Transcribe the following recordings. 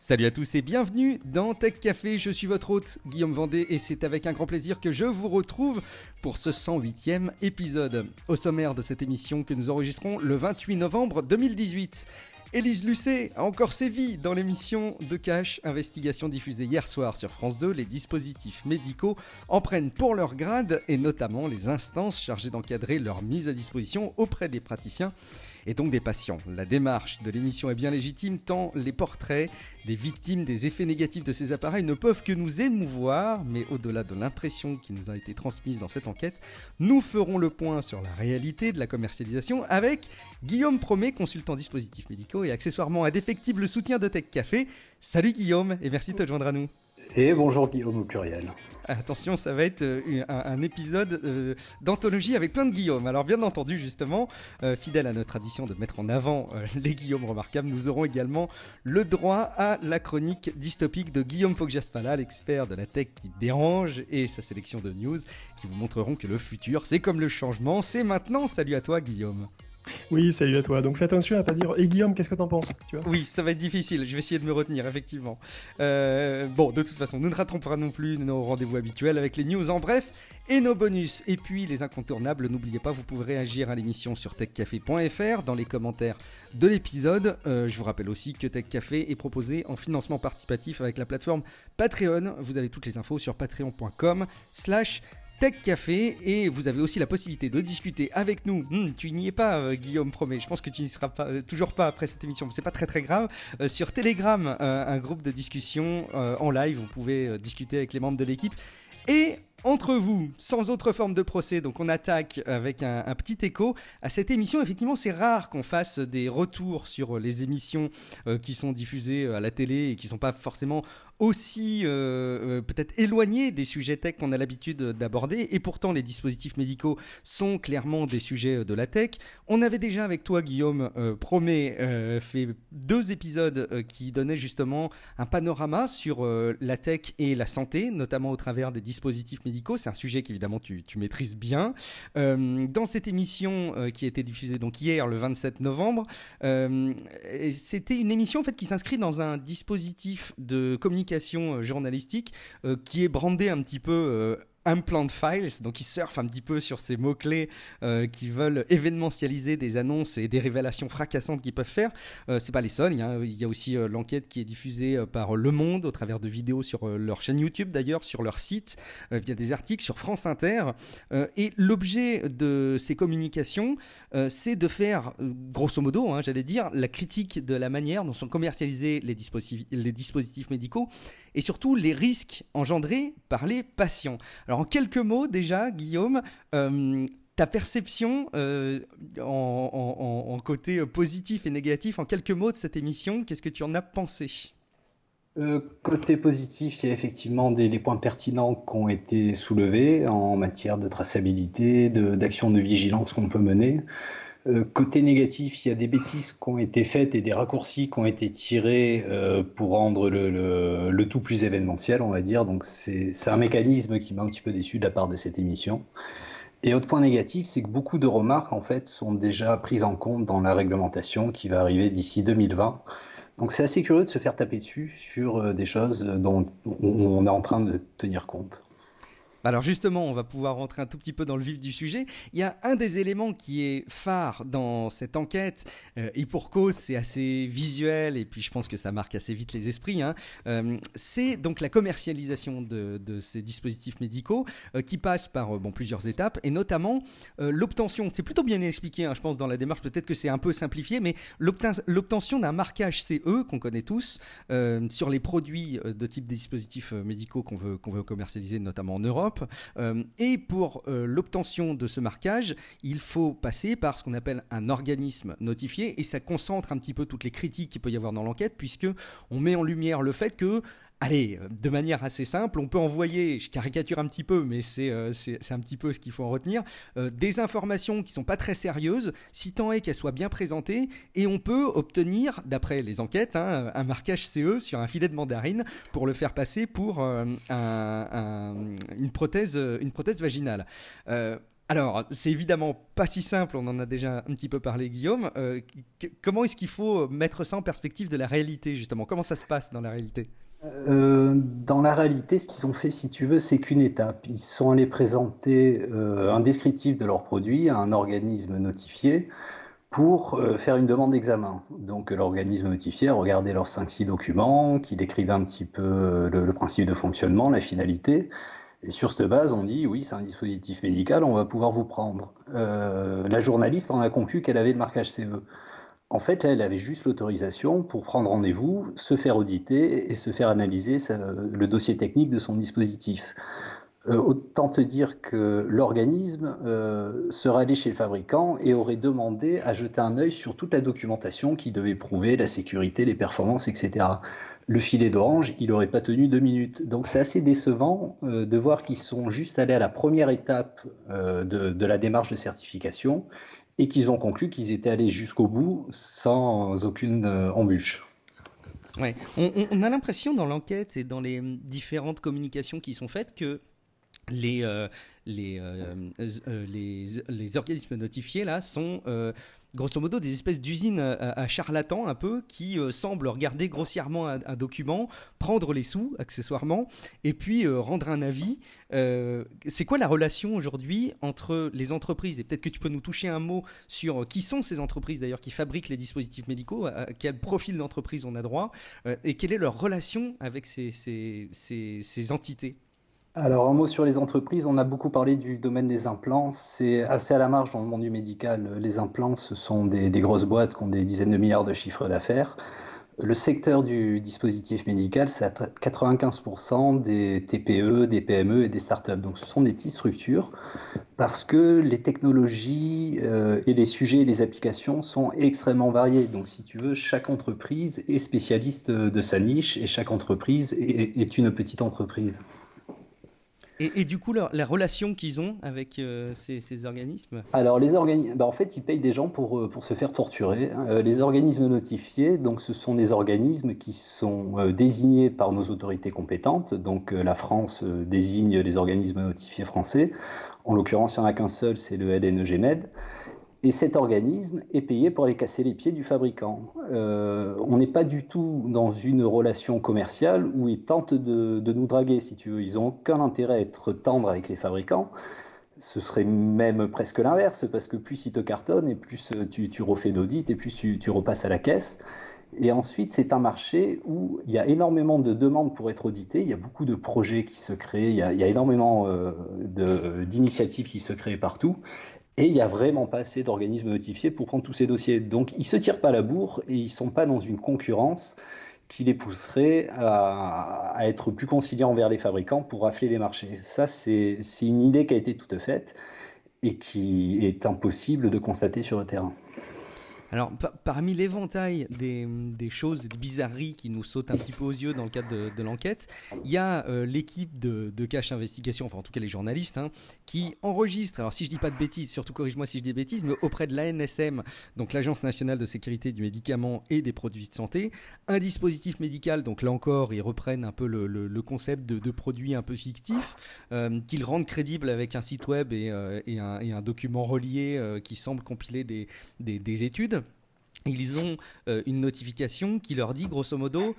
Salut à tous et bienvenue dans Tech Café, je suis votre hôte Guillaume Vendée et c'est avec un grand plaisir que je vous retrouve pour ce 108e épisode. Au sommaire de cette émission que nous enregistrons le 28 novembre 2018. Élise Lucet a encore sévi dans l'émission de Cache Investigation diffusée hier soir sur France 2. Les dispositifs médicaux en prennent pour leur grade et notamment les instances chargées d'encadrer leur mise à disposition auprès des praticiens et donc des patients. La démarche de l'émission est bien légitime tant les portraits des victimes des effets négatifs de ces appareils ne peuvent que nous émouvoir, mais au-delà de l'impression qui nous a été transmise dans cette enquête, nous ferons le point sur la réalité de la commercialisation avec Guillaume Promet, consultant dispositifs médicaux et accessoirement indéfectible soutien de Tech Café. Salut Guillaume et merci de te joindre à nous. Et bonjour Guillaume au pluriel. Attention, ça va être un épisode d'anthologie avec plein de Guillaume. Alors bien entendu, justement, fidèle à notre tradition de mettre en avant les Guillaume remarquables, nous aurons également le droit à la chronique dystopique de Guillaume Foggiaspala, l'expert de la tech qui dérange, et sa sélection de news qui vous montreront que le futur, c'est comme le changement, c'est maintenant. Salut à toi Guillaume. Oui, salut à toi. Donc fais attention à pas dire « Et Guillaume, qu'est-ce que t'en penses ?» tu vois. Oui, ça va être difficile. Je vais essayer de me retenir, effectivement. Bon, de toute façon, nous ne raterons pas non plus nos rendez-vous habituels avec les news en bref et nos bonus. Et puis, les incontournables, n'oubliez pas, vous pouvez réagir à l'émission sur techcafé.fr dans les commentaires de l'épisode. Je vous rappelle aussi que Tech Café est proposé en financement participatif avec la plateforme Patreon. Vous avez toutes les infos sur patreon.com/TechCafé et vous avez aussi la possibilité de discuter avec nous. Tu n'y es pas, Guillaume Promet. Je pense que tu n'y seras pas, toujours pas après cette émission, mais c'est pas très très grave. Sur Telegram, un groupe de discussion en live, vous pouvez discuter avec les membres de l'équipe. Et entre vous, sans autre forme de procès, donc on attaque avec un petit écho à cette émission. Effectivement, c'est rare qu'on fasse des retours sur les émissions qui sont diffusées à la télé et qui ne sont pas forcément aussi peut-être éloignées des sujets tech qu'on a l'habitude d'aborder. Et pourtant, les dispositifs médicaux sont clairement des sujets de la tech. On avait déjà avec toi, Guillaume Promet, fait 2 épisodes qui donnaient justement un panorama sur la tech et la santé, notamment au travers des dispositifs médicaux. C'est un sujet qu'évidemment tu maîtrises bien. Dans cette émission qui a été diffusée donc hier, le 27 novembre, c'était une émission en fait, qui s'inscrit dans un dispositif de communication journalistique qui est brandé un petit peu Implant Files, donc ils surfent un petit peu sur ces mots-clés qui veulent événementialiser des annonces et des révélations fracassantes qu'ils peuvent faire. C'est pas les seuls, il y a aussi l'enquête qui est diffusée par Le Monde au travers de vidéos sur leur chaîne YouTube d'ailleurs, sur leur site, via des articles sur France Inter. Et l'objet de ces communications, c'est de faire, grosso modo, j'allais dire, la critique de la manière dont sont commercialisés les dispositifs médicaux et surtout les risques engendrés par les patients. Alors en quelques mots déjà, Guillaume, ta perception en côté positif et négatif, en quelques mots de cette émission, qu'est-ce que tu en as pensé ? Côté positif, il y a effectivement des points pertinents qui ont été soulevés en matière de traçabilité, d'action de vigilance qu'on peut mener. Côté négatif, il y a des bêtises qui ont été faites et des raccourcis qui ont été tirés pour rendre le tout plus événementiel, on va dire. Donc c'est un mécanisme qui m'a un petit peu déçu de la part de cette émission. Et autre point négatif, c'est que beaucoup de remarques en fait sont déjà prises en compte dans la réglementation qui va arriver d'ici 2020. Donc c'est assez curieux de se faire taper dessus sur des choses dont on est en train de tenir compte. Alors justement, on va pouvoir rentrer un tout petit peu dans le vif du sujet. Il y a un des éléments qui est phare dans cette enquête, et pour cause, c'est assez visuel, et puis je pense que ça marque assez vite les esprits, c'est donc la commercialisation de ces dispositifs médicaux qui passe par plusieurs étapes, et notamment l'obtention, c'est plutôt bien expliqué, je pense, dans la démarche, peut-être que c'est un peu simplifié, mais l'obtention d'un marquage CE, qu'on connaît tous, sur les produits de type dispositifs médicaux qu'on veut commercialiser, notamment en Europe. Et pour l'obtention de ce marquage, il faut passer par ce qu'on appelle un organisme notifié, et ça concentre un petit peu toutes les critiques qu'il peut y avoir dans l'enquête, puisque on met en lumière le fait que, allez, de manière assez simple, on peut envoyer, je caricature un petit peu, mais c'est un petit peu ce qu'il faut en retenir, des informations qui ne sont pas très sérieuses, si tant est qu'elles soient bien présentées, et on peut obtenir, d'après les enquêtes, un marquage CE sur un filet de mandarine pour le faire passer pour une prothèse vaginale. Alors, c'est évidemment pas si simple, on en a déjà un petit peu parlé, Guillaume. Comment est-ce qu'il faut mettre ça en perspective de la réalité, justement? Comment ça se passe dans la réalité? Dans la réalité, ce qu'ils ont fait, si tu veux, c'est qu'une étape. Ils sont allés présenter un descriptif de leur produit à un organisme notifié pour faire une demande d'examen. Donc l'organisme notifié a regardé leurs 5-6 documents qui décrivaient un petit peu le principe de fonctionnement, la finalité. Et sur cette base, on dit oui, c'est un dispositif médical, on va pouvoir vous prendre. La journaliste en a conclu qu'elle avait le marquage CE. En fait, là, elle avait juste l'autorisation pour prendre rendez-vous, se faire auditer et se faire analyser le dossier technique de son dispositif. Autant te dire que l'organisme serait allé chez le fabricant et aurait demandé à jeter un œil sur toute la documentation qui devait prouver la sécurité, les performances, etc. Le filet d'orange, il n'aurait pas tenu 2 minutes. Donc c'est assez décevant de voir qu'ils sont juste allés à la première étape de la démarche de certification et qu'ils ont conclu qu'ils étaient allés jusqu'au bout sans aucune embûche. Ouais. On a l'impression dans l'enquête et dans les différentes communications qui sont faites que les, euh, les organismes notifiés là sont grosso modo des espèces d'usines à charlatans un peu qui semblent regarder grossièrement un document, prendre les sous accessoirement et puis rendre un avis. C'est quoi la relation aujourd'hui entre les entreprises? Et peut-être que tu peux nous toucher un mot sur qui sont ces entreprises d'ailleurs qui fabriquent les dispositifs médicaux, à quel profil d'entreprise on a droit et quelle est leur relation avec ces entités? Alors, un mot sur les entreprises. On a beaucoup parlé du domaine des implants. C'est assez à la marge dans le monde du médical. Les implants, ce sont des grosses boîtes qui ont des dizaines de milliards de chiffres d'affaires. Le secteur du dispositif médical, c'est à 95% des TPE, des PME et des startups. Donc, ce sont des petites structures parce que les technologies et les sujets et les applications sont extrêmement variés. Donc, si tu veux, chaque entreprise est spécialiste de sa niche et chaque entreprise est une petite entreprise. Et du coup, la relation qu'ils ont avec ces organismes? Alors, les organismes, en fait, ils payent des gens pour se faire torturer. Les organismes notifiés, donc, ce sont des organismes qui sont désignés par nos autorités compétentes. Donc, la France désigne les organismes notifiés français. En l'occurrence, il n'y en a qu'un seul, c'est le LNEGMED. Et cet organisme est payé pour aller casser les pieds du fabricant. On n'est pas du tout dans une relation commerciale où ils tentent de nous draguer, si tu veux. Ils n'ont aucun intérêt à être tendres avec les fabricants. Ce serait même presque l'inverse, parce que plus ils te cartonnent, et plus tu refais d'audit, et plus tu repasses à la caisse. Et ensuite, c'est un marché où il y a énormément de demandes pour être audité. Il y a beaucoup de projets qui se créent, il y a énormément d'initiatives qui se créent partout. Et il n'y a vraiment pas assez d'organismes notifiés pour prendre tous ces dossiers. Donc, ils ne se tirent pas la bourre et ils ne sont pas dans une concurrence qui les pousserait à être plus conciliants envers les fabricants pour rafler les marchés. Ça, c'est une idée qui a été toute faite et qui est impossible de constater sur le terrain. Alors, parmi l'éventail des choses et des bizarreries qui nous sautent un petit peu aux yeux dans le cadre de l'enquête, il y a l'équipe de Cache Investigation, enfin en tout cas les journalistes, hein, qui enregistrent, alors si je dis pas de bêtises, surtout corrige-moi si je dis des bêtises, mais auprès de l'ANSM, donc l'Agence Nationale de Sécurité du Médicament et des Produits de Santé, un dispositif médical, donc là encore ils reprennent un peu le concept de produits un peu fictifs, qu'ils rendent crédibles avec un site web et un document relié qui semble compiler des études. Ils ont une notification qui leur dit grosso modo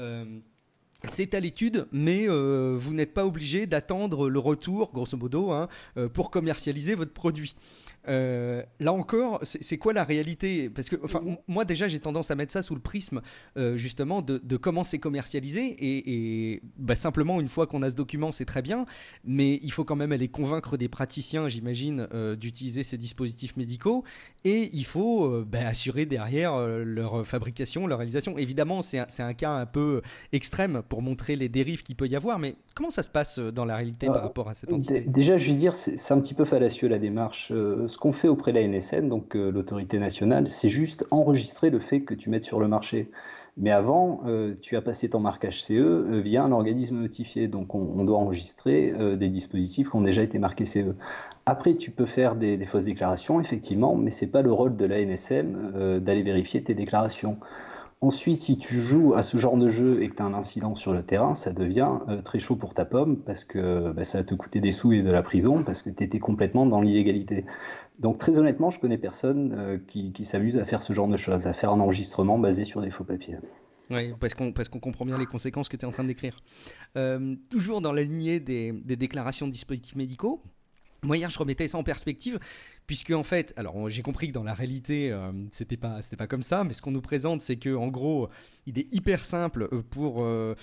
c'est à l'étude, mais vous n'êtes pas obligé d'attendre le retour, grosso modo, hein, pour commercialiser votre produit. Là encore, c'est quoi la réalité? Parce que, enfin, moi déjà, j'ai tendance à mettre ça sous le prisme justement de comment c'est commercialisé et simplement une fois qu'on a ce document, c'est très bien, mais il faut quand même aller convaincre des praticiens, j'imagine, d'utiliser ces dispositifs médicaux et il faut assurer derrière leur fabrication, leur réalisation. Évidemment, c'est un cas un peu extrême pour montrer les dérives qu'il peut y avoir, mais comment ça se passe dans la réalité par rapport à cette entité? Déjà, je veux dire, c'est un petit peu fallacieux la démarche. Ce qu'on fait auprès de la NSM, donc l'autorité nationale, c'est juste enregistrer le fait que tu mettes sur le marché. Mais avant, tu as passé ton marquage CE via un organisme notifié. Donc on doit enregistrer des dispositifs qui ont déjà été marqués CE. Après, tu peux faire des fausses déclarations, effectivement, mais ce n'est pas le rôle de la NSM d'aller vérifier tes déclarations. Ensuite, si tu joues à ce genre de jeu et que tu as un incident sur le terrain, ça devient très chaud pour ta pomme parce que ça va te coûter des sous et de la prison parce que tu étais complètement dans l'illégalité. Donc très honnêtement, je connais personne qui s'amuse à faire ce genre de choses, à faire un enregistrement basé sur des faux papiers. Oui, parce qu'on comprend bien les conséquences que tu es en train de décrire. Toujours dans la lignée des déclarations de dispositifs médicaux, moi hier je remettais ça en perspective, puisque en fait, alors j'ai compris que dans la réalité c'était pas comme ça, mais ce qu'on nous présente c'est que en gros il est hyper simple pour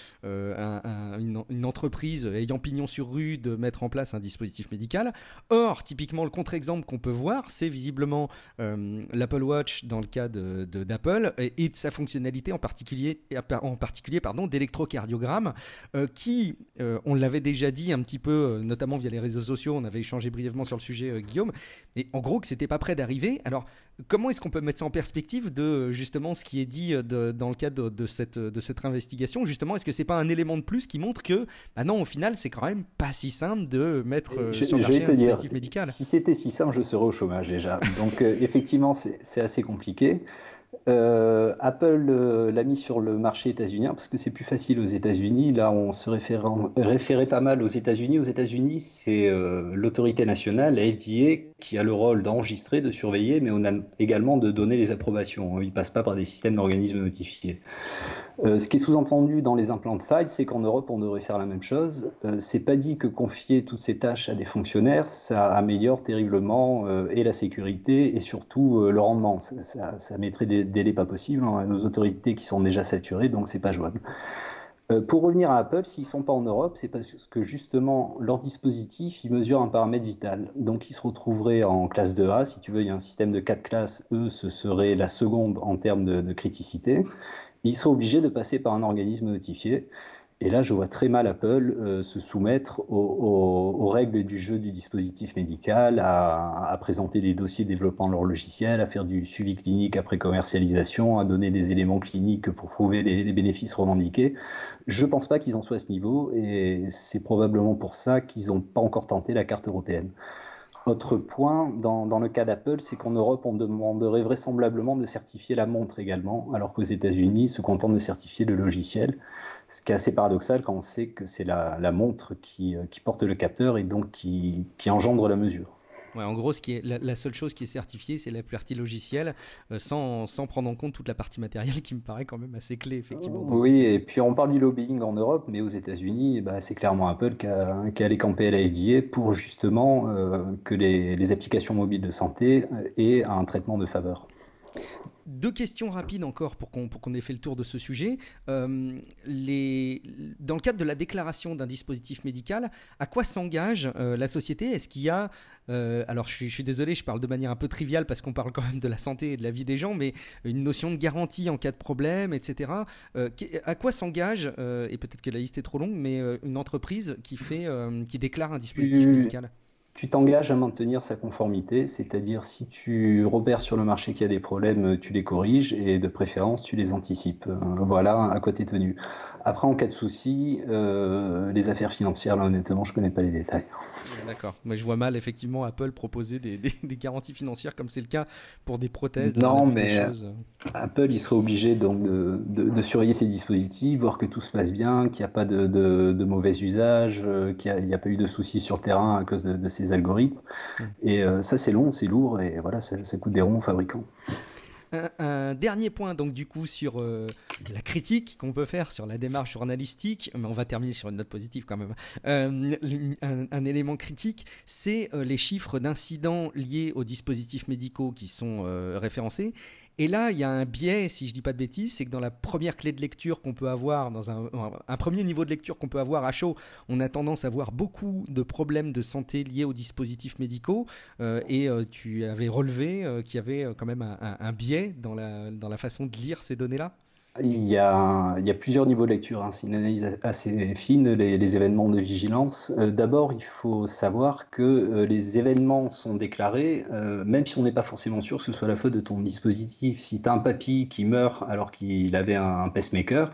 une entreprise ayant pignon sur rue de mettre en place un dispositif médical. Or typiquement le contre-exemple qu'on peut voir c'est visiblement l'Apple Watch dans le cas d'Apple et de sa fonctionnalité en particulier pardon, d'électrocardiogramme qui, on l'avait déjà dit un petit peu, notamment via les réseaux sociaux, on avait échangé brièvement sur le sujet, Guillaume, et en gros que c'était pas prêt d'arriver. Alors comment est-ce qu'on peut mettre ça en perspective de justement ce qui est dit dans le cadre de cette investigation justement? Est-ce que c'est pas un élément de plus qui montre que bah non, au final c'est quand même pas si simple de mettre sur le marché un dispositif médical? Si c'était si simple, je serais au chômage déjà. Donc effectivement, c'est assez compliqué. Apple l'a mis sur le marché états-unien parce que c'est plus facile aux États-Unis. Là, on se référait pas mal aux États-Unis. Aux États-Unis, c'est l'autorité nationale, la FDA, qui a le rôle d'enregistrer, de surveiller, mais on a également de donner les approbations. Ils ne passent pas par des systèmes d'organismes notifiés. Ce qui est sous-entendu dans les implants de faille, c'est qu'en Europe, on devrait faire la même chose. C'est pas dit que confier toutes ces tâches à des fonctionnaires, ça améliore terriblement et la sécurité et surtout le rendement. Ça mettrait des délais pas possibles à nos autorités qui sont déjà saturées, donc c'est pas jouable. Pour revenir à Apple, s'ils ne sont pas en Europe, c'est parce que justement leur dispositif, il mesure un paramètre vital. Donc ils se retrouveraient en classe 2A. Si tu veux, il y a un système de 4 classes. Eux, ce serait la seconde en termes de criticité. Ils seraient obligés de passer par un organisme notifié. Et là, je vois très mal Apple se soumettre aux règles du jeu du dispositif médical, à présenter des dossiers développant leur logiciel, à faire du suivi clinique après commercialisation, à donner des éléments cliniques pour prouver les bénéfices revendiqués. Je ne pense pas qu'ils en soient à ce niveau et c'est probablement pour ça qu'ils n'ont pas encore tenté la carte européenne. Autre point, dans le cas d'Apple, c'est qu'en Europe, on demanderait vraisemblablement de certifier la montre également, alors qu'aux États-Unis, ils se contentent de certifier le logiciel. Ce qui est assez paradoxal quand on sait que c'est la montre qui porte le capteur et donc qui engendre la mesure. Ouais, en gros, la seule chose qui est certifiée, c'est la partie logicielle, sans prendre en compte toute la partie matérielle qui me paraît quand même assez clé, effectivement. Oui, et puis on parle du lobbying en Europe, mais aux États-Unis, c'est clairement Apple qui a allé camper à la FDA pour justement que les applications mobiles de santé aient un traitement de faveur. Deux questions rapides encore pour qu'on ait fait le tour de ce sujet. Dans le cadre de la déclaration d'un dispositif médical, à quoi s'engage la société? Est-ce qu'il y a, alors je suis désolé, je parle de manière un peu triviale parce qu'on parle quand même de la santé et de la vie des gens, mais une notion de garantie en cas de problème, etc. À quoi s'engage, et peut-être que la liste est trop longue, mais une entreprise qui déclare un dispositif médical? Tu t'engages à maintenir sa conformité, c'est-à-dire si tu repères sur le marché qu'il y a des problèmes, tu les corriges et de préférence tu les anticipes. Voilà à quoi tu es tenu. Après, en cas de souci, les affaires financières, là honnêtement, je ne connais pas les détails. D'accord, mais je vois mal effectivement Apple proposer des garanties financières comme c'est le cas pour des prothèses. Non, mais Apple, il serait obligé donc de surveiller ses dispositifs, voir que tout se passe bien, qu'il n'y a pas de mauvais usage, qu'il n'y a pas eu de soucis sur le terrain à cause de ces algorithmes. Et ça, c'est long, c'est lourd, et voilà, ça coûte des ronds aux fabricants. Un dernier point donc du coup sur la critique qu'on peut faire sur la démarche journalistique, mais on va terminer sur une note positive quand même. Un élément critique, c'est les chiffres d'incidents liés aux dispositifs médicaux qui sont référencés. Et là, il y a un biais, si je dis pas de bêtises, c'est que dans la première clé de lecture qu'on peut avoir, dans un premier niveau de lecture qu'on peut avoir à chaud, on a tendance à voir beaucoup de problèmes de santé liés aux dispositifs médicaux. Et tu avais relevé qu'il y avait quand même un biais dans la façon de lire ces données-là. Il y a plusieurs niveaux de lecture, hein. C'est une analyse assez fine, les événements de vigilance. D'abord, il faut savoir que les événements sont déclarés, même si on n'est pas forcément sûr que ce soit la faute de ton dispositif. Si tu as un papy qui meurt alors qu'il avait un pacemaker,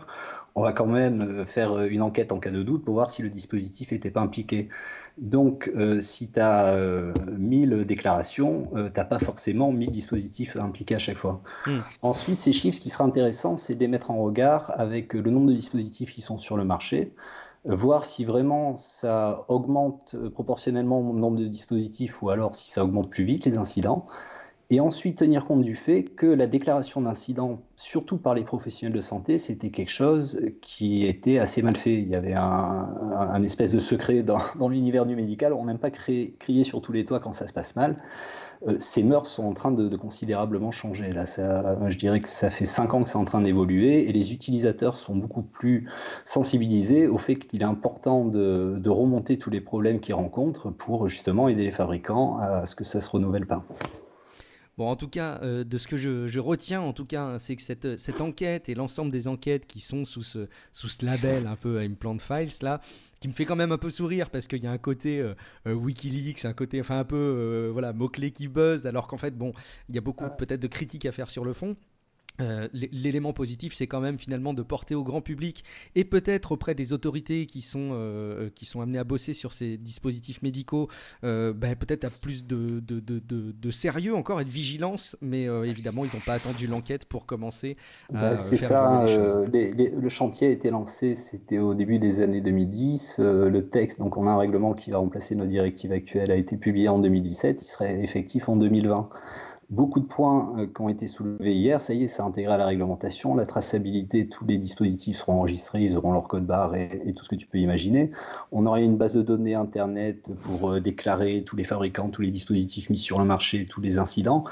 on va quand même faire une enquête en cas de doute pour voir si le dispositif n'était pas impliqué. Donc, si tu as 1000 déclarations, tu n'as pas forcément 1000 dispositifs impliqués à chaque fois. Ensuite, ces chiffres, ce qui sera intéressant, c'est de les mettre en regard avec le nombre de dispositifs qui sont sur le marché, voir si vraiment ça augmente proportionnellement le nombre de dispositifs ou alors si ça augmente plus vite les incidents. Et ensuite, tenir compte du fait que la déclaration d'incident, surtout par les professionnels de santé, c'était quelque chose qui était assez mal fait. Il y avait un espèce de secret dans l'univers du médical. On n'aime pas crier sur tous les toits quand ça se passe mal. Ces mœurs sont en train de considérablement changer. Là, je dirais que ça fait 5 ans que c'est en train d'évoluer et les utilisateurs sont beaucoup plus sensibilisés au fait qu'il est important de remonter tous les problèmes qu'ils rencontrent pour justement aider les fabricants à ce que ça ne se renouvelle pas. Bon, en tout cas, de ce que je retiens, en tout cas, c'est que cette enquête et l'ensemble des enquêtes qui sont sous ce label un peu Implant Files là, qui me fait quand même un peu sourire parce qu'il y a un côté WikiLeaks, un côté, enfin un peu voilà, mots-clés qui buzzent, alors qu'en fait, bon, il y a beaucoup peut-être de critiques à faire sur le fond. L'élément positif, c'est quand même finalement de porter au grand public et peut-être auprès des autorités qui sont amenées à bosser sur ces dispositifs médicaux, peut-être à plus de sérieux encore et de vigilance, mais évidemment, ils n'ont pas attendu l'enquête pour commencer à C'est faire ça, évoluer les choses. le chantier a été lancé, c'était au début des années 2010. Le texte, donc on a un règlement qui va remplacer nos directives actuelles, a été publié en 2017, il serait effectif en 2020. Beaucoup de points qui ont été soulevés hier, ça y est, c'est intégré à la réglementation. La traçabilité, tous les dispositifs seront enregistrés, ils auront leur code barre et tout ce que tu peux imaginer. On aurait une base de données Internet pour déclarer tous les fabricants, tous les dispositifs mis sur le marché, tous les incidents.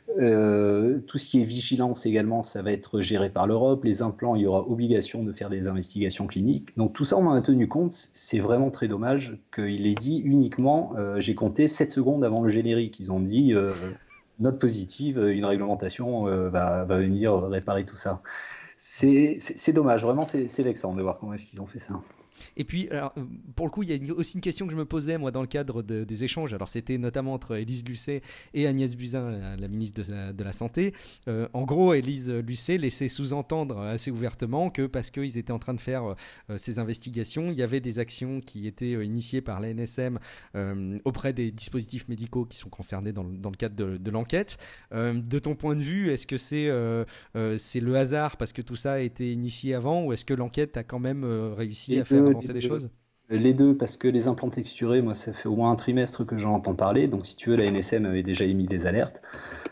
Tout ce qui est vigilance également, ça va être géré par l'Europe. Les implants, il y aura obligation de faire des investigations cliniques. Donc tout ça, on en a tenu compte. C'est vraiment très dommage qu'il ait dit uniquement, j'ai compté 7 secondes avant le générique. Ils ont dit... note positive, une réglementation va venir réparer tout ça. C'est dommage, vraiment, c'est vexant de voir comment est-ce qu'ils ont fait ça. Et puis, alors, pour le coup, il y a aussi une question que je me posais, moi, dans le cadre des échanges. Alors, c'était notamment entre Élise Lucet et Agnès Buzyn, la ministre de la Santé. En gros, Élise Lucet laissait sous-entendre assez ouvertement que parce qu'ils étaient en train de faire ces investigations, il y avait des actions qui étaient initiées par l'ANSM auprès des dispositifs médicaux qui sont concernés dans le cadre de l'enquête. De ton point de vue, est-ce que c'est le hasard parce que tout ça a été initié avant ou est-ce que l'enquête a quand même réussi à faire avancer des choses? Les deux, parce que les implants texturés, moi, ça fait au moins un trimestre que j'en entends parler. Donc, si tu veux, la NSM avait déjà émis des alertes.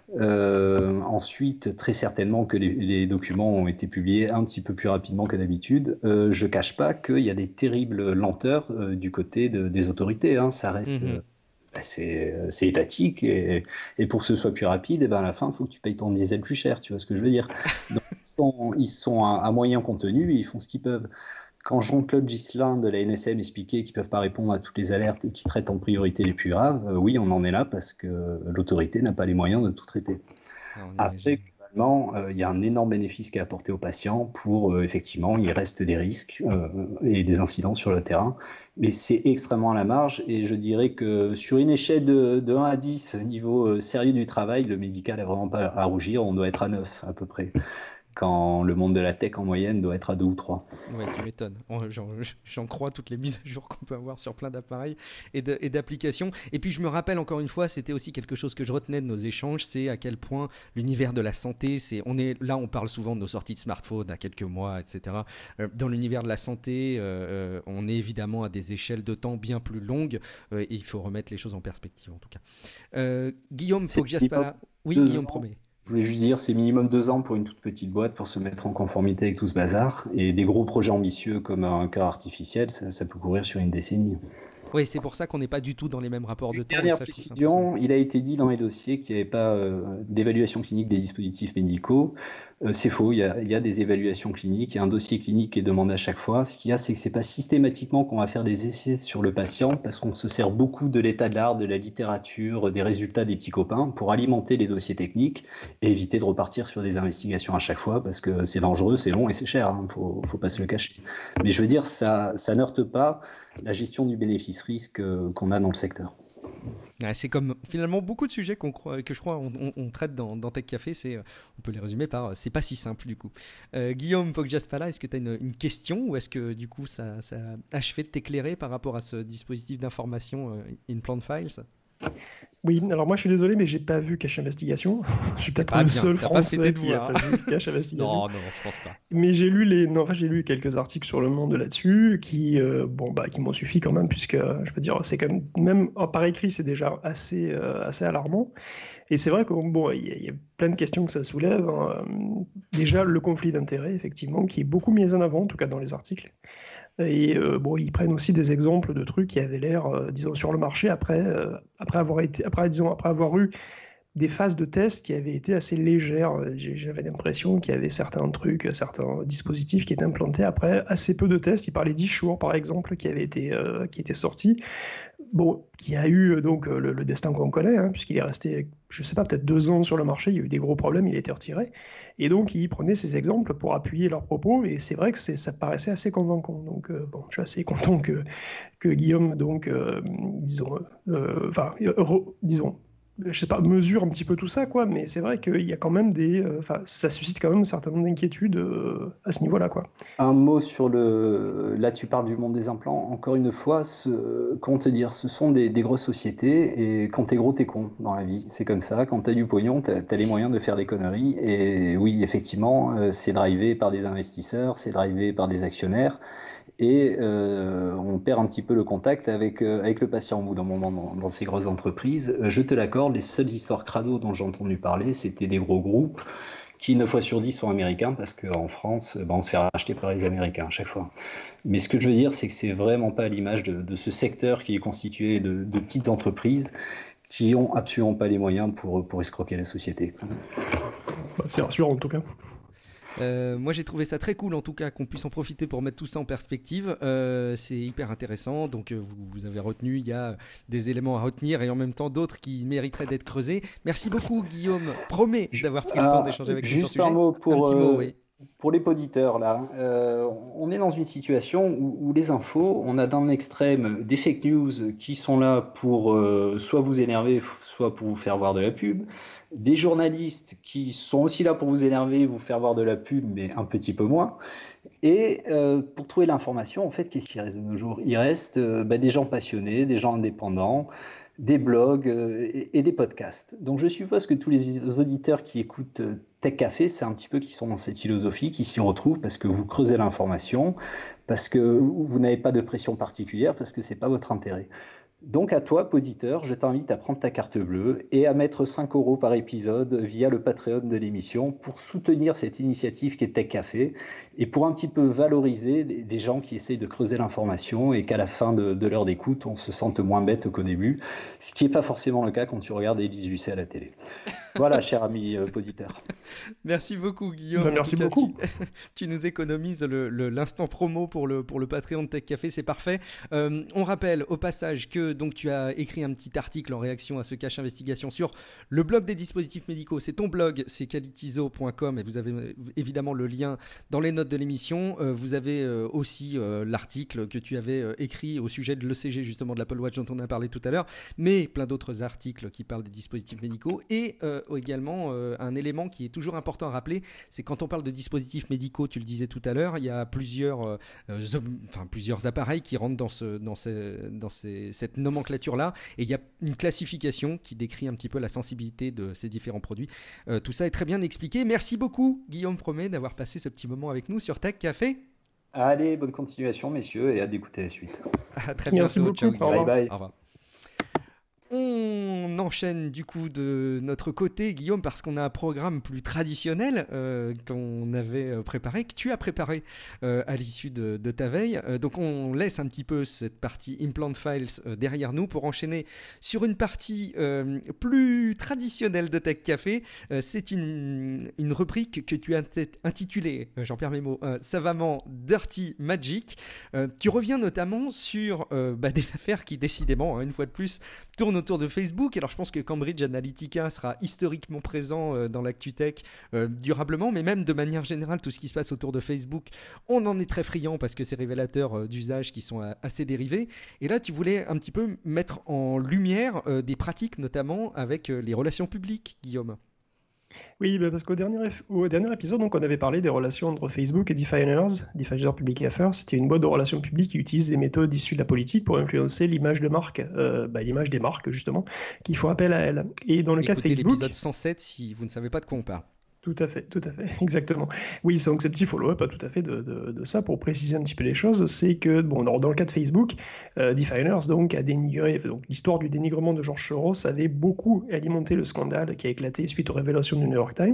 Ensuite, très certainement que les documents ont été publiés un petit peu plus rapidement que d'habitude. Je cache pas qu'il y a des terribles lenteurs du côté des autorités. Hein. Ça reste... c'est étatique et pour que ce soit plus rapide, et ben à la fin, il faut que tu payes ton diesel plus cher, tu vois ce que je veux dire. Donc, ils sont à moyen contenu et ils font ce qu'ils peuvent. Quand Jean-Claude Ghislain de la NSM expliquait qu'ils ne peuvent pas répondre à toutes les alertes et qu'ils traitent en priorité les plus graves, oui, on en est là parce que l'autorité n'a pas les moyens de tout traiter. Après, globalement, il y a un énorme bénéfice qui est apporté aux patients pour, effectivement, il reste des risques et des incidents sur le terrain, mais c'est extrêmement à la marge et je dirais que sur une échelle de 1 à 10, niveau sérieux du travail, le médical n'a vraiment pas à rougir, on doit être à 9 à peu près. Quand le monde de la tech en moyenne doit être à 2 ou 3. Ouais, tu m'étonnes. J'en crois toutes les mises à jour qu'on peut avoir sur plein d'appareils et d'applications. Et puis je me rappelle encore une fois, c'était aussi quelque chose que je retenais de nos échanges, c'est à quel point l'univers de la santé, on parle souvent de nos sorties de smartphones à quelques mois, etc. Dans l'univers de la santé, on est évidemment à des échelles de temps bien plus longues et il faut remettre les choses en perspective en tout cas. Guillaume Poggiaspala. Oui, Guillaume, promet. Je voulais juste dire, c'est minimum 2 ans pour une toute petite boîte pour se mettre en conformité avec tout ce bazar. Et des gros projets ambitieux comme un cœur artificiel, ça peut courir sur une décennie. Oui, c'est pour ça qu'on n'est pas du tout dans les mêmes rapports de temps. Dernière précision, il a été dit dans les dossiers qu'il n'y avait pas d'évaluation clinique des dispositifs médicaux. C'est faux, il y a des évaluations cliniques, il y a un dossier clinique qui est demandé à chaque fois. Ce qu'il y a, c'est que ce n'est pas systématiquement qu'on va faire des essais sur le patient parce qu'on se sert beaucoup de l'état de l'art, de la littérature, des résultats des petits copains pour alimenter les dossiers techniques et éviter de repartir sur des investigations à chaque fois parce que c'est dangereux, c'est long et c'est cher, hein, faut pas se le cacher. Mais je veux dire, ça n'heurte pas la gestion du bénéfice-risque qu'on a dans le secteur. Ouais, c'est comme finalement beaucoup de sujets que je crois on traite dans Tech Café, on peut les résumer par c'est pas si simple du coup. Guillaume Poggiaspala, est-ce que tu as une question ou est-ce que du coup ça a achevé de t'éclairer par rapport à ce dispositif d'information Implant Files? Oui, alors moi je suis désolé, mais j'ai pas vu Cache Investigation. Je suis peut-être le seul Français qui a pas vu Cache Investigation. Non, je pense pas. Mais j'ai lu quelques articles sur Le Monde là-dessus qui m'ont suffi quand même, puisque je veux dire, c'est quand même par écrit, c'est déjà assez alarmant. Et c'est vrai qu'il y a plein de questions que ça soulève, hein. Déjà, le conflit d'intérêts, effectivement, qui est beaucoup mis en avant, en tout cas dans les articles. Et ils prennent aussi des exemples de trucs qui avaient l'air, disons, sur le marché après avoir eu des phases de test qui avaient été assez légères. J'avais l'impression qu'il y avait certains dispositifs qui étaient implantés après assez peu de tests. Il parlait d'Issure, par exemple, qui était sorti. Bon, qui a eu donc le destin qu'on connaît, hein, puisqu'il est resté, je sais pas, peut-être 2 ans sur le marché, il y a eu des gros problèmes, il a été retiré. Et donc, ils prenaient ces exemples pour appuyer leurs propos, et c'est vrai que ça paraissait assez convaincant. Donc, je suis assez content que Guillaume, donc, je sais pas, mesure un petit peu tout ça, quoi, mais c'est vrai qu'il y a quand même ça suscite quand même un certain nombre d'inquiétudes à ce niveau-là, quoi. Un mot sur là tu parles du monde des implants, encore une fois, comment te dire, ce sont des grosses sociétés, et quand t'es gros, t'es con dans la vie, c'est comme ça, quand t'as du pognon, t'as les moyens de faire des conneries, et oui, effectivement, c'est drivé par des investisseurs, c'est drivé par des actionnaires, et on perd un petit peu le contact avec le patient au bout d'un moment dans ces grosses entreprises. Je te l'accorde, les seules histoires crado dont j'ai entendu parler, c'était des gros groupes qui 9 fois sur 10 sont américains, parce qu'en France, on se fait racheter par les Américains à chaque fois. Mais ce que je veux dire, c'est que c'est vraiment pas à l'image de ce secteur qui est constitué de petites entreprises qui ont absolument pas les moyens pour escroquer la société. C'est rassurant en tout cas. Moi j'ai trouvé ça très cool en tout cas qu'on puisse en profiter pour mettre tout ça en perspective, c'est hyper intéressant, donc vous avez retenu, il y a des éléments à retenir et en même temps d'autres qui mériteraient d'être creusés. Merci beaucoup Guillaume, promets d'avoir pris le temps d'échanger avec nous sur ce sujet. Juste un mot oui. Pour les auditeurs là, on est dans une situation où les infos, on a d'un extrême des fake news qui sont là pour soit vous énerver, soit pour vous faire voir de la pub. Des journalistes qui sont aussi là pour vous énerver, vous faire voir de la pub, mais un petit peu moins. Et pour trouver l'information, en fait, qu'est-ce qui reste de nos jours? Il reste des gens passionnés, des gens indépendants, des blogs et des podcasts. Donc je suppose que tous les auditeurs qui écoutent Tech Café, c'est un petit peu qui sont dans cette philosophie, qui s'y retrouvent parce que vous creusez l'information, parce que vous n'avez pas de pression particulière, parce que c'est pas votre intérêt. Donc à toi, auditeur, je t'invite à prendre ta carte bleue et à mettre 5 € par épisode via le Patreon de l'émission pour soutenir cette initiative qui est Tech Café et pour un petit peu valoriser des gens qui essayent de creuser l'information et qu'à la fin de l'heure d'écoute, on se sente moins bête qu'au début, ce qui n'est pas forcément le cas quand tu regardes Élise Lucet à la télé. Voilà, cher ami auditeur. Merci beaucoup Guillaume. Merci beaucoup. Tu nous économises l'instant promo pour le Patreon de Tech Café, c'est parfait. On rappelle au passage que donc tu as écrit un petit article en réaction à ce Cache Investigation sur le blog des dispositifs médicaux. C'est ton blog, c'est qualitizo.com et vous avez évidemment le lien dans les notes de l'émission. Vous avez aussi l'article que tu avais écrit au sujet de l'ECG, justement de l'Apple Watch dont on a parlé tout à l'heure, mais plein d'autres articles qui parlent des dispositifs médicaux et également un élément qui est toujours important à rappeler, c'est quand on parle de dispositifs médicaux, tu le disais tout à l'heure, il y a plusieurs appareils qui rentrent dans cette nomenclature-là, et il y a une classification qui décrit un petit peu la sensibilité de ces différents produits. Tout ça est très bien expliqué. Merci beaucoup, Guillaume Promet, d'avoir passé ce petit moment avec nous sur Tech Café. Allez, bonne continuation, messieurs, et hâte d'écouter la suite. À très bientôt. Merci beaucoup. Ciao, bye bye. Au revoir. On enchaîne du coup de notre côté, Guillaume, parce qu'on a un programme plus traditionnel qu'on avait préparé, que tu as préparé à l'issue de ta veille. Donc on laisse un petit peu cette partie Implant Files derrière nous pour enchaîner sur une partie plus traditionnelle de Tech Café. C'est une rubrique que tu as intitulée, j'en perds mes mots, savamment Dirty Magic. Tu reviens notamment sur des affaires qui décidément, une fois de plus, tournent autour de Facebook. Alors je pense que Cambridge Analytica sera historiquement présent dans l'ActuTech durablement, mais même de manière générale, tout ce qui se passe autour de Facebook, on en est très friand parce que c'est révélateur d'usages qui sont assez dérivés. Et là, tu voulais un petit peu mettre en lumière des pratiques, notamment avec les relations publiques, Guillaume. Oui, parce qu'au dernier épisode, donc, on avait parlé des relations entre Facebook et Diffusers Public Affairs. C'était une boîte de relations publiques qui utilise des méthodes issues de la politique pour influencer l'image de marque, l'image des marques justement, qui font appel à elles. Et dans le cas de Écoutez Facebook, l'épisode 107 si vous ne savez pas de quoi on parle. tout à fait, exactement. Oui, donc ce petit follow-up tout à fait de ça pour préciser un petit peu les choses, c'est que bon, dans le cas de Facebook, Definers donc a dénigré, donc l'histoire du dénigrement de George Soros avait beaucoup alimenté le scandale qui a éclaté suite aux révélations du New York Times.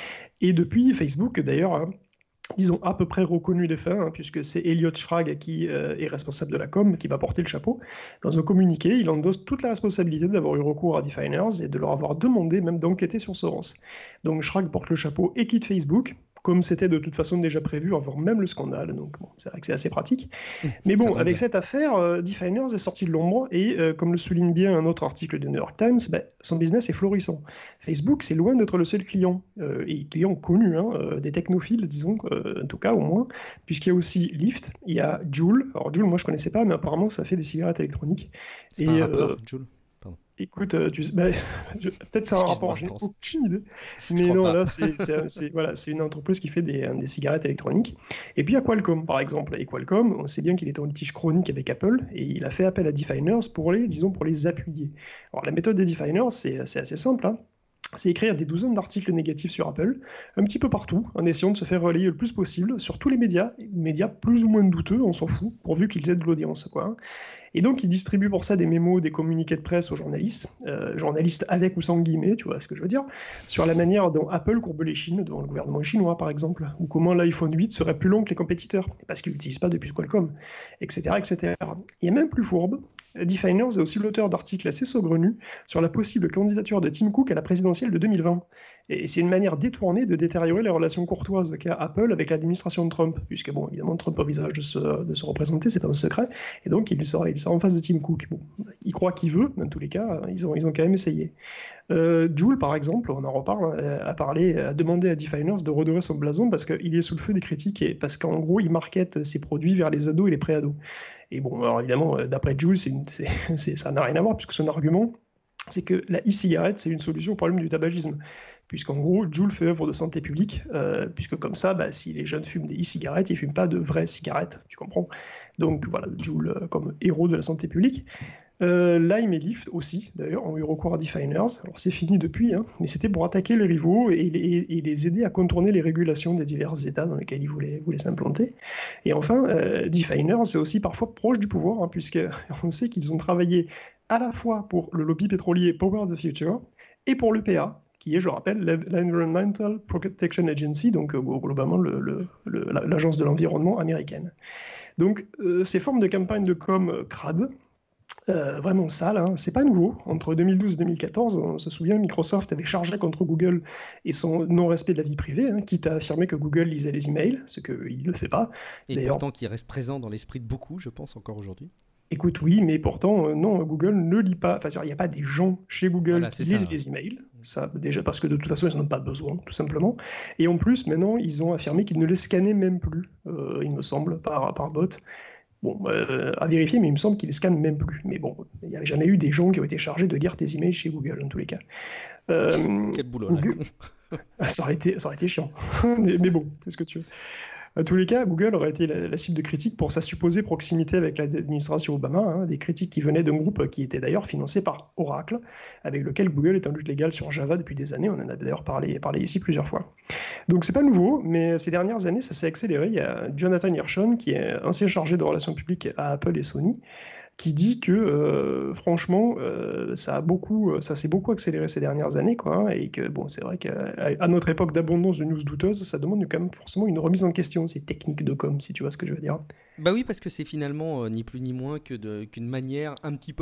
Et depuis, Facebook d'ailleurs, disons à peu près reconnu les faits, puisque c'est Elliot Schrag qui est responsable de la com, qui va porter le chapeau. Dans un communiqué, il endosse toute la responsabilité d'avoir eu recours à Definers et de leur avoir demandé même d'enquêter sur Soros. Donc Schrag porte le chapeau et quitte Facebook, comme c'était de toute façon déjà prévu avant même le scandale, donc bon, c'est vrai que c'est assez pratique. Mais bon, avec cette affaire, Definers est sorti de l'ombre, et comme le souligne bien un autre article du New York Times, son business est florissant. Facebook, c'est loin d'être le seul client, et client connu, des technophiles, disons, en tout cas au moins, puisqu'il y a aussi Lyft, il y a Juul. Alors Juul, moi je connaissais pas, mais apparemment ça fait des cigarettes électroniques. C'est pas un rapport, Juul. Écoute, peut-être c'est un rapport, j'ai aucune idée. Mais non, là, c'est une entreprise qui fait des cigarettes électroniques. Et puis il y a Qualcomm, par exemple. Et Qualcomm, on sait bien qu'il était en litige chronique avec Apple, et il a fait appel à Definers pour les appuyer. Alors la méthode des Definers, c'est assez simple, c'est écrire des douzaines d'articles négatifs sur Apple, un petit peu partout, en essayant de se faire relayer le plus possible sur tous les médias plus ou moins douteux, on s'en fout, pourvu qu'ils aient de l'audience, quoi. Et donc, il distribue pour ça des mémos, des communiqués de presse aux journalistes, journalistes avec ou sans guillemets, tu vois ce que je veux dire, sur la manière dont Apple courbe les chines devant le gouvernement chinois, par exemple, ou comment l'iPhone 8 serait plus long que les compétiteurs, parce qu'il n'utilise pas de puce Qualcomm, etc., etc. Et même plus fourbe, Definers est aussi l'auteur d'articles assez saugrenus sur la possible candidature de Tim Cook à la présidentielle de 2020. Et c'est une manière détournée de détériorer les relations courtoises qu'a Apple avec l'administration de Trump, puisque, bon, évidemment, Trump envisage de se représenter, c'est pas un secret, et donc il sera en face de Tim Cook. Bon, il croit qu'il veut, dans tous les cas, ils ont quand même essayé. Juul, par exemple, on en reparle, a demandé à Definers de redorer son blason parce qu'il est sous le feu des critiques et parce qu'en gros, il market ses produits vers les ados et les pré-ados. Et bon, alors évidemment, d'après Juul, ça n'a rien à voir, puisque son argument, c'est que la e-cigarette, c'est une solution au problème du tabagisme. Puisqu'en gros, Juul fait œuvre de santé publique, puisque comme ça, si les jeunes fument des e-cigarettes, ils ne fument pas de vraies cigarettes, tu comprends? Donc voilà, Juul comme héros de la santé publique. Lime et Lyft aussi, d'ailleurs, ont eu recours à Definers. Alors c'est fini depuis, mais c'était pour attaquer les rivaux et les aider à contourner les régulations des divers États dans lesquels ils voulaient s'implanter. Et enfin, Definers, c'est aussi parfois proche du pouvoir, puisqu'on sait qu'ils ont travaillé à la fois pour le lobby pétrolier Power the Future et pour l'EPA, qui est, je rappelle, l'Environmental Protection Agency, donc globalement l'agence de l'environnement américaine. Donc ces formes de campagne de com crades, vraiment sale, c'est pas nouveau. Entre 2012 et 2014, on se souvient, Microsoft avait chargé contre Google et son non-respect de la vie privée, quitte à affirmer que Google lisait les emails, ce qu'il ne fait pas. Et pourtant qui reste présent dans l'esprit de beaucoup, je pense, encore aujourd'hui. Écoute, oui, mais pourtant, non, Google ne lit pas. Enfin, il n'y a pas des gens chez Google qui lisent les emails. Ça, déjà, parce que de toute façon, ils n'en ont pas besoin, tout simplement. Et en plus, maintenant, ils ont affirmé qu'ils ne les scannaient même plus, il me semble, par bot. Bon, à vérifier, mais il me semble qu'ils les scannent même plus. Mais bon, il n'y a jamais eu des gens qui ont été chargés de lire tes emails chez Google, en tous les cas. Quel boulot, là. Ça aurait été chiant. mais bon, qu'est-ce que tu veux. En tous les cas, Google aurait été la cible de critiques pour sa supposée proximité avec l'administration Obama, des critiques qui venaient d'un groupe qui était d'ailleurs financé par Oracle, avec lequel Google est en lutte légale sur Java depuis des années. On en a d'ailleurs parlé ici plusieurs fois. Donc c'est pas nouveau, mais ces dernières années, ça s'est accéléré. Il y a Jonathan Hirschhorn, qui est ancien chargé de relations publiques à Apple et Sony, qui dit que franchement, ça s'est beaucoup accéléré ces dernières années, et que bon, c'est vrai qu'à notre époque d'abondance de news douteuses, ça demande quand même forcément une remise en question, ces techniques de com, si tu vois ce que je veux dire. Bah oui, parce que c'est finalement ni plus ni moins qu'une manière un petit peu plus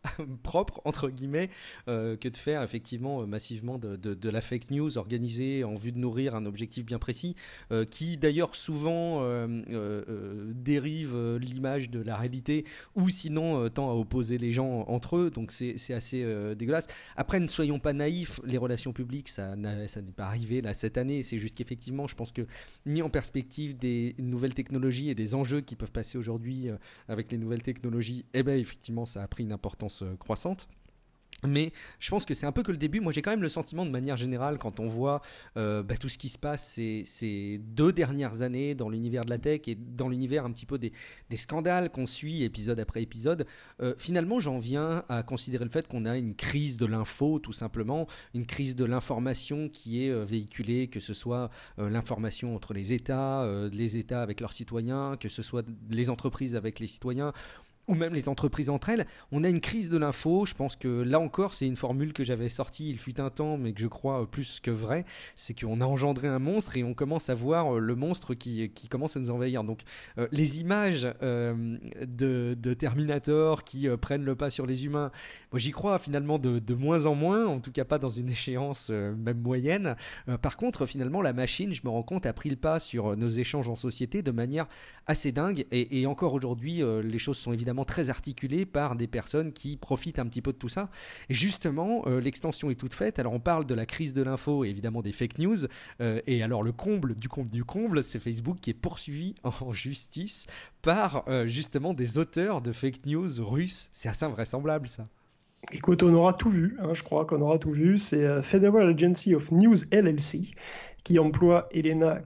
propre, entre guillemets, que de faire effectivement massivement de la fake news organisée en vue de nourrir un objectif bien précis, qui d'ailleurs souvent dérive l'image de la réalité, ou sinon tend à opposer les gens entre eux, donc c'est assez dégueulasse. Après, ne soyons pas naïfs, les relations publiques, ça n'est pas arrivé là cette année, c'est juste qu'effectivement, je pense que mis en perspective des nouvelles technologies et des enjeux qui peuvent passer aujourd'hui avec les nouvelles technologies, eh ben effectivement, ça a pris une importance croissante. Mais je pense que c'est un peu que le début. Moi, j'ai quand même le sentiment, de manière générale, quand on voit tout ce qui se passe ces 2 dernières années dans l'univers de la tech et dans l'univers un petit peu des scandales qu'on suit épisode après épisode, finalement, j'en viens à considérer le fait qu'on a une crise de l'info, tout simplement, une crise de l'information qui est véhiculée, que ce soit l'information entre les États avec leurs citoyens, que ce soit les entreprises avec les citoyens, ou même les entreprises entre elles. On a une crise de l'info. Je pense que là encore, c'est une formule que j'avais sortie il fut un temps, mais que je crois plus que vrai. C'est qu'on a engendré un monstre et on commence à voir le monstre qui commence à nous envahir. Donc les images de Terminator qui prennent le pas sur les humains, moi j'y crois finalement de moins en moins, en tout cas pas dans une échéance même moyenne. Par contre, finalement, la machine, je me rends compte, a pris le pas sur nos échanges en société de manière assez dingue. Et encore aujourd'hui, les choses sont évidemment très articulé par des personnes qui profitent un petit peu de tout ça. Et justement, l'extension est toute faite. Alors on parle de la crise de l'info et évidemment des fake news. Et alors le comble du comble du comble, c'est Facebook qui est poursuivi en justice par justement des auteurs de fake news russes. C'est assez invraisemblable ça. Écoute, on aura tout vu, hein, je crois qu'on aura tout vu. C'est Federal Agency of News LLC qui emploie Elena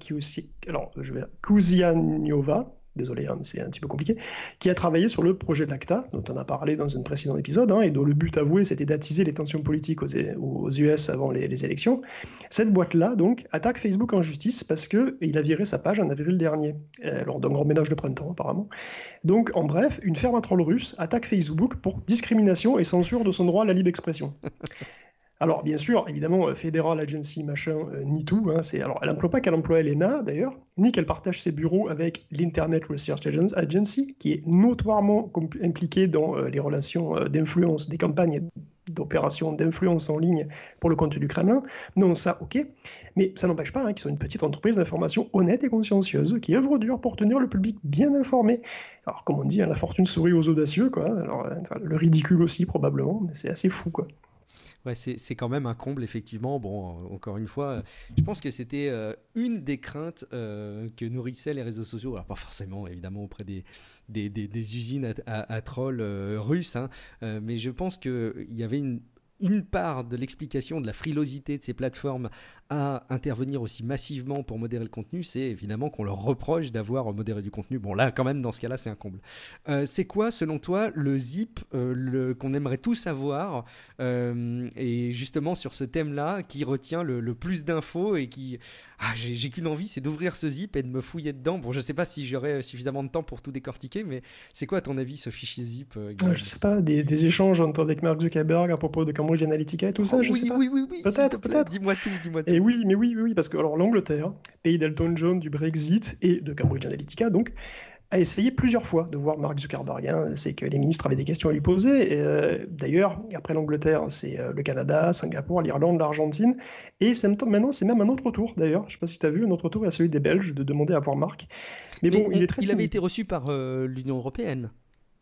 Kuzianiova, désolé, hein, c'est un petit peu compliqué, qui a travaillé sur le projet de l'ACTA, dont on a parlé dans un précédent épisode, hein, et dont le but avoué, c'était d'attiser les tensions politiques aux US avant les élections. Cette boîte-là, donc, attaque Facebook en justice parce qu'il a viré sa page en avril dernier, lors d'un grand ménage de printemps, apparemment. Donc, en bref, une ferme à trolls russe attaque Facebook pour discrimination et censure de son droit à la libre expression. Alors, bien sûr, évidemment, Federal Agency, machin, nie tout. Hein, alors, elle n'emploie pas qu'elle emploie Elena, d'ailleurs, ni qu'elle partage ses bureaux avec l'Internet Research Agency, qui est notoirement impliquée dans les relations d'influence, des campagnes d'opérations d'influence en ligne pour le compte du Kremlin. Non, ça, ok. Mais ça n'empêche pas qu'ils sont une petite entreprise d'information honnête et consciencieuse qui œuvre dur pour tenir le public bien informé. Alors, comme on dit, la fortune sourit aux audacieux, quoi. Alors, le ridicule aussi, probablement, mais c'est assez fou, quoi. Ouais, c'est quand même un comble, effectivement. Bon, encore une fois, je pense que c'était une des craintes que nourrissaient les réseaux sociaux. Alors, pas forcément, évidemment, auprès des usines à trolls russes, hein, mais je pense qu'il y avait une part de l'explication de la frilosité de ces plateformes à intervenir aussi massivement pour modérer le contenu, c'est évidemment qu'on leur reproche d'avoir modéré du contenu. Bon, là, quand même, dans ce cas-là, c'est un comble. C'est quoi, selon toi, le zip qu'on aimerait tous avoir et justement sur ce thème-là, qui retient le plus d'infos et qui... Ah, j'ai qu'une envie, c'est d'ouvrir ce zip et de me fouiller dedans. Bon, je sais pas si j'aurai suffisamment de temps pour tout décortiquer, mais c'est quoi, à ton avis, ce fichier zip Je sais pas, des échanges avec Mark Zuckerberg à propos de Cambridge Analytica et tout ça, je sais pas. Oui, peut-être. Dis-moi tout. Et oui, parce que alors, l'Angleterre, pays d'Elton John, du Brexit et de Cambridge Analytica, donc, a essayé plusieurs fois de voir Mark Zuckerberg. Hein. C'est que les ministres avaient des questions à lui poser. D'ailleurs, après l'Angleterre, c'est le Canada, Singapour, l'Irlande, l'Argentine. Et maintenant, c'est même un autre tour, d'ailleurs. Je ne sais pas si tu as vu, un autre tour est celui des Belges, de demander à voir Mark. Mais bon, il avait été reçu par l'Union européenne.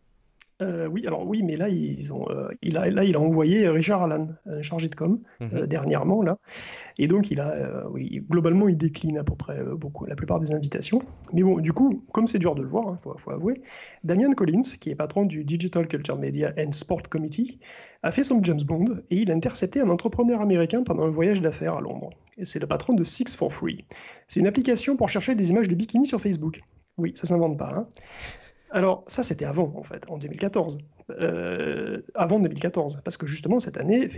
Oui, mais là, il a envoyé Richard Allan, chargé de com, dernièrement, là. Et donc, globalement, il décline à peu près la plupart des invitations. Mais bon, du coup, comme c'est dur de le voir, faut avouer, Damian Collins, qui est patron du Digital Culture Media and Sport Committee, a fait son James Bond et il a intercepté un entrepreneur américain pendant un voyage d'affaires à Londres. Et c'est le patron de Six for Free. C'est une application pour chercher des images de bikini sur Facebook. Oui, ça s'invente pas, hein. Alors, ça, c'était avant, en fait, en 2014. Avant 2014, parce que justement, cette année-là,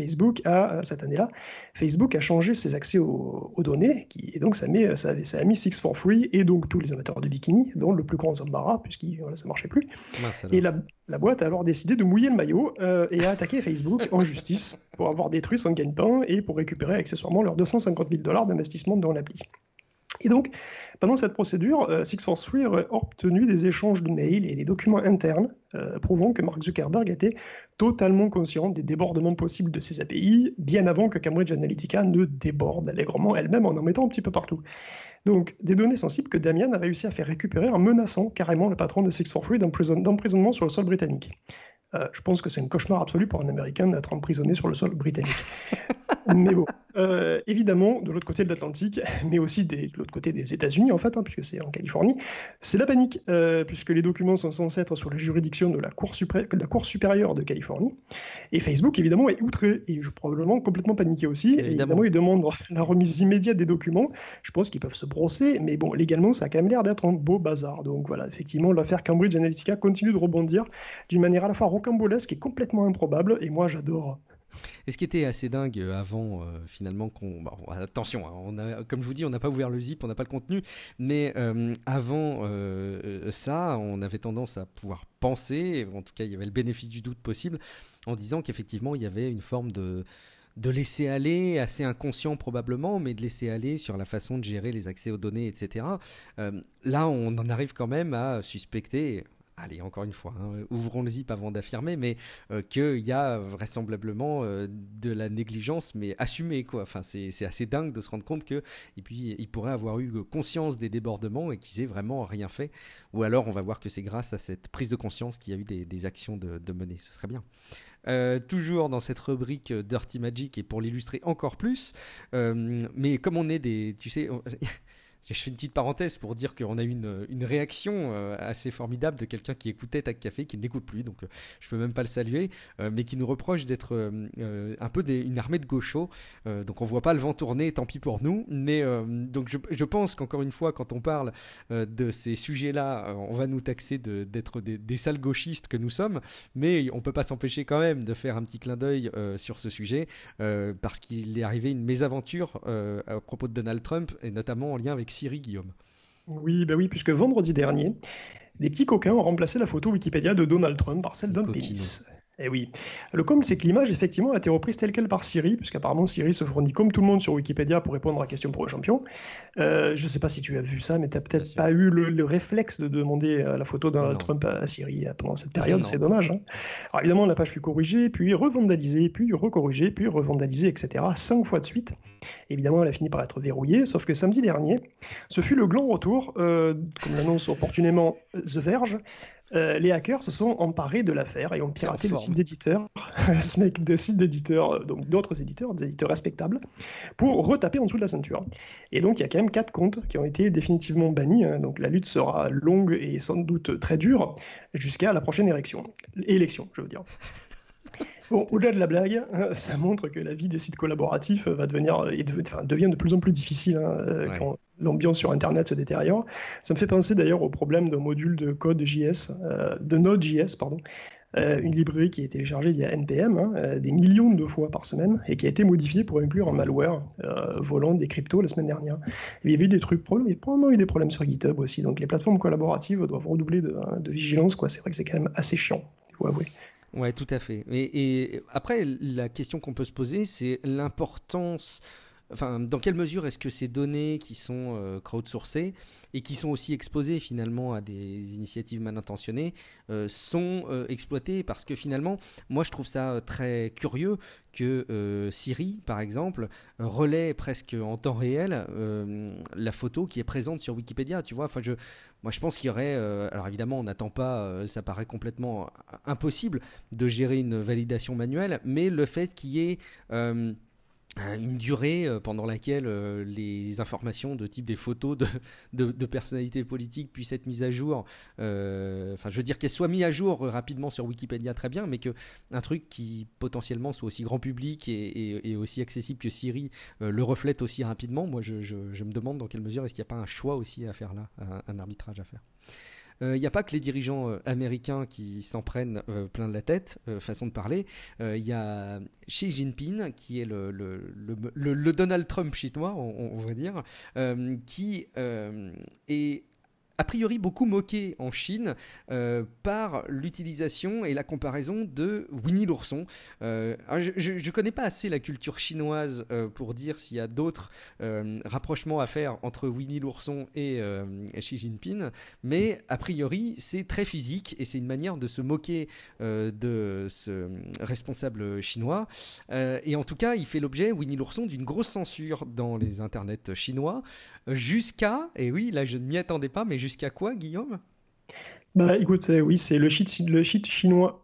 Facebook a changé ses accès aux données, et donc ça a mis Six for Free, et donc tous les amateurs de bikini, dont le plus grand embarras, puisque ça ne marchait plus. Et la boîte a alors décidé de mouiller le maillot et a attaqué Facebook en justice pour avoir détruit son gagne-pain et pour récupérer accessoirement leurs $250 000 d'investissement dans l'appli. Et donc, pendant cette procédure, Six for Free aurait obtenu des échanges de mails et des documents internes prouvant que Mark Zuckerberg était totalement conscient des débordements possibles de ces API, bien avant que Cambridge Analytica ne déborde allègrement elle-même en mettant un petit peu partout. Donc, des données sensibles que Damian a réussi à faire récupérer en menaçant carrément le patron de Six4Free d'emprisonnement sur le sol britannique. Je pense que c'est un cauchemar absolu pour un Américain d'être emprisonné sur le sol britannique. Mais bon, évidemment, de l'autre côté de l'Atlantique, mais aussi de l'autre côté des États-Unis, en fait, puisque c'est en Californie, c'est la panique, puisque les documents sont censés être sous la juridiction de la Cour supérieure de Californie. Et Facebook, évidemment, est outré, et probablement complètement paniqué aussi. Et évidemment, il demande la remise immédiate des documents. Je pense qu'ils peuvent se brosser, mais bon, légalement, ça a quand même l'air d'être un beau bazar. Donc voilà, effectivement, l'affaire Cambridge Analytica continue de rebondir d'une manière à la fois rocambolesque et complètement improbable, et moi, j'adore. Et ce qui était assez dingue avant, finalement, attention, hein, comme je vous dis, on n'a pas ouvert le zip, on n'a pas le contenu, mais avant ça, on avait tendance à pouvoir penser, en tout cas, il y avait le bénéfice du doute possible, en disant qu'effectivement, il y avait une forme de laisser aller, assez inconscient probablement, mais de laisser aller sur la façon de gérer les accès aux données, etc. Là, on en arrive quand même à suspecter... Allez, encore une fois, hein, ouvrons le zip avant d'affirmer, mais qu'il y a vraisemblablement de la négligence, mais assumée, quoi. Enfin, c'est assez dingue de se rendre compte que, et puis, il pourrait avoir eu conscience des débordements et qu'ils aient vraiment rien fait. Ou alors, on va voir que c'est grâce à cette prise de conscience qu'il y a eu des actions de mener. Ce serait bien. Toujours dans cette rubrique Dirty Magic, et pour l'illustrer encore plus, mais comme on est des... Tu sais... Je fais une petite parenthèse pour dire qu'on a eu une réaction assez formidable de quelqu'un qui écoutait Tac Café, qui ne l'écoute plus, donc je peux même pas le saluer, mais qui nous reproche d'être un peu une armée de gauchos, donc on voit pas le vent tourner, tant pis pour nous, mais donc je pense qu'encore une fois, quand on parle de ces sujets-là, on va nous taxer d'être des sales gauchistes que nous sommes, mais on peut pas s'empêcher quand même de faire un petit clin d'œil sur ce sujet, parce qu'il est arrivé une mésaventure à propos de Donald Trump, et notamment en lien avec Siri, Guillaume. Oui, bah oui, puisque vendredi dernier, des petits coquins ont remplacé la photo Wikipédia de Donald Trump par celle d'un pénis. Eh oui. Le comble, c'est que l'image, effectivement, a été reprise telle quelle par Siri, puisqu'apparemment Siri se fournit comme tout le monde sur Wikipédia pour répondre à questions pour le champion. Je ne sais pas si tu as vu ça, mais tu n'as peut-être pas eu le réflexe de demander la photo d'un Trump à Siri pendant cette période, c'est dommage. Hein. Alors évidemment, la page fut corrigée, puis revandalisée, puis recorrigée, puis revandalisée, etc. 5 fois de suite. Évidemment, elle a fini par être verrouillée, sauf que samedi dernier, ce fut le grand retour, comme l'annonce opportunément The Verge. Les hackers se sont emparés de l'affaire et ont piraté le site d'éditeurs, donc d'autres éditeurs, des éditeurs respectables, pour retaper en dessous de la ceinture. Et donc il y a quand même 4 comptes qui ont été définitivement bannis, hein, donc la lutte sera longue et sans doute très dure jusqu'à la prochaine élection, je veux dire. Bon, au-delà de la blague, ça montre que la vie des sites collaboratifs devient de plus en plus difficile quand l'ambiance sur Internet se détériore. Ça me fait penser d'ailleurs au problème d'un module de code JS, de Node.js, pardon, une librairie qui est téléchargée via NPM des millions de fois par semaine et qui a été modifiée pour inclure un malware volant des cryptos la semaine dernière. Et il y avait eu des trucs, il y a probablement eu des problèmes sur GitHub aussi, donc les plateformes collaboratives doivent redoubler de vigilance, quoi. C'est vrai que c'est quand même assez chiant, il faut avouer. Ouais, tout à fait. Et après, la question qu'on peut se poser, c'est l'importance... Enfin, dans quelle mesure est-ce que ces données qui sont crowdsourcées et qui sont aussi exposées finalement à des initiatives mal intentionnées sont exploitées? Parce que finalement, moi je trouve ça très curieux que Siri, par exemple, relaie presque en temps réel la photo qui est présente sur Wikipédia, tu vois. Enfin, moi je pense qu'il y aurait... alors évidemment, on n'attend pas, ça paraît complètement impossible de gérer une validation manuelle, mais le fait qu'il y ait... une durée pendant laquelle les informations de type des photos de personnalités politiques puissent être mises à jour, enfin je veux dire qu'elles soient mises à jour rapidement sur Wikipédia, très bien, mais qu'un truc qui potentiellement soit aussi grand public et aussi accessible que Siri le reflète aussi rapidement. Moi je me demande dans quelle mesure est-ce qu'il n'y a pas un choix aussi à faire là, un arbitrage à faire. Il n'y a pas que les dirigeants américains qui s'en prennent plein de la tête, façon de parler. Il y a Xi Jinping, qui est le Donald Trump chinois, on va dire, qui est a priori beaucoup moqué en Chine par l'utilisation et la comparaison de Winnie l'ourson. Je ne connais pas assez la culture chinoise pour dire s'il y a d'autres rapprochements à faire entre Winnie l'ourson et Xi Jinping, mais a priori c'est très physique et c'est une manière de se moquer de ce responsable chinois. Et en tout cas, il fait l'objet, Winnie l'ourson, d'une grosse censure dans les internets chinois, jusqu'à, et oui, là je ne m'y attendais pas, mais jusqu'à quoi, Guillaume ? Bah écoute, oui, c'est le site chinois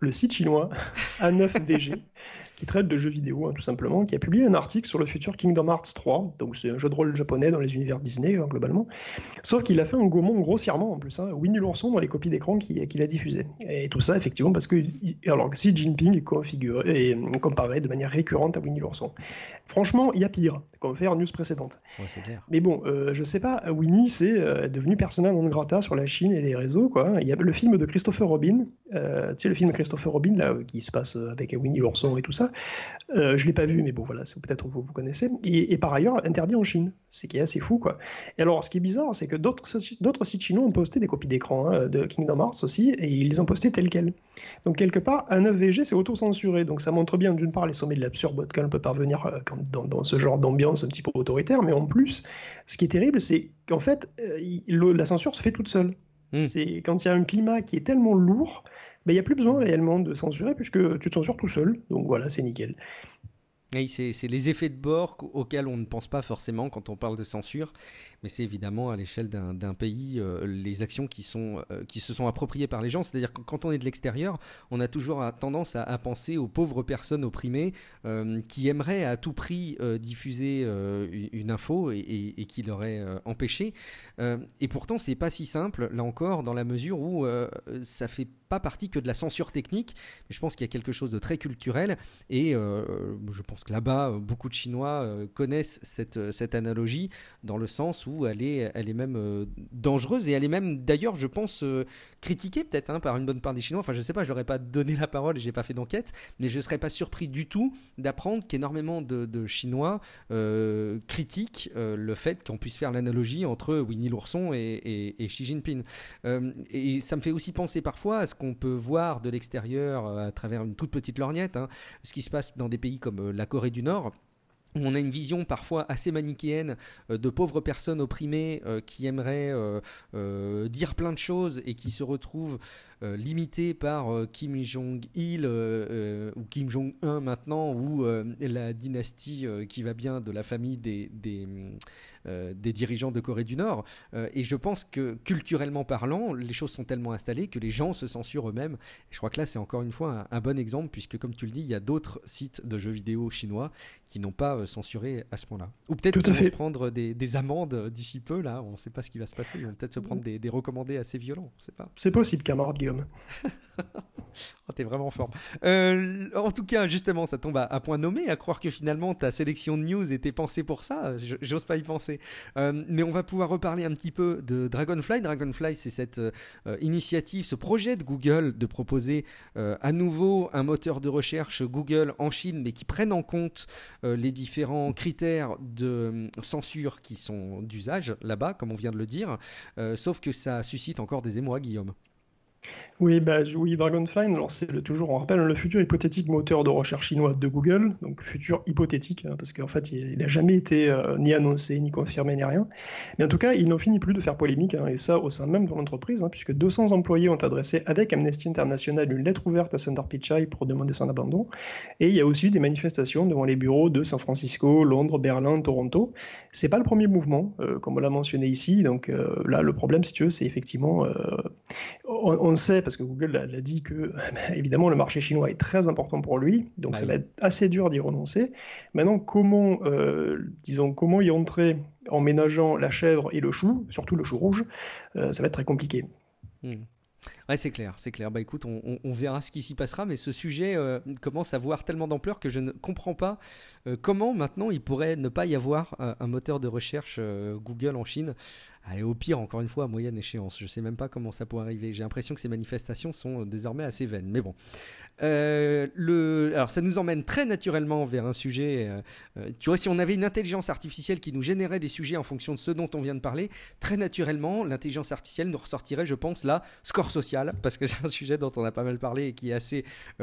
A9VG, qui traite de jeux vidéo, hein, tout simplement, qui a publié un article sur le futur Kingdom Hearts 3. Donc c'est un jeu de rôle japonais dans les univers Disney, hein, globalement. Sauf qu'il a fait un gommon grossièrement, en plus, hein, Winnie l'ourson dans les copies d'écran qu'il a diffusées. Et tout ça, effectivement, parce que alors, Xi Jinping est comparé de manière récurrente à Winnie l'ourson. Franchement, il y a pire, comme fait en news précédente. Ouais, c'est clair. Mais bon, je sais pas, Winnie, c'est devenu persona non grata sur la Chine et les réseaux, quoi. Il y a le film de Christopher Robin, tu sais, le film de Christopher Robin, là, qui se passe avec Winnie l'ourson et tout ça. Je l'ai pas vu, mais bon, voilà, c'est peut-être vous connaissez. Et par ailleurs, interdit en Chine, c'est qui est assez fou, quoi. Et alors, ce qui est bizarre, c'est que d'autres sites chinois ont posté des copies d'écran de Kingdom Hearts aussi, et ils les ont postés telles quelles. Donc, quelque part, A9VG, c'est auto-censuré. Donc, ça montre bien, d'une part, les sommets de l'absurde auquel on peut parvenir dans ce genre d'ambiance un petit peu autoritaire, mais en plus, ce qui est terrible, c'est qu'en fait, la censure se fait toute seule. C'est quand il y a un climat qui est tellement lourd, il n'y a plus besoin réellement de censurer puisque tu te censures tout seul. Donc voilà, c'est nickel. Oui, c'est les effets de bord auxquels on ne pense pas forcément quand on parle de censure, mais c'est évidemment à l'échelle d'un pays les actions qui se sont appropriées par les gens. C'est-à-dire que quand on est de l'extérieur, on a toujours tendance à penser aux pauvres personnes opprimées qui aimeraient à tout prix diffuser une info et qui l'auraient empêché. Et pourtant, c'est pas si simple, là encore, dans la mesure où ça fait pas partie que de la censure technique, mais je pense qu'il y a quelque chose de très culturel et je pense que là-bas, beaucoup de Chinois connaissent cette analogie dans le sens où elle est même dangereuse et elle est même d'ailleurs, je pense, critiquée peut-être par une bonne part des Chinois. Enfin, je sais pas, je leur ai pas donné la parole et j'ai pas fait d'enquête, mais je serais pas surpris du tout d'apprendre qu'énormément de Chinois critiquent le fait qu'on puisse faire l'analogie entre Winnie l'ourson et Xi Jinping. Et ça me fait aussi penser parfois à ce qu'on peut voir de l'extérieur à travers une toute petite lorgnette, ce qui se passe dans des pays comme la Corée du Nord, où on a une vision parfois assez manichéenne de pauvres personnes opprimées qui aimeraient dire plein de choses et qui se retrouvent limitées par Kim Jong-il ou Kim Jong-un maintenant, ou la dynastie qui va bien de la famille des dirigeants de Corée du Nord. Et je pense que culturellement parlant, les choses sont tellement installées que les gens se censurent eux-mêmes. Et je crois que là, c'est encore une fois un bon exemple, puisque comme tu le dis, il y a d'autres sites de jeux vidéo chinois qui n'ont pas censuré à ce point-là. Ou peut-être qu'ils vont se prendre des amendes d'ici peu, là, on ne sait pas ce qui va se passer. Ils vont peut-être se prendre des recommandés assez violents, on ne sait pas. C'est possible, camarade Guillaume. Oh, t'es vraiment fort. En tout cas, justement, ça tombe à point nommé, à croire que finalement ta sélection de news était pensée pour ça. J'ose pas y penser. Mais on va pouvoir reparler un petit peu de Dragonfly. Dragonfly, c'est cette initiative, ce projet de Google de proposer à nouveau un moteur de recherche Google en Chine, mais qui prenne en compte les différents critères de censure qui sont d'usage là-bas, comme on vient de le dire. Sauf que ça suscite encore des émois, Guillaume. Oui, Dragonfly, alors c'est toujours, on rappelle, le futur hypothétique moteur de recherche chinois de Google, donc futur hypothétique, parce qu'en fait, il n'a jamais été ni annoncé, ni confirmé, ni rien. Mais en tout cas, il n'en finit plus de faire polémique, et ça au sein même de l'entreprise, puisque 200 employés ont adressé avec Amnesty International une lettre ouverte à Sundar Pichai pour demander son abandon. Et il y a aussi eu des manifestations devant les bureaux de San Francisco, Londres, Berlin, Toronto. C'est pas le premier mouvement, comme on l'a mentionné ici, donc là, le problème, si tu veux, c'est effectivement... on sait, parce que Google l'a dit, que évidemment le marché chinois est très important pour lui, donc ça va être assez dur d'y renoncer. Maintenant, comment y entrer en ménageant la chèvre et le chou, surtout le chou rouge, ça va être très compliqué. Ouais, c'est clair. Bah écoute, on verra ce qui s'y passera, mais ce sujet commence à avoir tellement d'ampleur que je ne comprends pas comment maintenant il pourrait ne pas y avoir un moteur de recherche Google en Chine. Allez, au pire, encore une fois, à moyenne échéance. Je ne sais même pas comment ça pourrait arriver. J'ai l'impression que ces manifestations sont désormais assez vaines. Mais bon. Alors ça nous emmène très naturellement vers un sujet. Tu vois, si on avait une intelligence artificielle qui nous générait des sujets en fonction de ce dont on vient de parler, très naturellement, l'intelligence artificielle nous ressortirait, je pense, là, score social, parce que c'est un sujet dont on a pas mal parlé et qui est assez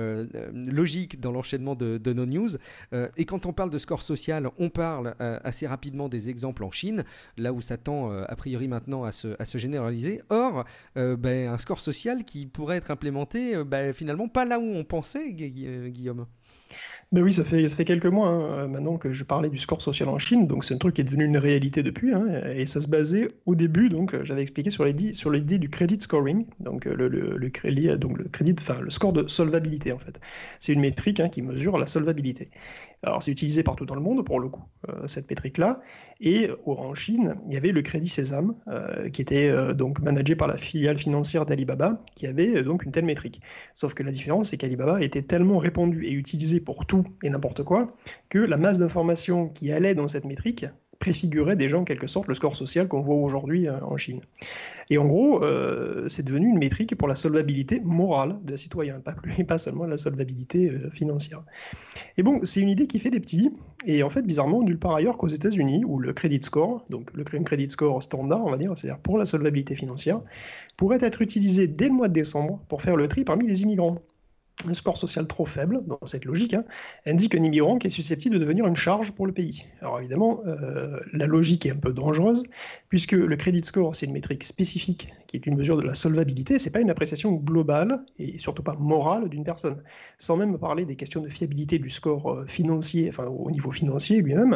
logique dans l'enchaînement de nos news. Et quand on parle de score social, on parle assez rapidement des exemples en Chine, là où ça tend a priori maintenant à se généraliser. Or, un score social qui pourrait être implémenté finalement pas là où on pensait, Guillaume. Ben oui, ça fait quelques mois maintenant que je parlais du score social en Chine, donc c'est un truc qui est devenu une réalité depuis, et ça se basait au début, donc j'avais expliqué sur l'idée du credit scoring, donc le crédit, enfin le score de solvabilité en fait. C'est une métrique qui mesure la solvabilité. Alors c'est utilisé partout dans le monde pour le coup, cette métrique-là, et en Chine, il y avait le Crédit Sésame, qui était donc managé par la filiale financière d'Alibaba, qui avait donc une telle métrique. Sauf que la différence, c'est qu'Alibaba était tellement répandu et utilisé pour tout et n'importe quoi, que la masse d'informations qui allait dans cette métrique préfigurait déjà en quelque sorte le score social qu'on voit aujourd'hui en Chine. Et en gros, c'est devenu une métrique pour la solvabilité morale d'un citoyen, pas seulement la solvabilité financière. Et bon, c'est une idée qui fait des petits, et en fait, bizarrement, nulle part ailleurs qu'aux États-Unis, où le credit score, donc le credit score standard, on va dire, c'est-à-dire pour la solvabilité financière, pourrait être utilisé dès le mois de décembre pour faire le tri parmi les immigrants. Un score social trop faible, dans cette logique, indique un immigrant qui est susceptible de devenir une charge pour le pays. Alors évidemment, la logique est un peu dangereuse, puisque le credit score, c'est une métrique spécifique, qui est une mesure de la solvabilité, c'est pas une appréciation globale, et surtout pas morale d'une personne. Sans même parler des questions de fiabilité du score financier, enfin au niveau financier lui-même,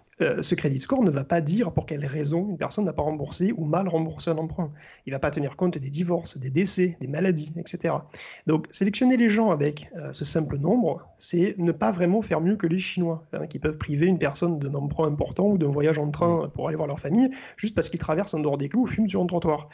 ce credit score ne va pas dire pour quelle raison une personne n'a pas remboursé ou mal remboursé un emprunt. Il ne va pas tenir compte des divorces, des décès, des maladies, etc. Donc, sélectionner les gens avec ce simple nombre, c'est ne pas vraiment faire mieux que les Chinois, qui peuvent priver une personne d'un emprunt important ou d'un voyage en train pour aller voir leur famille, juste parce qu'ils traversent en dehors des clous ou fument sur un trottoir.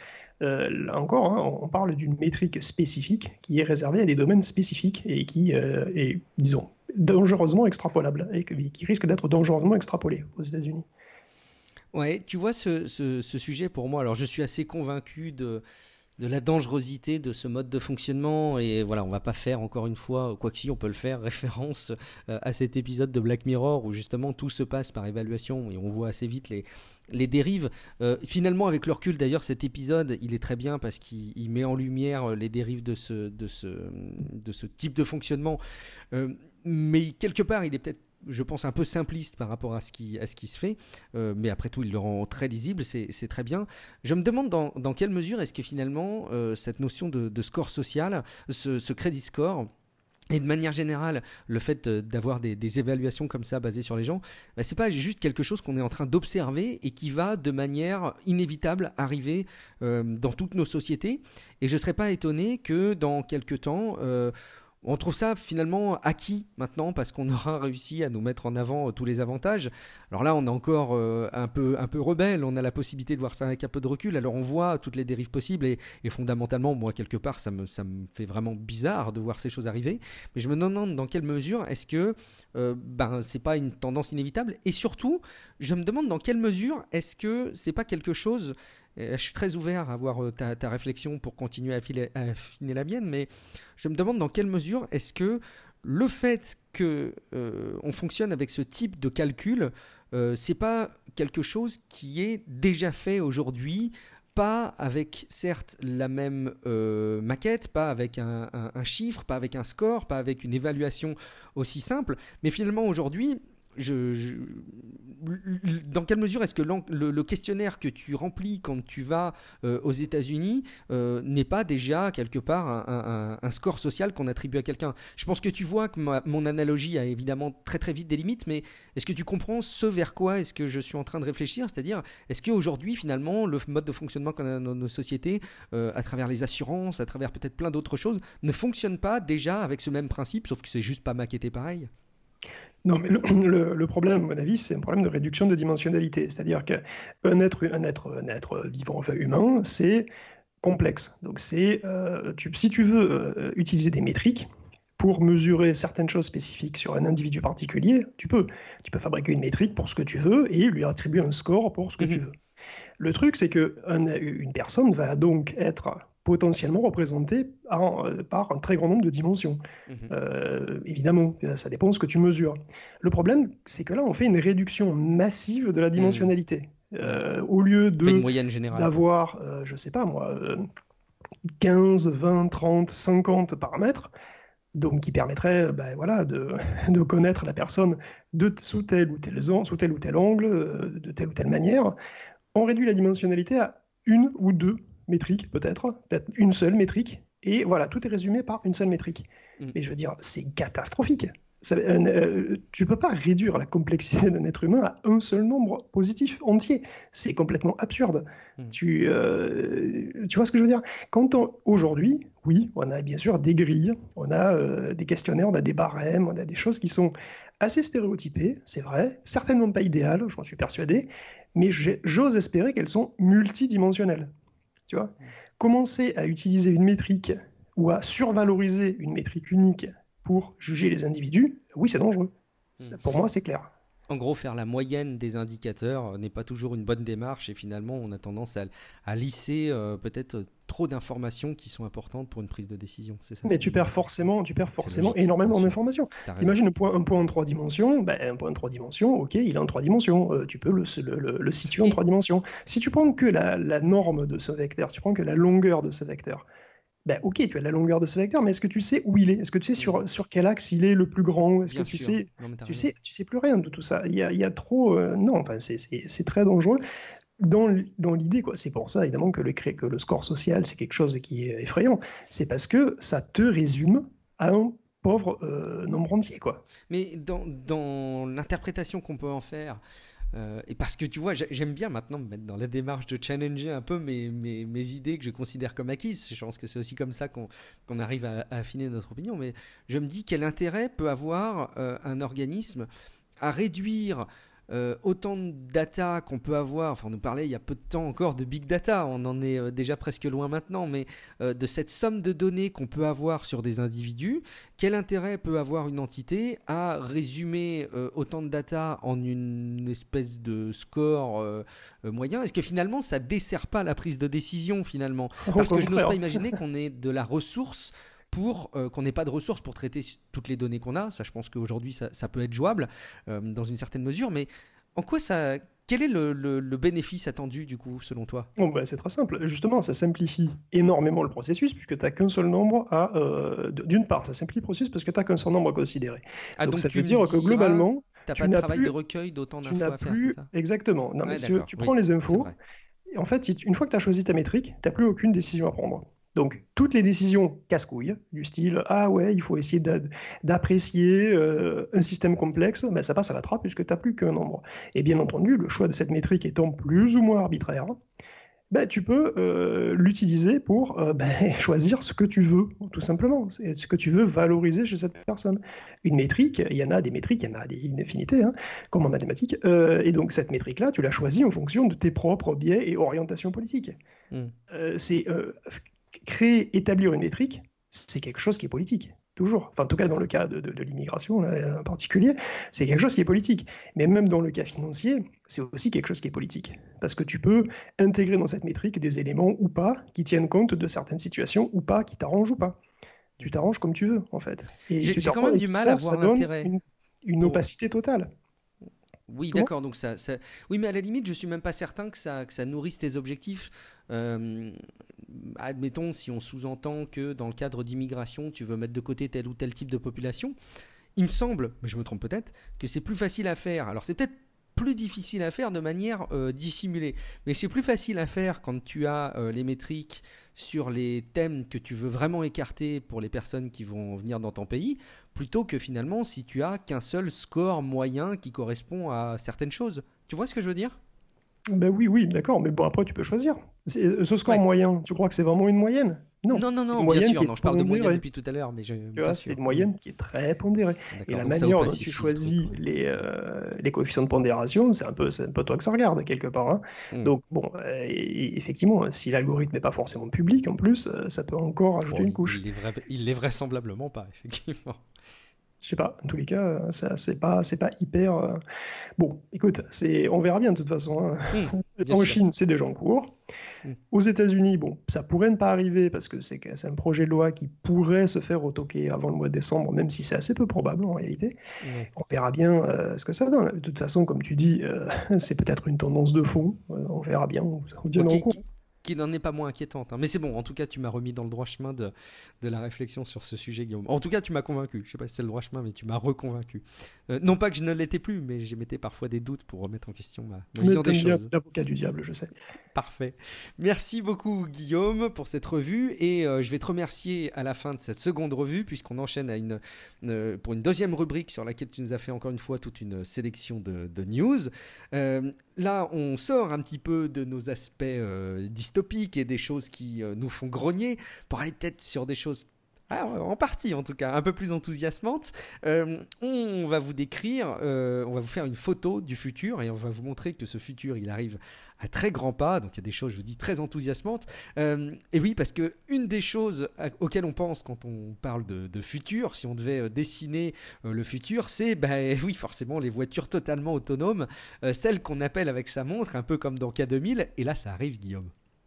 Là encore, on parle d'une métrique spécifique qui est réservée à des domaines spécifiques et qui est, disons, dangereusement extrapolable et qui risque d'être dangereusement extrapolé aux États-Unis. Ouais, tu vois ce sujet pour moi. Alors, je suis assez convaincu de la dangerosité de ce mode de fonctionnement, et voilà, on va pas faire encore une fois, quoi que si on peut le faire, référence à cet épisode de Black Mirror où justement tout se passe par évaluation et on voit assez vite les dérives. Finalement, avec le recul d'ailleurs, cet épisode il est très bien parce qu'il met en lumière les dérives de ce type de fonctionnement, mais quelque part il est peut-être, je pense, un peu simpliste par rapport à ce qui se fait, mais après tout il le rend très lisible, c'est très bien. Je me demande dans quelle mesure est-ce que finalement cette notion de score social, ce credit score, et de manière générale, le fait d'avoir des évaluations comme ça basées sur les gens, c'est pas juste quelque chose qu'on est en train d'observer et qui va de manière inévitable arriver dans toutes nos sociétés. Et je serais pas étonné que dans quelques temps, on trouve ça finalement acquis maintenant parce qu'on aura réussi à nous mettre en avant tous les avantages. Alors là, on est encore un peu rebelle, on a la possibilité de voir ça avec un peu de recul, alors on voit toutes les dérives possibles et fondamentalement, moi quelque part, ça me fait vraiment bizarre de voir ces choses arriver. Mais je me demande dans quelle mesure est-ce que c'est pas une tendance inévitable, et surtout, je me demande dans quelle mesure est-ce que c'est pas quelque chose. Je suis très ouvert à voir ta réflexion pour continuer à affiner la mienne, mais je me demande dans quelle mesure est-ce que le fait qu'on fonctionne avec ce type de calcul, c'est pas quelque chose qui est déjà fait aujourd'hui, pas avec certes la même maquette, pas avec un chiffre, pas avec un score, pas avec une évaluation aussi simple, mais finalement aujourd'hui, dans quelle mesure est-ce que le questionnaire que tu remplis quand tu vas aux États-Unis n'est pas déjà quelque part un score social qu'on attribue à quelqu'un? Je pense que tu vois que mon analogie a évidemment très très vite des limites, mais est-ce que tu comprends ce vers quoi est-ce que je suis en train de réfléchir? C'est-à-dire, est-ce qu'aujourd'hui finalement le mode de fonctionnement qu'on a dans nos sociétés, à travers les assurances, à travers peut-être plein d'autres choses, ne fonctionne pas déjà avec ce même principe, sauf que c'est juste pas maquetté pareil? Non, mais le problème, à mon avis, c'est un problème de réduction de dimensionnalité. C'est-à-dire qu'un être vivant, enfin humain, c'est complexe. Donc, si tu veux utiliser des métriques pour mesurer certaines choses spécifiques sur un individu particulier, tu peux. Tu peux fabriquer une métrique pour ce que tu veux et lui attribuer un score pour ce que tu veux. Le truc, c'est qu'une personne va donc être potentiellement représenté par un très grand nombre de dimensions. Évidemment, ça dépend de ce que tu mesures. Le problème, c'est que là, on fait une réduction massive de la dimensionnalité. Au lieu une moyenne générale, d'avoir, je sais pas moi, 15, 20, 30, 50 paramètres, donc qui permettraient de connaître la personne sous tel ou tel angle, de telle ou telle manière, on réduit la dimensionnalité à une ou deux métriques, peut-être une seule métrique, et voilà, tout est résumé par une seule métrique. Mais je veux dire, c'est catastrophique. Tu peux pas réduire la complexité d'un être humain à un seul nombre positif entier. C'est complètement absurde. Tu vois ce que je veux dire? Aujourd'hui, oui, on a bien sûr des grilles, on a des questionnaires, on a des barèmes, on a des choses qui sont assez stéréotypées, c'est vrai, certainement pas idéales, j'en suis persuadé, mais j'ose espérer qu'elles sont multidimensionnelles. Tu vois? Commencer à utiliser une métrique ou à survaloriser une métrique unique pour juger les individus, oui, c'est dangereux. Pour moi, c'est clair. En gros, faire la moyenne des indicateurs n'est pas toujours une bonne démarche et finalement, on a tendance à lisser peut-être trop d'informations qui sont importantes pour une prise de décision. C'est ça? Mais tu perds forcément énormément d'informations. T'imagines un point en 3 dimensions, un point en 3 dimensions, ok, il est en 3 dimensions, tu peux le situer en 3 dimensions. Si tu prends que la norme de ce vecteur, si tu prends que la longueur de ce vecteur, ok, tu as la longueur de ce vecteur, mais est-ce que tu sais où il est? Est-ce que tu sais sur quel axe il est le plus grand? Est-ce que tu sais? Tu sais plus rien de tout ça. Il y a trop. Non, enfin, c'est très dangereux. Dans l'idée, quoi. C'est pour ça, évidemment, que le score social, c'est quelque chose qui est effrayant. C'est parce que ça te résume à un pauvre nombre entier, quoi. Mais dans l'interprétation qu'on peut en faire. Et parce que tu vois, j'aime bien maintenant me mettre dans la démarche de challenger un peu mes idées que je considère comme acquises. Je pense que c'est aussi comme ça qu'on arrive à affiner notre opinion. Mais je me dis quel intérêt peut avoir un organisme à réduire autant de data qu'on peut avoir. Enfin, on nous parlait il y a peu de temps encore de big data. On en est déjà presque loin maintenant, mais de cette somme de données qu'on peut avoir sur des individus. Quel intérêt peut avoir une entité à résumer autant de data en une espèce de score moyen? Est-ce que finalement ça dessert pas la prise de décision finalement? Parce que je n'ose pas imaginer qu'on ait de la ressource qu'on n'ait pas de ressources pour traiter toutes les données qu'on a. Ça, je pense qu'aujourd'hui, ça peut être jouable dans une certaine mesure. Mais en quoi quel est le bénéfice attendu, du coup, selon toi? C'est très simple. Justement, ça simplifie énormément le processus, puisque tu n'as qu'un seul nombre d'une part, ça simplifie le processus parce que tu n'as qu'un seul nombre à considérer. Donc ça veut dire que globalement, tu n'as pas de travail de recueil d'autant d'infos à faire, c'est ça? Exactement. Non, mais si tu prends les infos, en fait, une fois que tu as choisi ta métrique, tu n'as plus aucune décision à prendre. Donc, toutes les décisions casse-couilles, du style « Ah ouais, il faut essayer d'apprécier un système complexe », ça passe à la trappe puisque tu n'as plus qu'un nombre. Et bien entendu, le choix de cette métrique étant plus ou moins arbitraire, tu peux l'utiliser pour choisir ce que tu veux, tout simplement. C'est ce que tu veux valoriser chez cette personne. Une métrique, il y en a une infinité, comme en mathématiques. Et donc, cette métrique-là, tu l'as choisie en fonction de tes propres biais et orientations politiques. Établir une métrique, c'est quelque chose qui est politique, toujours. Enfin, en tout cas, dans le cas de l'immigration en particulier, c'est quelque chose qui est politique. Mais même dans le cas financier, c'est aussi quelque chose qui est politique. Parce que tu peux intégrer dans cette métrique des éléments ou pas qui tiennent compte de certaines situations ou pas, qui t'arrangent ou pas. Tu t'arranges comme tu veux, en fait. Et j'ai quand même du mal à voir l'intérêt. Une opacité totale. Oui, d'accord. Donc oui, mais à la limite, je suis même pas certain que ça nourrisse tes objectifs. Admettons, si on sous-entend que dans le cadre d'immigration, tu veux mettre de côté tel ou tel type de population, il me semble, mais je me trompe peut-être, que c'est plus facile à faire. Alors c'est peut-être plus difficile à faire de manière dissimulée, mais c'est plus facile à faire quand tu as les métriques sur les thèmes que tu veux vraiment écarter pour les personnes qui vont venir dans ton pays, plutôt que finalement si tu as qu'un seul score moyen qui correspond à certaines choses. Tu vois ce que je veux dire ? Oui, d'accord, mais bon, après tu peux choisir. Ce score moyen, tu crois que c'est vraiment une moyenne? Non, bien sûr, je parle de moyenne depuis tout à l'heure, mais c'est une moyenne qui est très pondérée. Et la manière dont tu choisis les coefficients de pondération, c'est un peu toi que ça regarde quelque part. Donc bon, effectivement, si l'algorithme n'est pas forcément public, en plus, ça peut encore ajouter une couche. Il l'est vraisemblablement pas, effectivement. Je sais pas, en tous les cas, c'est pas hyper... Bon, écoute, on verra bien de toute façon. En Chine, c'est déjà en cours. Aux États-Unis, bon, ça pourrait ne pas arriver parce que c'est un projet de loi qui pourrait se faire retoquer avant le mois de décembre, même si c'est assez peu probable en réalité. On verra bien ce que ça donne. De toute façon, comme tu dis, c'est peut-être une tendance de fond. On verra bien. On tiendra au courant. Qui n'en est pas moins inquiétante. Hein. Mais c'est bon, en tout cas, tu m'as remis dans le droit chemin de la réflexion sur ce sujet, Guillaume. En tout cas, tu m'as convaincu. Je sais pas si c'est le droit chemin, mais tu m'as reconvaincu. Non pas que je ne l'étais plus, mais j'émettais parfois des doutes pour remettre en question ma vision des choses. L'avocat du diable, je sais. Parfait. Merci beaucoup, Guillaume, pour cette revue. Et je vais te remercier à la fin de cette seconde revue, puisqu'on enchaîne pour une deuxième rubrique sur laquelle tu nous as fait encore une fois toute une sélection de news. Là, on sort un petit peu de nos aspects dystopiques et des choses qui nous font grogner pour aller peut-être sur des choses, en partie en tout cas, un peu plus enthousiasmantes. On va vous décrire, on va vous faire une photo du futur et on va vous montrer que ce futur, il arrive à très grands pas. Donc il y a des choses, je vous dis, très enthousiasmantes. Et oui, parce que une des choses auxquelles on pense quand on parle de futur, si on devait dessiner le futur, c'est, oui, forcément, les voitures totalement autonomes, celles qu'on appelle avec sa montre, un peu comme dans K2000. Et là, ça arrive, Guillaume.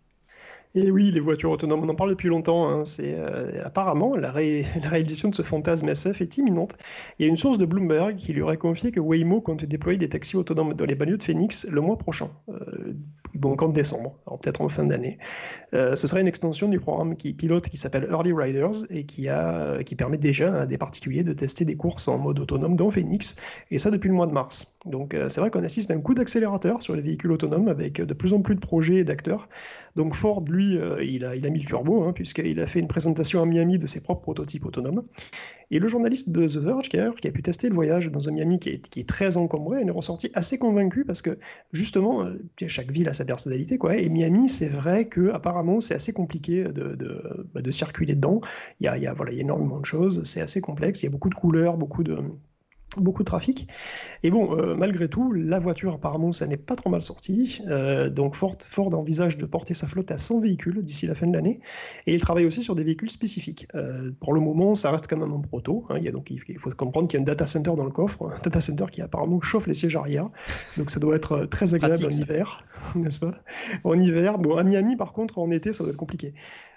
Et oui, les voitures autonomes, on en parle depuis longtemps. Hein. Apparemment, la réédition de ce fantasme SF est imminente. Il y a une source de Bloomberg qui lui aurait confié que Waymo compte déployer des taxis autonomes dans les banlieues de Phoenix le mois prochain. Donc en décembre, alors peut-être en fin d'année. Ce serait une extension du programme qui s'appelle Early Riders et qui permet déjà à des particuliers de tester des courses en mode autonome dans Phoenix, et ça depuis le mois de mars. Donc c'est vrai qu'on assiste à un coup d'accélérateur sur les véhicules autonomes avec de plus en plus de projets et d'acteurs. Donc Ford, lui, il a mis le turbo, hein, puisqu'il a fait une présentation à Miami de ses propres prototypes autonomes. Et le journaliste de The Verge, qui a pu tester le voyage dans un Miami qui est très encombré, il est ressorti assez convaincu parce que, justement, chaque ville a sa personnalité, quoi. Et Miami, c'est vrai qu'apparemment, c'est assez compliqué de circuler dedans. Il y a énormément de choses, c'est assez complexe, il y a beaucoup de couleurs, beaucoup de trafic. Et bon, malgré tout, la voiture, apparemment, ça n'est pas trop mal sorti. Donc Ford envisage de porter sa flotte à 100 véhicules d'ici la fin de l'année. Et il travaille aussi sur des véhicules spécifiques. Pour le moment, ça reste quand même en proto. Hein. Il faut comprendre qu'il y a un data center dans le coffre, un data center qui apparemment chauffe les sièges arrière. Donc ça doit être très agréable en hiver, n'est-ce pas? En hiver. Bon, à Miami, par contre, en été, ça doit être compliqué.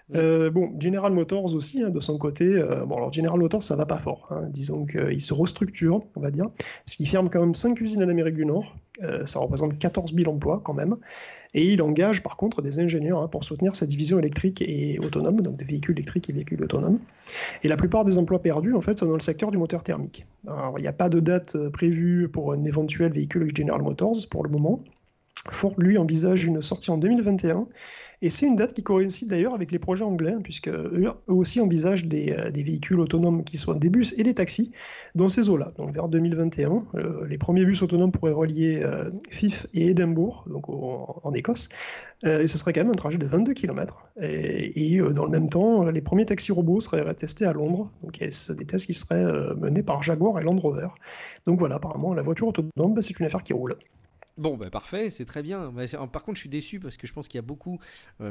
General Motors aussi, hein, de son côté. Alors General Motors, ça va pas fort. Hein. Disons qu'il se restructure, on va dire, parce qu'il ferme quand même 5 usines en Amérique du Nord. Ça représente 14 000 emplois quand même. Et il engage par contre des ingénieurs pour soutenir sa division électrique et autonome, donc des véhicules électriques et véhicules autonomes. Et la plupart des emplois perdus, en fait, sont dans le secteur du moteur thermique. Alors il n'y a pas de date prévue pour un éventuel véhicule General Motors pour le moment. Ford, lui, envisage une sortie en 2021. Et c'est une date qui coïncide d'ailleurs avec les projets anglais, puisque eux aussi envisagent des véhicules autonomes qui soient des bus et des taxis dans ces eaux-là. Donc vers 2021, les premiers bus autonomes pourraient relier Fife et Édimbourg, donc en Écosse. Et ce serait quand même un trajet de 22 km. Et dans le même temps, les premiers taxis robots seraient testés à Londres. Donc c'est des tests qui seraient menés par Jaguar et Land Rover. Donc voilà, apparemment, la voiture autonome, c'est une affaire qui roule. Bon, parfait, c'est très bien. Par contre, je suis déçu parce que je pense qu'il y a beaucoup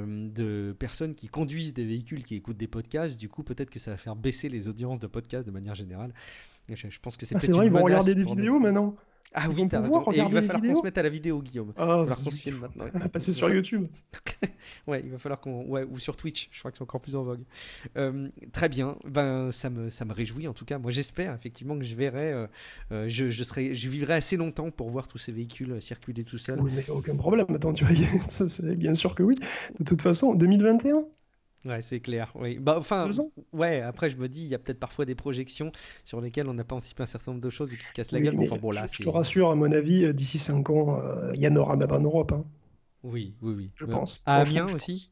de personnes qui conduisent des véhicules, qui écoutent des podcasts. Du coup, peut-être que ça va faire baisser les audiences de podcasts de manière générale. Je pense que c'est peut-être vrai, une ils vont menace regarder des vidéos maintenant. Ah oui, t'as raison. Et il va falloir qu'on se mette à la vidéo, Guillaume. Il va falloir qu'on se filme maintenant. Passer sur YouTube. Ouais, il va falloir ou sur Twitch. Je crois que c'est encore plus en vogue. Très bien. Ça me réjouit en tout cas. Moi, j'espère effectivement que je verrai. Je vivrai assez longtemps pour voir tous ces véhicules circuler tout seuls. Oui, mais aucun problème. Attends, c'est bien sûr que oui. De toute façon, 2021. Ouais, c'est clair. Oui. Après, je me dis, il y a peut-être parfois des projections sur lesquelles on n'a pas anticipé un certain nombre de choses et qui se cassent la gueule. Je te rassure, à mon avis, d'ici 5 ans, il y en aura même en Europe. Hein. Oui. Je pense. À Amiens aussi.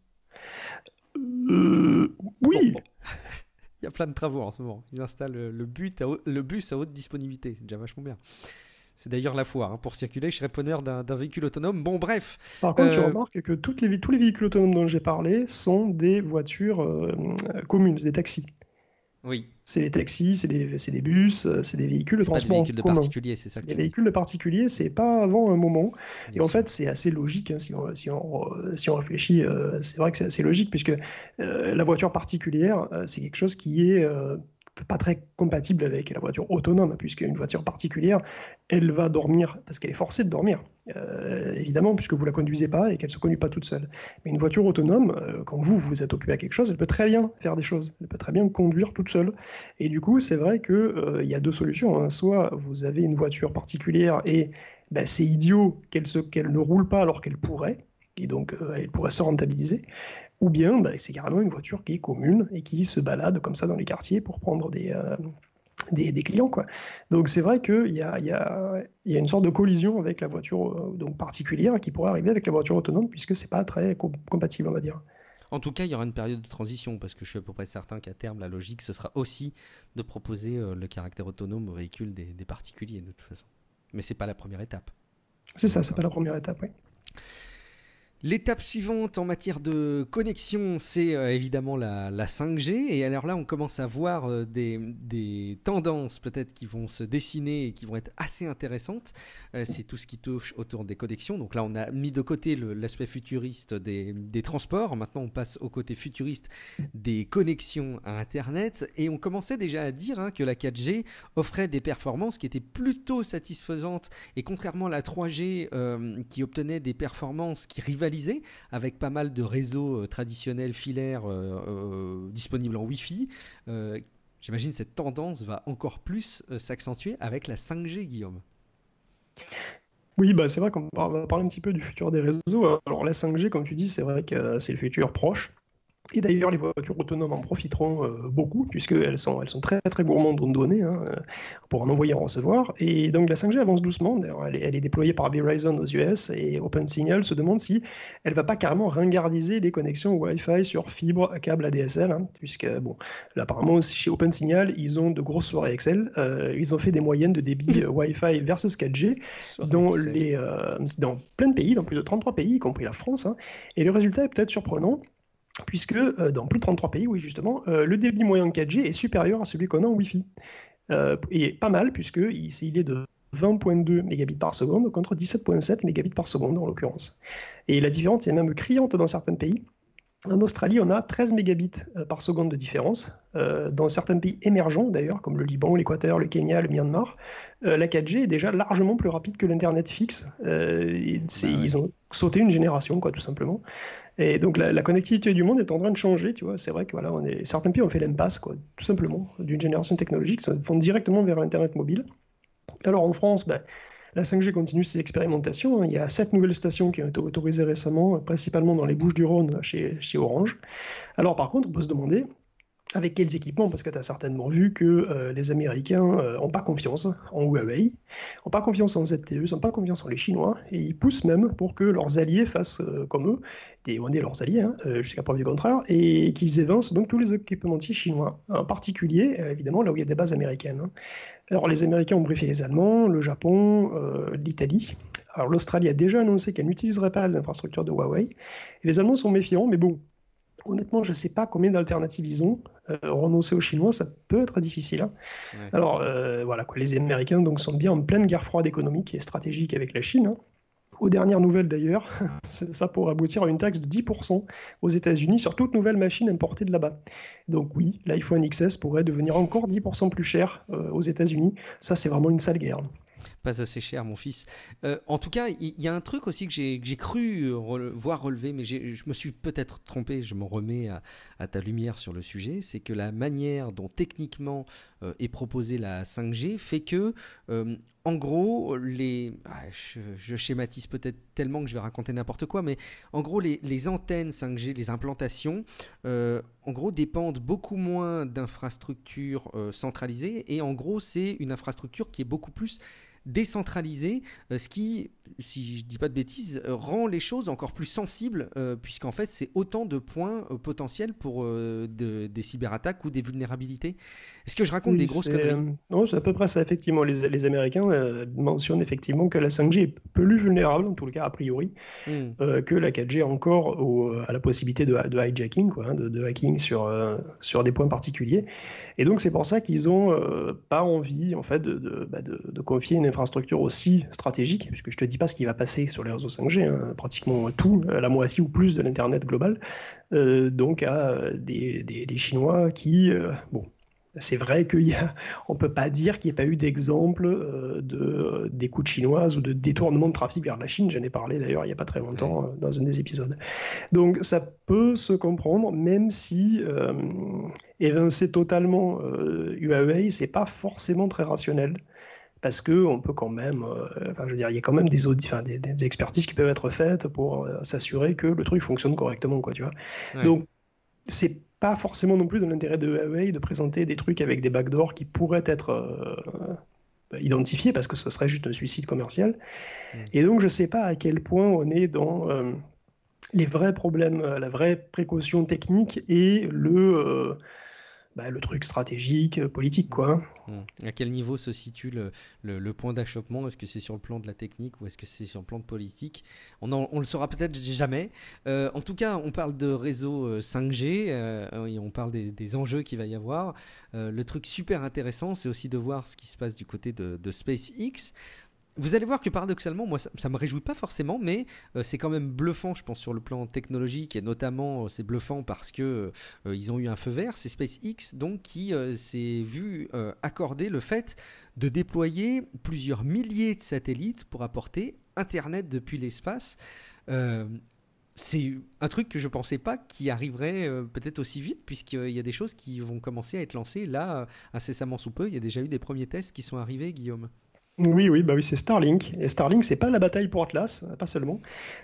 Oui. Bon. Il y a plein de travaux en ce moment. Ils installent le bus à haute disponibilité. C'est déjà vachement bien. C'est d'ailleurs la foire. Pour circuler, je serais preneur d'un véhicule autonome. Bon, bref. Par contre, tu remarques que tous les véhicules autonomes dont j'ai parlé sont des voitures communes, des taxis. Oui. C'est des taxis, c'est des bus, c'est des véhicules de transport en commun. C'est des véhicules de particuliers, c'est ça. Les véhicules de particuliers, c'est pas avant un moment. Bien et en sûr. fait, c'est assez logique si on réfléchit. C'est vrai que c'est assez logique puisque la voiture particulière, c'est quelque chose qui est pas très compatible avec la voiture autonome, puisqu'une voiture particulière, elle va dormir parce qu'elle est forcée de dormir, évidemment, puisque vous ne la conduisez pas et qu'elle ne se conduit pas toute seule. Mais une voiture autonome, quand vous êtes occupé à quelque chose, elle peut très bien faire des choses, elle peut très bien conduire toute seule. Et du coup, c'est vrai qu'il y a deux solutions, hein. Soit vous avez une voiture particulière et c'est idiot qu'elle ne roule pas alors qu'elle pourrait, et donc elle pourrait se rentabiliser. Ou bien, c'est carrément une voiture qui est commune et qui se balade comme ça dans les quartiers pour prendre des clients, quoi. Donc c'est vrai qu'il y a une sorte de collision avec la voiture donc particulière qui pourrait arriver avec la voiture autonome, puisque c'est pas très compatible, on va dire. En tout cas, il y aura une période de transition, parce que je suis à peu près certain qu'à terme, la logique, ce sera aussi de proposer le caractère autonome aux véhicules des particuliers, de toute façon. Mais c'est pas la première étape. C'est ça, c'est pas la première étape, oui. L'étape suivante en matière de connexion, c'est évidemment la 5G. Et alors là, on commence à voir des tendances peut-être qui vont se dessiner et qui vont être assez intéressantes. C'est tout ce qui touche autour des connexions. Donc là, on a mis de côté l'aspect futuriste des transports. Maintenant, on passe au côté futuriste des connexions à Internet. Et on commençait déjà à dire que la 4G offrait des performances qui étaient plutôt satisfaisantes. Et contrairement à la 3G qui obtenait des performances qui rivalisaient avec pas mal de réseaux traditionnels filaires disponibles en Wi-Fi. J'imagine que cette tendance va encore plus s'accentuer avec la 5G, Guillaume. Oui, c'est vrai qu'on va parler un petit peu du futur des réseaux. Alors la 5G, comme tu dis, c'est vrai que c'est le futur proche. Et d'ailleurs, les voitures autonomes en profiteront beaucoup, puisqu'elles sont très, très gourmandes en données, pour en envoyer et en recevoir. Et donc, la 5G avance doucement. D'ailleurs, elle est déployée par Verizon aux US, et OpenSignal se demande si elle ne va pas carrément ringardiser les connexions Wi-Fi sur fibre à câble ADSL, puisque, là, apparemment, chez OpenSignal, ils ont de grosses soirées Excel. Ils ont fait des moyennes de débit Wi-Fi versus 4G dans plein de pays, dans plus de 33 pays, y compris la France. Et le résultat est peut-être surprenant, puisque dans plus de 33 pays, oui justement, le débit moyen de 4G est supérieur à celui qu'on a en Wi-Fi. Et pas mal, puisqu'il est de 20,2 mégabits par seconde contre 17,7 mégabits par seconde en l'occurrence. Et la différence est même criante dans certains pays. En Australie, on a 13 mégabits par seconde de différence. Dans certains pays émergents, d'ailleurs, comme le Liban, l'Équateur, le Kenya, le Myanmar, la 4G est déjà largement plus rapide que l'Internet fixe. Ils ont sauté une génération, tout simplement. Et donc, la connectivité du monde est en train de changer, tu vois. C'est vrai que certains pays ont fait l'impasse, tout simplement, d'une génération technologique, se font directement vers l'Internet mobile. Alors, en France, la 5G continue ses expérimentations. Il y a 7 nouvelles stations qui ont été autorisées récemment, principalement dans les Bouches-du-Rhône chez Orange. Alors par contre, on peut se demander avec quels équipements, parce que tu as certainement vu que les Américains n'ont pas confiance en Huawei, n'ont pas confiance en ZTE, n'ont pas confiance en les Chinois, et ils poussent même pour que leurs alliés fassent comme eux, on est leurs alliés, jusqu'à preuve du contraire, et qu'ils évincent donc tous les équipementiers chinois, en particulier, évidemment, là où il y a des bases américaines. Alors les Américains ont briefé les Allemands, le Japon, l'Italie. Alors l'Australie a déjà annoncé qu'elle n'utiliserait pas les infrastructures de Huawei. Et les Allemands sont méfiants, mais bon, honnêtement, je ne sais pas combien d'alternatives ils ont. Renoncer aux Chinois, ça peut être difficile. Ouais. Alors les Américains donc, sont bien en pleine guerre froide économique et stratégique avec la Chine. Aux dernières nouvelles d'ailleurs, ça pourrait aboutir à une taxe de 10% aux États-Unis sur toute nouvelle machine importée de là-bas. Donc oui, l'iPhone XS pourrait devenir encore 10% plus cher aux États-Unis. Ça, c'est vraiment une sale guerre. Pas assez cher, mon fils. En tout cas, il y a un truc aussi que j'ai cru voir relever, mais je me suis peut-être trompé, je m'en remets à ta lumière sur le sujet, c'est que la manière dont techniquement est proposée la 5G fait que, en gros, je schématise peut-être tellement que je vais raconter n'importe quoi, mais en gros, les antennes 5G, les implantations, en gros, dépendent beaucoup moins d'infrastructures centralisées, et en gros, c'est une infrastructure qui est beaucoup plus décentralisé, ce qui, si je dis pas de bêtises, rend les choses encore plus sensibles, puisqu'en fait c'est autant de points potentiels pour des cyberattaques ou des vulnérabilités. Est-ce que je raconte des grosses conneries ? Non, c'est à peu près ça, effectivement. Les Américains mentionnent effectivement que la 5G est plus vulnérable, en tout cas a priori, que la 4G encore à la possibilité de hijacking, de hacking sur des points particuliers. Et donc c'est pour ça qu'ils ont pas envie en fait de confier une infrastructure aussi stratégique, puisque je te dis pas ce qui va passer sur les réseaux 5G, pratiquement tout, la moitié ou plus de l'internet global, donc à des Chinois qui C'est vrai qu'on ne peut pas dire qu'il n'y ait pas eu d'exemple d'écoute chinoise ou de détournement de trafic vers la Chine. J'en ai parlé d'ailleurs il n'y a pas très longtemps dans un des épisodes. Donc ça peut se comprendre, même si évincer totalement Huawei, c'est pas forcément très rationnel. Parce qu'on peut quand même, je veux dire, il y a quand même des expertises qui peuvent être faites pour s'assurer que le truc fonctionne correctement, quoi, tu vois. Ouais. Donc, c'est pas forcément non plus de l'intérêt de Huawei de présenter des trucs avec des backdoors qui pourraient être identifiés parce que ce serait juste un suicide commercial. Et donc, je sais pas à quel point on est dans les vrais problèmes, la vraie précaution technique et le truc stratégique, politique, quoi. À quel niveau se situe le point d'achoppement? Est-ce que c'est sur le plan de la technique ou est-ce que c'est sur le plan de politique? On le saura peut-être jamais. En tout cas, on parle de réseau 5G et on parle des enjeux qu'il va y avoir. Le truc super intéressant, c'est aussi de voir ce qui se passe du côté de SpaceX. Vous allez voir que paradoxalement, moi, ça me réjouit pas forcément, mais c'est quand même bluffant, je pense, sur le plan technologique, et notamment c'est bluffant parce que ils ont eu un feu vert. C'est SpaceX donc qui s'est vu accorder le fait de déployer plusieurs milliers de satellites pour apporter Internet depuis l'espace. C'est un truc que je pensais pas qui arriverait peut-être aussi vite, puisqu'il y a des choses qui vont commencer à être lancées là incessamment sous peu. Il y a déjà eu des premiers tests qui sont arrivés, Guillaume. Oui, c'est Starlink. Et Starlink, c'est pas la bataille pour Atlas, pas seulement.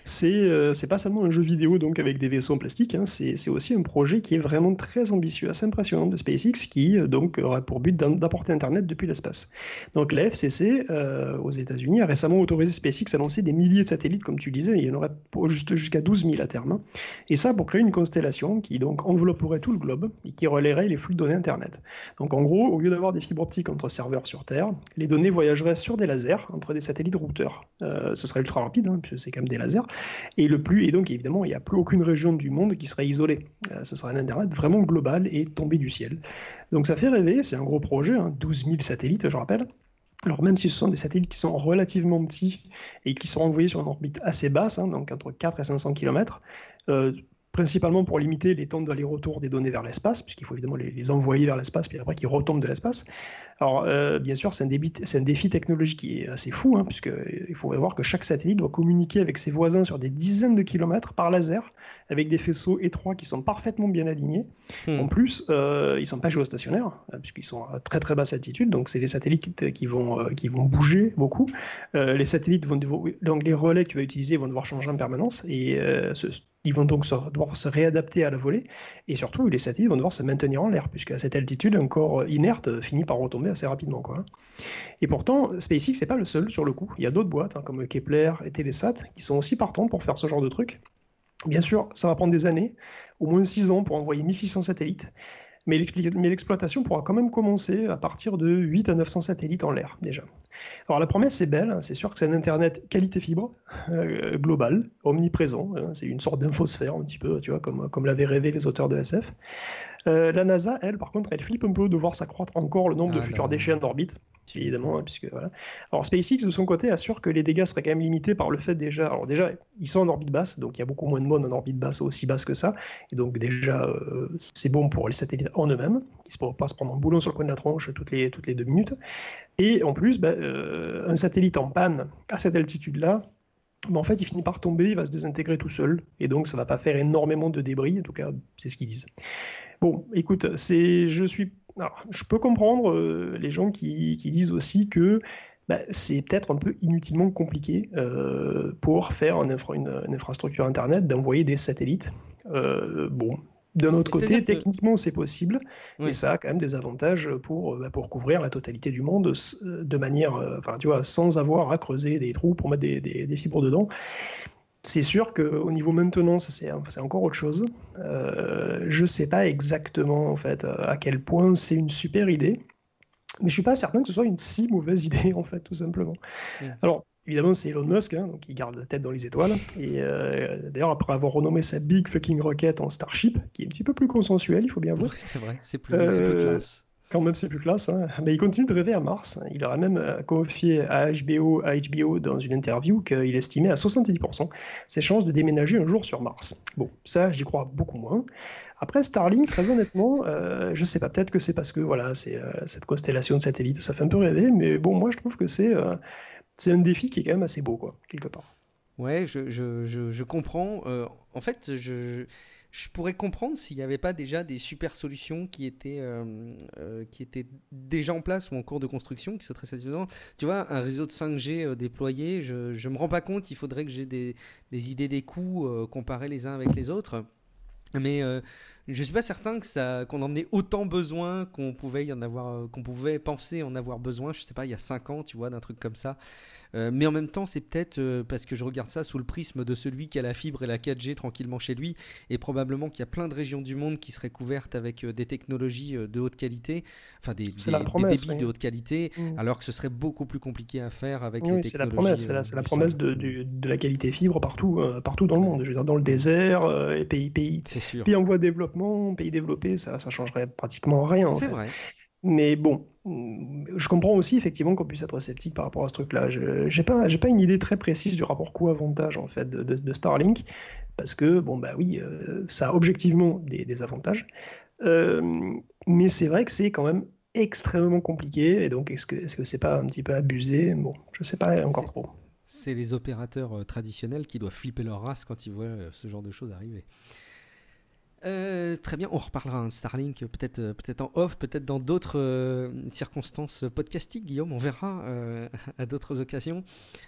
C'est pas seulement un jeu vidéo donc avec des vaisseaux en plastique. C'est aussi un projet qui est vraiment très ambitieux, assez impressionnant de SpaceX, qui donc aura pour but d'apporter Internet depuis l'espace. Donc la FCC aux États-Unis a récemment autorisé SpaceX à lancer des milliers de satellites, comme tu le disais. Il y en aurait jusqu'à 12 000 à terme. Et ça pour créer une constellation qui donc envelopperait tout le globe et qui relayerait les flux de données Internet. Donc en gros, au lieu d'avoir des fibres optiques entre serveurs sur Terre, les données voyageraient sur des lasers entre des satellites routeurs. Ce serait ultra rapide, puisque c'est quand même des lasers. Et donc évidemment, il n'y a plus aucune région du monde qui serait isolée. Ce serait un Internet vraiment global et tombé du ciel. Donc ça fait rêver, c'est un gros projet, 12 000 satellites, je rappelle. Alors même si ce sont des satellites qui sont relativement petits et qui sont envoyés sur une orbite assez basse, donc entre 4 et 500 km, principalement pour limiter les temps d'aller-retour des données vers l'espace, puisqu'il faut évidemment les envoyer vers l'espace, puis après qu'ils retombent de l'espace. Alors, bien sûr, c'est un défi technologique qui est assez fou, puisqu'il faut voir que chaque satellite doit communiquer avec ses voisins sur des dizaines de kilomètres par laser, avec des faisceaux étroits qui sont parfaitement bien alignés. En plus, ils ne sont pas géostationnaires, puisqu'ils sont à très très basse altitude, donc c'est des satellites qui vont bouger beaucoup. Les satellites donc les relais que tu vas utiliser vont devoir changer en permanence, et ils vont donc devoir se réadapter à la volée, et surtout les satellites vont devoir se maintenir en l'air, puisqu'à cette altitude, un corps inerte finit par retomber assez rapidement, quoi. Et pourtant, SpaceX n'est pas le seul sur le coup. Il y a d'autres boîtes, comme Kepler et Telesat, qui sont aussi partantes pour faire ce genre de truc. Bien sûr, ça va prendre des années, au moins 6 ans pour envoyer 1600 satellites, mais l'exploitation pourra quand même commencer à partir de 8 à 900 satellites en l'air, déjà. Alors la promesse est belle, c'est sûr que c'est un Internet qualité fibre, global, omniprésent, c'est une sorte d'infosphère un petit peu, tu vois, comme l'avaient rêvé les auteurs de SF. La NASA, elle, par contre, elle flippe un peu de voir s'accroître encore le nombre de futurs déchets en orbite, évidemment, puisque voilà. Alors SpaceX, de son côté, assure que les dégâts seraient quand même limités par le fait déjà, ils sont en orbite basse, donc il y a beaucoup moins de monde en orbite basse, aussi basse que ça, et donc déjà, c'est bon pour les satellites en eux-mêmes, qui ne pourront pas se prendre un boulon sur le coin de la tronche toutes les 2 minutes. Et en plus, un satellite en panne à cette altitude-là, en fait, il finit par tomber, il va se désintégrer tout seul, et donc ça ne va pas faire énormément de débris, en tout cas, c'est ce qu'ils disent. Bon, écoute, je peux comprendre les gens qui disent aussi que c'est peut-être un peu inutilement compliqué pour faire une infrastructure Internet d'envoyer des satellites. D'un autre côté, techniquement, c'est possible, et ça a quand même des avantages pour couvrir la totalité du monde de manière, sans avoir à creuser des trous pour mettre des fibres dedans. C'est sûr qu'au niveau maintenance, c'est encore autre chose. Je ne sais pas exactement en fait, à quel point c'est une super idée, mais je ne suis pas certain que ce soit une si mauvaise idée, en fait, tout simplement. Alors, évidemment, c'est Elon Musk, donc il garde la tête dans les étoiles. Et d'ailleurs, après avoir renommé sa Big Fucking Rocket en Starship, qui est un petit peu plus consensuel, il faut bien voir. Oui, c'est vrai, c'est plus classe. Quand même, c'est plus classe. Hein. Mais il continue de rêver à Mars. Il aurait même confié à HBO dans une interview qu'il estimait à 70% ses chances de déménager un jour sur Mars. Bon, ça, j'y crois beaucoup moins. Après, Starlink, très honnêtement, je sais pas, peut-être que c'est parce que voilà, c'est cette constellation de satellites, ça fait un peu rêver, mais bon, moi, je trouve que c'est un défi qui est quand même assez beau, quoi, quelque part. Ouais, je comprends. En fait, je pourrais comprendre s'il n'y avait pas déjà des super solutions qui étaient déjà en place ou en cours de construction, qui seraient très satisfaisantes. Tu vois, un réseau de 5G déployé, je ne me rends pas compte, il faudrait que j'ai des idées des coûts comparés les uns avec les autres. Mais je ne suis pas certain qu'on en ait autant besoin qu'on pouvait penser en avoir besoin. Je sais pas, il y a 5 ans, tu vois, d'un truc comme ça. Mais en même temps, c'est peut-être parce que je regarde ça sous le prisme de celui qui a la fibre et la 4G tranquillement chez lui, et probablement qu'il y a plein de régions du monde qui seraient couvertes avec des technologies de haute qualité, enfin C'est la des promesse, débits oui. de haute qualité, Mm. alors que ce serait beaucoup plus compliqué à faire avec les Oui, c'est la technologies promesse, c'est la du sol. promesse de la qualité fibre partout dans le Ouais, monde. Je veux dire, dans le désert, et c'est sûr. pays en voie de développement, pays développés, ça changerait pratiquement rien en C'est fait. vrai. Mais bon, je comprends aussi effectivement qu'on puisse être sceptique par rapport à ce truc-là. J'ai pas une idée très précise du rapport coût-avantage en fait de Starlink, parce que bon bah oui, ça a objectivement des avantages. Euh, mais c'est vrai que c'est quand même extrêmement compliqué, et donc est-ce que c'est pas un petit peu abusé? Bon, je sais pas encore C'est trop. c'est les opérateurs traditionnels qui doivent flipper leur race quand ils voient ce genre de choses arriver. Très bien, on reparlera de Starlink peut-être en off, peut-être dans d'autres circonstances podcastiques, Guillaume, on verra à d'autres occasions.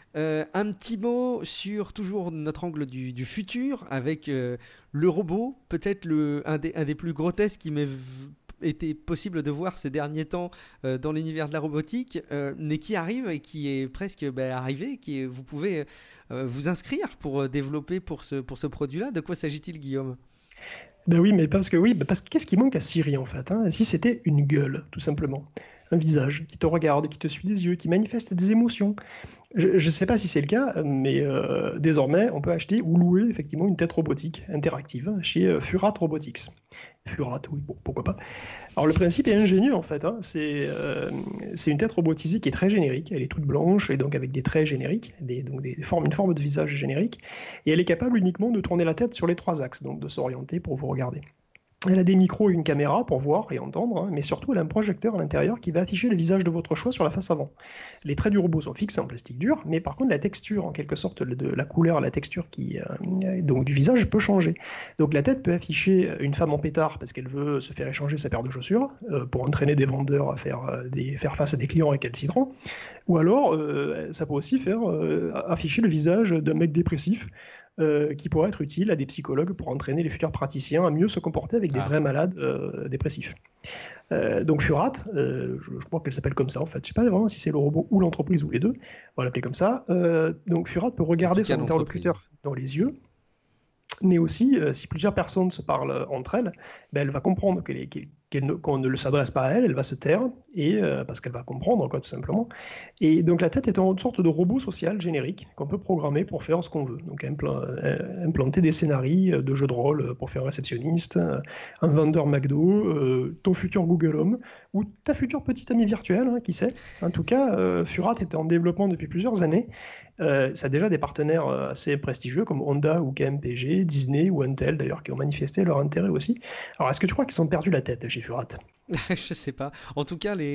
Un petit mot sur toujours notre angle du futur avec le robot, peut-être un des plus grotesques qui m'ait été possible de voir ces derniers temps dans l'univers de la robotique, mais qui arrive et qui est presque arrivé, vous pouvez vous inscrire pour développer pour ce produit-là. De quoi s'agit-il, Guillaume? Ben oui, parce que qu'est-ce qui manque à Siri en fait, hein? Si c'était une gueule, tout simplement. Un visage qui te regarde, qui te suit des yeux, qui manifeste des émotions. Je ne sais pas si c'est le cas, mais désormais, on peut acheter ou louer effectivement une tête robotique interactive chez Furat Robotics. Furat, oui, bon, pourquoi pas. Alors le principe est ingénieux en fait, hein. C'est une tête robotisée qui est très générique, elle est toute blanche et donc avec des traits génériques, donc une forme de visage générique, et elle est capable uniquement de tourner la tête sur les 3 axes, donc de s'orienter pour vous regarder. Elle a des micros et une caméra pour voir et entendre, hein, mais surtout elle a un projecteur à l'intérieur qui va afficher le visage de votre choix sur la face avant. Les traits du robot sont fixés en plastique dur, mais par contre la texture, en quelque sorte, de la couleur, la texture donc du visage peut changer. Donc la tête peut afficher une femme en pétard parce qu'elle veut se faire échanger sa paire de chaussures pour entraîner des vendeurs à faire face à des clients récalcitrants, ou alors ça peut aussi afficher le visage d'un mec dépressif qui pourrait être utile à des psychologues pour entraîner les futurs praticiens à mieux se comporter avec des Ah, vrais malades dépressifs. Donc Furat, je crois qu'elle s'appelle comme ça en fait, je ne sais pas vraiment si c'est le robot ou l'entreprise ou les deux, on va l'appeler comme ça. Donc Furat peut en tout regarder cas, son l'entreprise. interlocuteur dans les yeux, mais aussi si plusieurs personnes se parlent entre elles, ben, elle va comprendre qu'on ne s'adresse pas à elle, elle va se taire, et, parce qu'elle va comprendre, quoi, tout simplement. Et donc la tête est une sorte de robot social générique qu'on peut programmer pour faire ce qu'on veut. Donc implanter des scénarios de jeux de rôle pour faire un réceptionniste, un vendeur McDo, ton futur Google Home, ou ta future petite amie virtuelle, hein, qui sait. En tout cas, Furat est en développement depuis plusieurs années. Ça a déjà des partenaires assez prestigieux comme Honda ou KMPG, Disney ou Intel d'ailleurs qui ont manifesté leur intérêt aussi. Alors est-ce que tu crois qu'ils ont perdu la tête chez Furat? Je sais pas. En tout cas,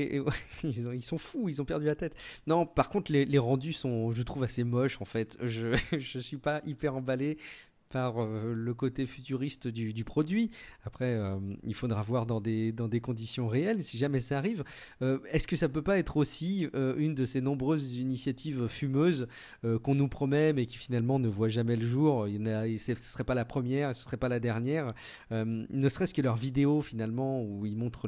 ils sont fous, ils ont perdu la tête. Non, par contre, les rendus sont, je trouve, assez moches en fait. Je suis pas hyper emballé par le côté futuriste du produit. Après, il faudra voir dans des conditions réelles si jamais ça arrive. Est-ce que ça peut pas être aussi une de ces nombreuses initiatives fumeuses qu'on nous promet mais qui finalement ne voient jamais le jour? Ce serait pas la première, ce serait pas la dernière. Ne serait-ce que leurs vidéos finalement où ils montrent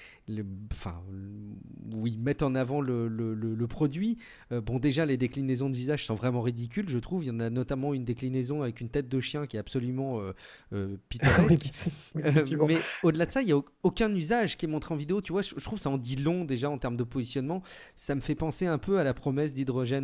enfin, où ils mettent en avant le produit. Bon, déjà les déclinaisons de visage sont vraiment ridicules, je trouve. Il y en a notamment une déclinaison avec une tête de chien qui est absolument pittoresque. Oui, effectivement. Mais au-delà de ça, il n'y a aucun usage qui est montré en vidéo. Tu vois, je trouve ça en dit long déjà en termes de positionnement. Ça me fait penser un peu à la promesse d'Hydrogen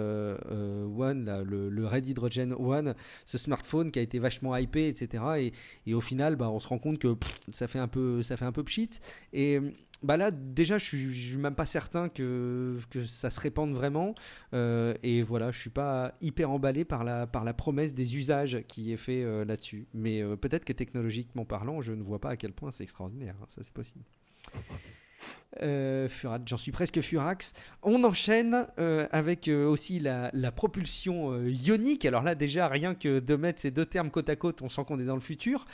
One, là, le Red Hydrogen One, ce smartphone qui a été vachement hypé, etc. Et au final, bah, on se rend compte que ça fait un peu pchit. Et Bah là, déjà, je suis même pas certain que ça se répande vraiment. Et voilà, je suis pas hyper emballé par la promesse des usages qui est fait là-dessus. Mais peut-être que technologiquement parlant, je ne vois pas à quel point c'est extraordinaire. Hein, ça, c'est possible. J'en suis presque furax. On enchaîne avec aussi la propulsion ionique. Alors là, déjà, rien que de mettre ces deux termes côte à côte, on sent qu'on est dans le futur.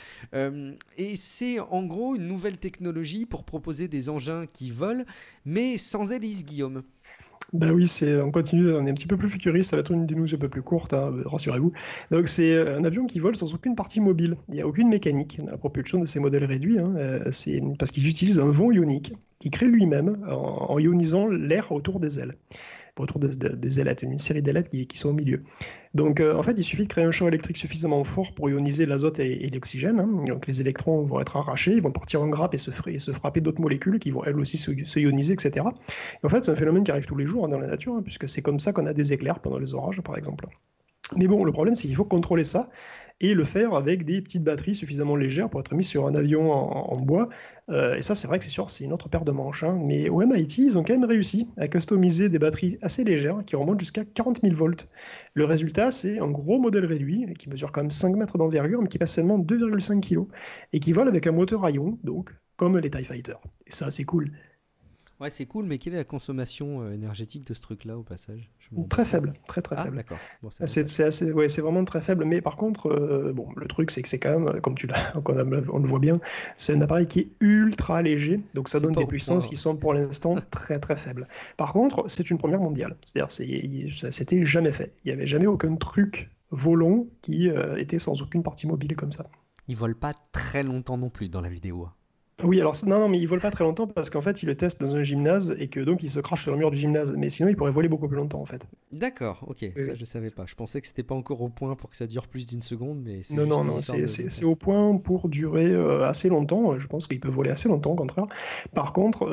Et c'est en gros une nouvelle technologie pour proposer des engins qui volent, mais sans hélice, Guillaume. Bah oui, on continue, on est un petit peu plus futuriste, ça va être une des news un peu plus courte, hein, rassurez-vous. Donc c'est un avion qui vole sans aucune partie mobile, il n'y a aucune mécanique dans la propulsion de ces modèles réduits, hein. C'est parce qu'ils utilisent un vent ionique qui crée lui-même en ionisant l'air autour des ailes. Autour des ailettes, une série d'ailettes qui sont au milieu. Donc en fait, il suffit de créer un champ électrique suffisamment fort pour ioniser l'azote et l'oxygène, hein. Donc les électrons vont être arrachés, ils vont partir en grappe et se frapper d'autres molécules qui vont elles aussi se ioniser, etc. Et en fait, c'est un phénomène qui arrive tous les jours, hein, dans la nature, hein, puisque c'est comme ça qu'on a des éclairs pendant les orages, par exemple. Mais bon, le problème, c'est qu'il faut contrôler ça et le faire avec des petites batteries suffisamment légères pour être mis sur un avion en bois. Et ça, c'est vrai que c'est sûr, c'est une autre paire de manches, hein. Mais au MIT, ils ont quand même réussi à customiser des batteries assez légères qui remontent jusqu'à 40 000 volts. Le résultat, c'est un gros modèle réduit qui mesure quand même 5 mètres d'envergure, mais qui pèse seulement 2,5 kg et qui vole avec un moteur à ion, donc comme les TIE Fighter. Et ça, c'est cool. Ouais, c'est cool, mais quelle est la consommation énergétique de ce truc-là au passage? Très faible, très très Ah, faible. d'accord. Bon, C'est vraiment très faible, mais par contre, bon, le truc c'est que c'est quand même, comme on le voit bien, c'est un appareil qui est ultra léger, donc ça c'est donne pas des au puissances point. qui sont pour l'instant très très faibles. Par contre, c'est une première mondiale, c'est-à-dire ça s'était jamais fait. Il n'y avait jamais aucun truc volant qui était sans aucune partie mobile comme ça. Ils volent pas très longtemps non plus dans la vidéo. Oui, alors non, mais il vole pas très longtemps parce qu'en fait, il le teste dans un gymnase et que donc il se crache sur le mur du gymnase. Mais sinon, il pourrait voler beaucoup plus longtemps en fait. D'accord, ok, Oui, ça oui. je savais pas. Je pensais que c'était pas encore au point pour que ça dure plus d'une seconde, mais c'est Non, juste non, une non, histoire de c'est au point pour durer assez longtemps. Je pense qu'il peut voler assez longtemps, au contraire. Par contre,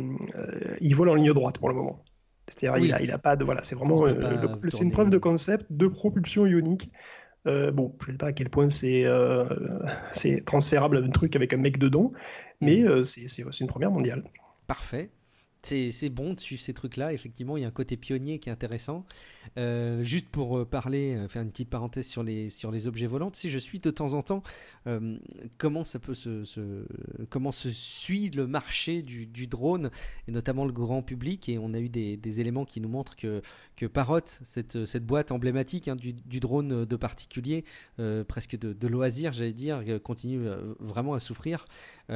il vole en ligne droite pour le moment. C'est-à-dire, Oui, il a pas de. Voilà, c'est il vraiment. peut pas C'est une preuve de tourner. concept de propulsion ionique. Bon, je ne sais pas à quel point c'est transférable à un truc avec un mec dedans, mais Hmm. c'est une première mondiale. Parfait. C'est bon de suivre ces trucs-là. Effectivement, il y a un côté pionnier qui est intéressant. Juste pour parler, faire une petite parenthèse sur les objets volants, tu sais, je suis de temps en temps euh, comment ça peut comment se suit le marché du drone, et notamment le grand public. Et on a eu des éléments qui nous montrent que Parrot, cette boîte emblématique, hein, du drone de particulier, presque de loisir, j'allais dire, continue vraiment à souffrir.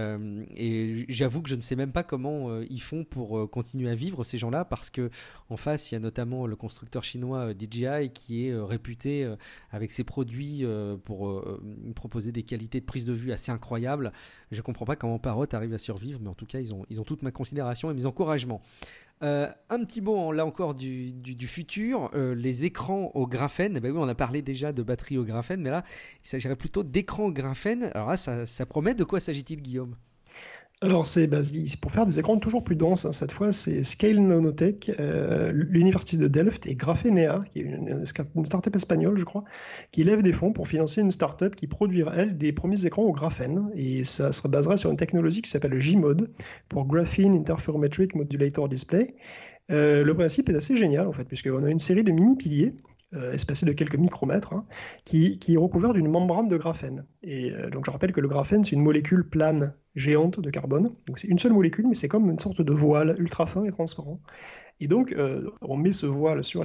Et j'avoue que je ne sais même pas comment ils font pour continuer à vivre, ces gens-là, parce que en face, il y a notamment le constructeur chinois DJI qui est réputé avec ses produits pour proposer des qualités de prise de vue assez incroyables. Je ne comprends pas comment Parrot arrive à survivre, mais en tout cas, ils ont toute ma considération et mes encouragements. Un petit mot là encore du futur, les écrans au graphène. Eh ben oui, on a parlé déjà de batterie au graphène, mais là, il s'agirait plutôt d'écran au graphène. Alors là, ça promet. De quoi s'agit-il, Guillaume? Alors, c'est pour faire des écrans toujours plus denses, hein. Cette fois, c'est Scale Nanotech, l'université de Delft et Graphenea, qui est une start-up espagnole, je crois, qui lève des fonds pour financer une start-up qui produira, elle, des premiers écrans au graphène. Et ça se basera sur une technologie qui s'appelle le Gmod, pour Graphene Interferometric Modulator Display. Le principe est assez génial, en fait, puisqu'on a une série de mini-piliers espacés de quelques micromètres, hein, qui est recouvert d'une membrane de graphène. Et donc je rappelle que le graphène, c'est une molécule plane géante de carbone. Donc c'est une seule molécule, mais c'est comme une sorte de voile ultra fin et transparent. Et donc, on met ce voile sur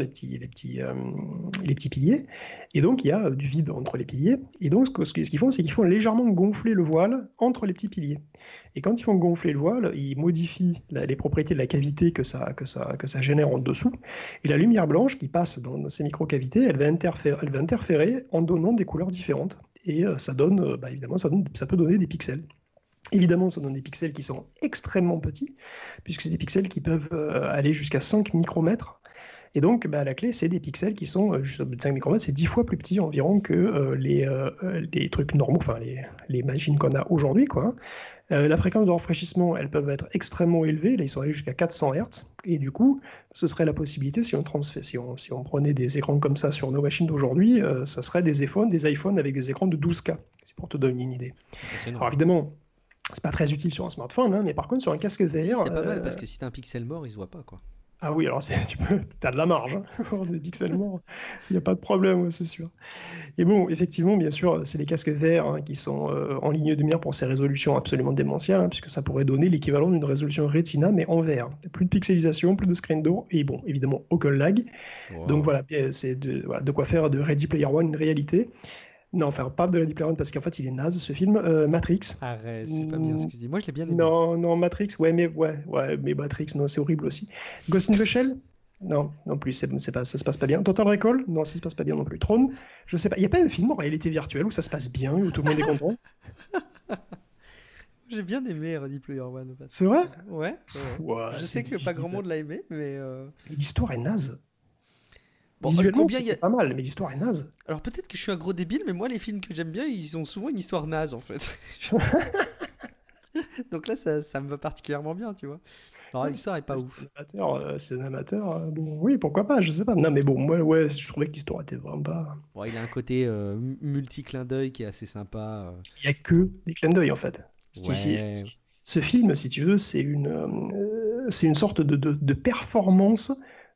les petits piliers, et donc il y a du vide entre les piliers. Et donc, ce qu'ils font, c'est qu'ils font légèrement gonfler le voile entre les petits piliers. Et quand ils font gonfler le voile, ils modifient les propriétés de la cavité que ça génère en dessous. Et la lumière blanche qui passe dans ces micro-cavités, elle va interférer en donnant des couleurs différentes. Et ça donne, évidemment, ça peut donner des pixels. Évidemment, ça donne des pixels qui sont extrêmement petits, puisque c'est des pixels qui peuvent aller jusqu'à 5 micromètres. Et donc, la clé, c'est des pixels qui sont juste au bout de 5 micromètres, c'est 10 fois plus petit environ que les trucs normaux, enfin les machines qu'on a aujourd'hui, quoi, hein. La fréquence de rafraîchissement, elles peuvent être extrêmement élevées. Là, ils sont allés jusqu'à 400 Hz. Et du coup, ce serait la possibilité, si on prenait des écrans comme ça sur nos machines d'aujourd'hui, ça serait des iPhones avec des écrans de 12K, c'est pour te donner une idée. Impressionnant. Alors évidemment, C'est pas très utile sur un smartphone, hein, mais par contre sur un casque Si, VR, c'est pas mal parce que si t'as un pixel mort, il se voit pas, quoi. ah oui, alors t'as de la marge, hein. Pour des pixels morts, il n'y a pas de problème, ouais, c'est sûr. Et bon, effectivement, bien sûr, c'est les casques VR, hein, qui sont en ligne de mire pour ces résolutions absolument démentielles, hein, puisque ça pourrait donner l'équivalent d'une résolution Retina, mais en VR. Plus de pixelisation, plus de screen door, et bon, évidemment, aucun lag. Donc Wow. voilà, c'est voilà, de quoi faire de Ready Player One une réalité. Non, enfin, pas de Ready Player One, parce qu'en fait, il est naze, ce film. Matrix. Arrête, c'est pas bien ce Mm, que je dis. Moi, je l'ai bien aimé. non, non, Matrix, ouais, mais Matrix, non, c'est horrible aussi. Ghost in the Shell? Non, non plus, c'est pas, ça se passe pas bien. Total Recall? Non, ça se passe pas bien non plus. Tron? Je sais pas, il y a pas un film en réalité virtuelle où ça se passe bien, où tout le monde est content? J'ai bien aimé Ready Player One au C'est passage. vrai? Ouais, ouais. Ouais, Je c'est sais que pas grand difficile. monde l'a aimé, mais Mais l'histoire est naze. bon, Visuellement, combien il y a. c'était pas mal, mais l'histoire est naze. Alors peut-être que je suis un gros débile, mais moi, les films que j'aime bien, ils ont souvent une histoire naze en fait. Donc là, ça me va particulièrement bien, tu vois. Non, Ouais, l'histoire est pas c'est ouf. un amateur, bon, oui, pourquoi pas, je sais pas. Non, mais bon, moi, ouais, je trouvais que l'histoire était vraiment pas. Bon, il a un côté multi-clin d'œil qui est assez sympa. Il y a que des clins d'œil, en fait. Ouais, Ce film, si tu veux, c'est une sorte de performance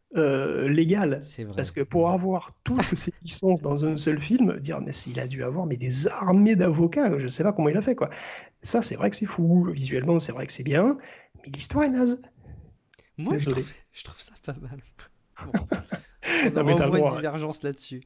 légale. c'est vrai. Parce que pour avoir toutes ces licences dans un seul film, dire, mais s'il a dû avoir mais des armées d'avocats, je sais pas comment il a fait, quoi. Ça, c'est vrai que c'est fou. Visuellement, c'est vrai que c'est bien, mais l'histoire est naze. Moi, Désolé. je trouve ça pas mal. Bon, on Non, mais aura au t'as le moins une droit. divergence là-dessus.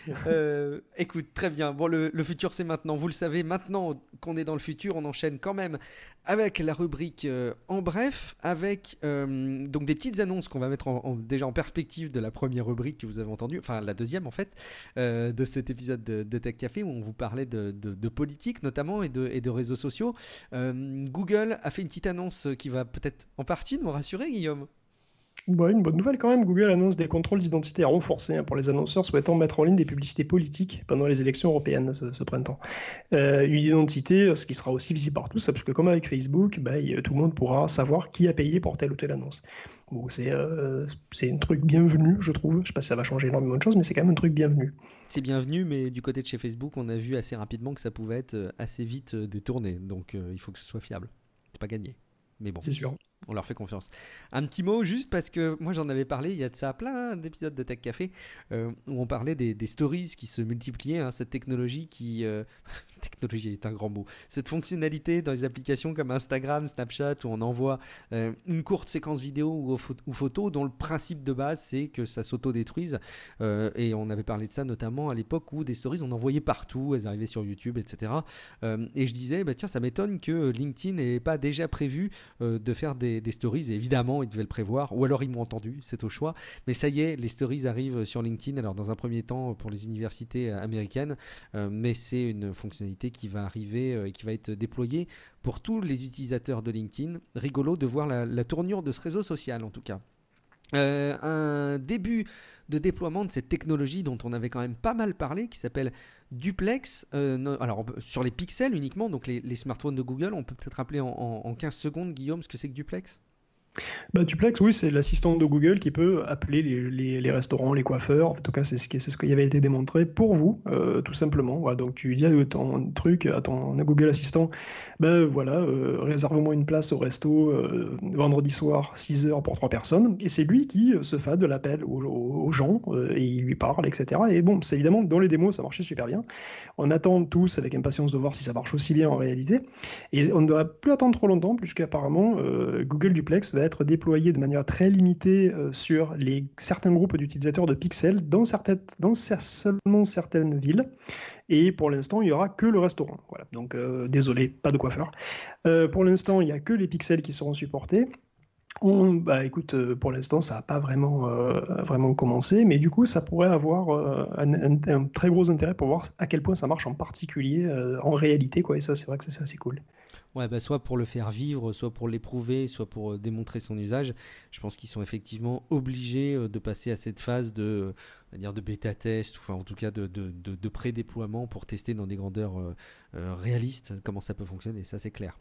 Écoute, très bien. Bon, le futur, c'est maintenant. Vous le savez, maintenant qu'on est dans le futur, on enchaîne quand même avec la rubrique en bref, avec donc des petites annonces qu'on va mettre déjà en perspective de la première rubrique que vous avez entendue, enfin la deuxième en fait, de cet épisode de Tech Café où on vous parlait de politique notamment et de réseaux sociaux. Google a fait une petite annonce qui va peut-être en partie nous rassurer, Guillaume. Bon, une bonne nouvelle quand même, Google annonce des contrôles d'identité renforcés, hein, pour les annonceurs souhaitant mettre en ligne des publicités politiques pendant les élections européennes ce printemps. Une identité, ce qui sera aussi visible par tous, parce que comme avec Facebook, bah, tout le monde pourra savoir qui a payé pour telle ou telle annonce. Bon, c'est un truc bienvenu, je trouve. Je sais pas si ça va changer énormément de choses, mais c'est quand même un truc bienvenu. C'est bienvenu, mais du côté de chez Facebook, on a vu assez rapidement que ça pouvait être assez vite détourné. Donc il faut que ce soit fiable. C'est pas gagné. Mais bon, C'est sûr. on leur fait confiance. Un petit mot juste parce que moi j'en avais parlé, il y a de ça plein d'épisodes de Tech Café où on parlait des stories qui se multipliaient, hein, cette technologie qui... technologie est un grand mot. Cette fonctionnalité dans les applications comme Instagram, Snapchat où on envoie une courte séquence vidéo ou photo dont le principe de base c'est que ça s'auto-détruise et on avait parlé de ça notamment à l'époque où des stories on envoyait partout, elles arrivaient sur YouTube, etc. Et je disais, bah, tiens, ça m'étonne que LinkedIn n'ait pas déjà prévu de faire des stories, et évidemment ils devaient le prévoir, ou alors ils m'ont entendu, c'est au choix, mais ça y est, les stories arrivent sur LinkedIn, alors dans un premier temps pour les universités américaines, mais c'est une fonctionnalité qui va arriver et qui va être déployée pour tous les utilisateurs de LinkedIn. Rigolo de voir la tournure de ce réseau social en tout cas. Un début de déploiement de cette technologie dont on avait quand même pas mal parlé, qui s'appelle Duplex. Alors sur les pixels uniquement, donc les smartphones de Google, on peut peut-être rappeler en 15 secondes, Guillaume, ce que c'est que Duplex. Bah, Duplex, oui, c'est l'assistant de Google qui peut appeler les restaurants, les coiffeurs. En tout cas, c'est ce qui avait été démontré pour vous, tout simplement. Voilà, donc tu dis à ton truc, à ton Google Assistant, ben voilà, réserve-moi une place au resto vendredi soir, 6 heures pour 3 personnes. Et c'est lui qui se fait de l'appel aux gens et il lui parle, etc. Et bon, c'est évidemment, dans les démos, ça marchait super bien. On attend tous avec impatience de voir si ça marche aussi bien en réalité. Et on ne doit plus attendre trop longtemps, puisqu'apparemment, Google Duplex va être déployé de manière très limitée sur certains groupes d'utilisateurs de pixels seulement certaines villes. Et pour l'instant, il n'y aura que le restaurant. Voilà. Donc, désolé, pas de coiffeur. Pour l'instant, il n'y a que les pixels qui seront supportés. Bah, écoute, pour l'instant, ça n'a pas vraiment commencé, mais du coup, ça pourrait avoir un très gros intérêt pour voir à quel point ça marche en particulier en réalité, quoi. Et ça, c'est vrai que c'est assez cool. Ouais, bah soit pour le faire vivre, soit pour l'éprouver, soit pour démontrer son usage. Je pense qu'ils sont effectivement obligés de passer à cette phase on va dire de bêta-test, enfin en tout cas de pré-déploiement pour tester dans des grandeurs réalistes comment ça peut fonctionner, ça c'est clair.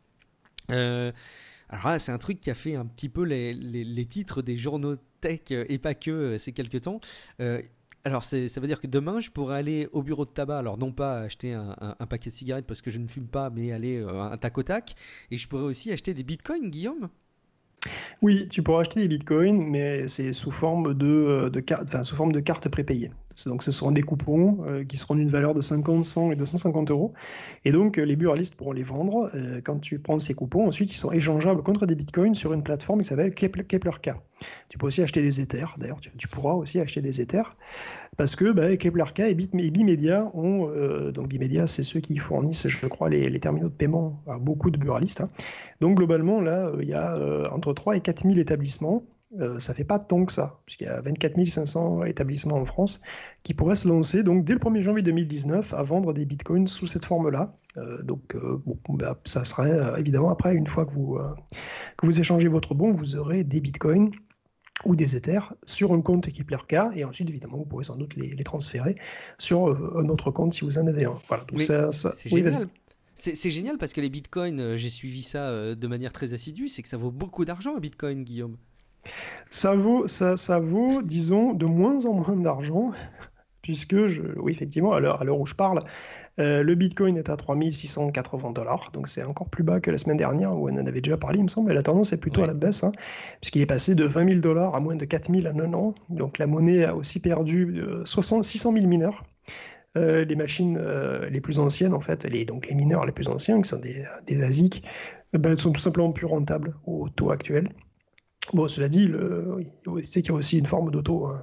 Alors là, c'est un truc qui a fait un petit peu les titres des journaux tech et pas que ces quelques temps. Alors, ça veut dire que demain, je pourrais aller au bureau de tabac, alors non pas acheter un paquet de cigarettes parce que je ne fume pas, mais aller un tac au tac. Et je pourrais aussi acheter des bitcoins, Guillaume? Oui, tu pourras acheter des bitcoins, mais c'est sous forme sous forme de carte prépayée. Donc, ce seront des coupons qui seront d'une valeur de 50, 100 et 250 euros. Et donc, les buralistes pourront les vendre. Quand tu prends ces coupons, ensuite, ils sont échangeables contre des bitcoins sur une plateforme qui s'appelle Kepler-K. Tu peux aussi acheter des Ethers. D'ailleurs, tu pourras aussi acheter des Ethers. Parce que Kepler-K et Bimedia ont... donc, Bimedia, c'est ceux qui fournissent, je crois, les terminaux de paiement à beaucoup de buralistes. Hein. Donc, globalement, là, il y a entre 3 et 4 000 établissements. Ça fait pas tant que ça, puisqu'il y a 24 500 établissements en France qui pourraient se lancer donc dès le 1er janvier 2019 à vendre des bitcoins sous cette forme-là. Ça serait évidemment après, une fois que vous échangez votre bon, vous aurez des bitcoins ou des Ethers sur un compte Kepler-K et ensuite évidemment vous pourrez sans doute les transférer sur un autre compte si vous en avez un. Voilà, donc c'est génial. C'est génial parce que les bitcoins, j'ai suivi ça de manière très assidue, c'est que ça vaut beaucoup d'argent un bitcoin, Guillaume. Ça vaut, disons, de moins en moins d'argent, puisque, oui, effectivement, à l'heure où je parle, le Bitcoin est à 3 680 $, donc c'est encore plus bas que la semaine dernière, où on en avait déjà parlé, il me semble, et la tendance est plutôt à la baisse, hein, puisqu'il est passé de 20 000 $ à moins de 4 000 en un an, donc la monnaie a aussi perdu 600 000 mineurs. Les machines les plus anciennes, en fait, donc les mineurs les plus anciens, qui sont des ASIC, sont tout simplement plus rentables au taux actuel. Bon, cela dit, c'est qu'il y a aussi une forme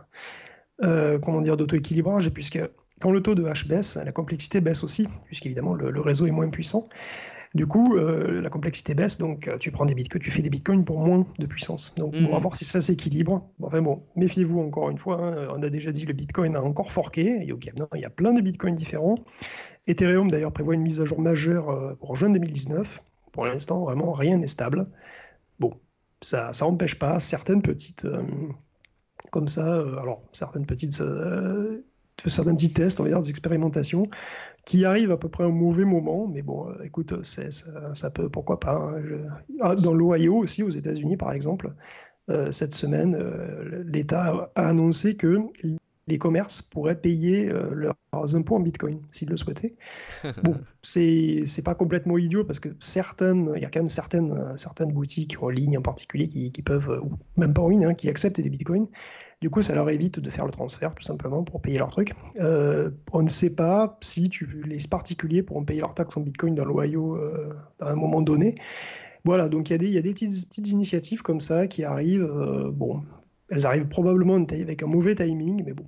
d'auto-équilibrage, puisque quand le taux de hash baisse, la complexité baisse aussi, puisqu'évidemment le réseau est moins puissant. Du coup, la complexité baisse, donc tu fais des bitcoins pour moins de puissance. Donc, on va voir si ça s'équilibre. Enfin bon, méfiez-vous encore une fois, hein, on a déjà dit le bitcoin a encore forqué, il y a plein de bitcoins différents. Ethereum d'ailleurs prévoit une mise à jour majeure pour juin 2019. Pour l'instant, vraiment, rien n'est stable. Bon. Ça n'empêche pas certaines petites, comme ça, certains petits tests, on va dire, des expérimentations, qui arrivent à peu près au mauvais moment, mais bon, écoute, ça peut, pourquoi pas. Hein, dans l'Ohio aussi, aux États-Unis, par exemple, cette semaine, l'État a annoncé que les commerces pourraient payer leurs impôts en Bitcoin, s'ils le souhaitaient. Bon, c'est pas complètement idiot parce que il y a quand même certaines boutiques en ligne en particulier qui peuvent, ou même pas en ligne, hein, qui acceptent des Bitcoins. Du coup, ça leur évite de faire le transfert tout simplement pour payer leur truc. On ne sait pas si les particuliers pourront payer leurs taxes en Bitcoin dans l'Ohio à un moment donné. Voilà, donc il y a des petites initiatives comme ça qui arrivent. Bon, elles arrivent probablement avec un mauvais timing, mais bon.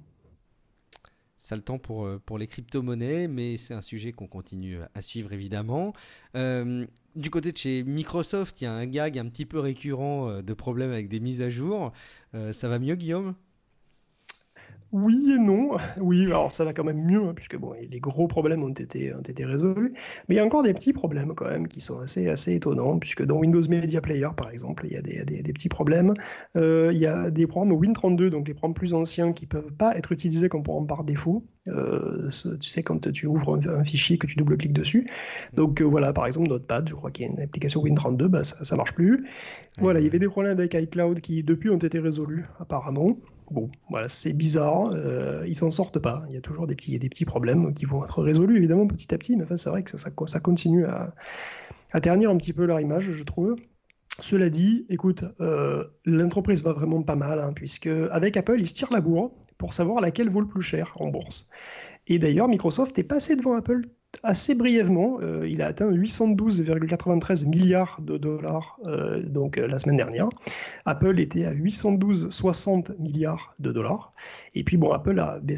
Ça le temps pour les crypto-monnaies, mais c'est un sujet qu'on continue à suivre évidemment. Du côté de chez Microsoft, il y a un gag un petit peu récurrent de problèmes avec des mises à jour. Ça va mieux, Guillaume ? Oui et non. Oui, alors ça va quand même mieux, hein, puisque bon, les gros problèmes ont été résolus. Mais il y a encore des petits problèmes quand même qui sont assez étonnants, puisque dans Windows Media Player, par exemple, il y a des petits problèmes. Il y a des programmes Win32, donc les programmes plus anciens, qui ne peuvent pas être utilisés comme programme par défaut. Tu sais, quand tu ouvres un fichier, que tu double-cliques dessus. Donc voilà, par exemple, Notepad, je crois qu'il y a une application Win32, ça ne marche plus. Voilà, il y avait des problèmes avec iCloud qui, depuis, ont été résolus, apparemment. Bon, voilà, c'est bizarre, ils s'en sortent pas. Il y a toujours des petits problèmes qui vont être résolus, évidemment, petit à petit, mais enfin, c'est vrai que ça continue à ternir un petit peu leur image, je trouve. Cela dit, écoute, l'entreprise va vraiment pas mal, hein, puisque avec Apple, ils se tirent la bourre pour savoir laquelle vaut le plus cher en bourse. Et d'ailleurs, Microsoft est passé devant Apple assez brièvement. Il a atteint 812,93 milliards de dollars la semaine dernière. Apple était à 812,60 milliards de dollars. Et puis bon, Apple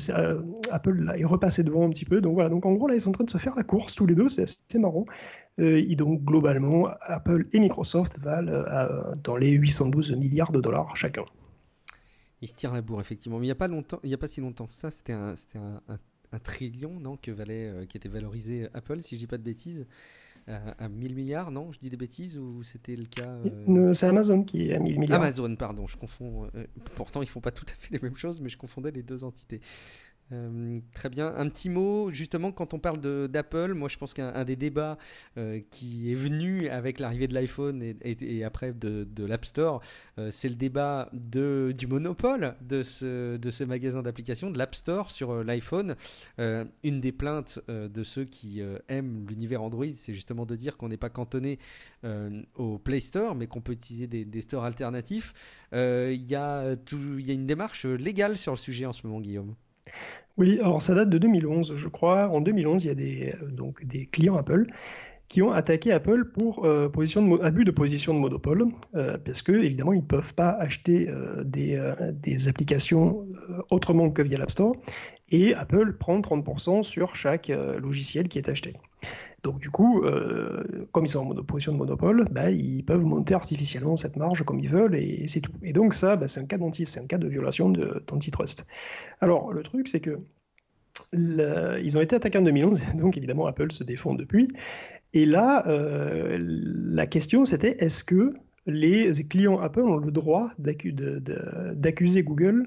est repassé devant un petit peu. Donc voilà, donc en gros là, ils sont en train de se faire la course tous les deux, c'est assez marrant. Et donc globalement, Apple et Microsoft valent dans les 812 milliards de dollars chacun. Ils se tirent la bourre, effectivement. Mais il n'y a pas si longtemps que ça, c'était un trillion, non, qui était valorisé Apple, si je dis pas de bêtises, à 1000 milliards, non, je dis des bêtises, ou c'était le cas C'est Amazon qui est à 1000 milliards. Amazon, pardon, je confonds. Pourtant, ils font pas tout à fait les mêmes choses, mais je confondais les deux entités. Très bien. Un petit mot, justement, quand on parle d'Apple, moi je pense qu'un des débats qui est venu avec l'arrivée de l'iPhone et après de l'App Store, c'est le débat du monopole de ce magasin d'applications, de l'App Store sur l'iPhone. Une des plaintes de ceux qui aiment l'univers Android, c'est justement de dire qu'on n'est pas cantonné au Play Store, mais qu'on peut utiliser des stores alternatifs. Il y a une démarche légale sur le sujet en ce moment, Guillaume. Oui, alors ça date de 2011, je crois. En 2011, il y a donc des clients Apple qui ont attaqué Apple pour abus de position de monopole, parce que évidemment, ils ne peuvent pas acheter des applications autrement que via l'App Store, et Apple prend 30% sur chaque logiciel qui est acheté. Donc du coup, comme ils sont en position de monopole, bah, ils peuvent monter artificiellement cette marge comme ils veulent, et c'est tout. Et donc ça, bah, c'est un cas de violation d'antitrust. Alors le truc, c'est que ils ont été attaqués en 2011, donc évidemment Apple se défend depuis. Et là, la question c'était, est-ce que les clients Apple ont le droit d'accuser Google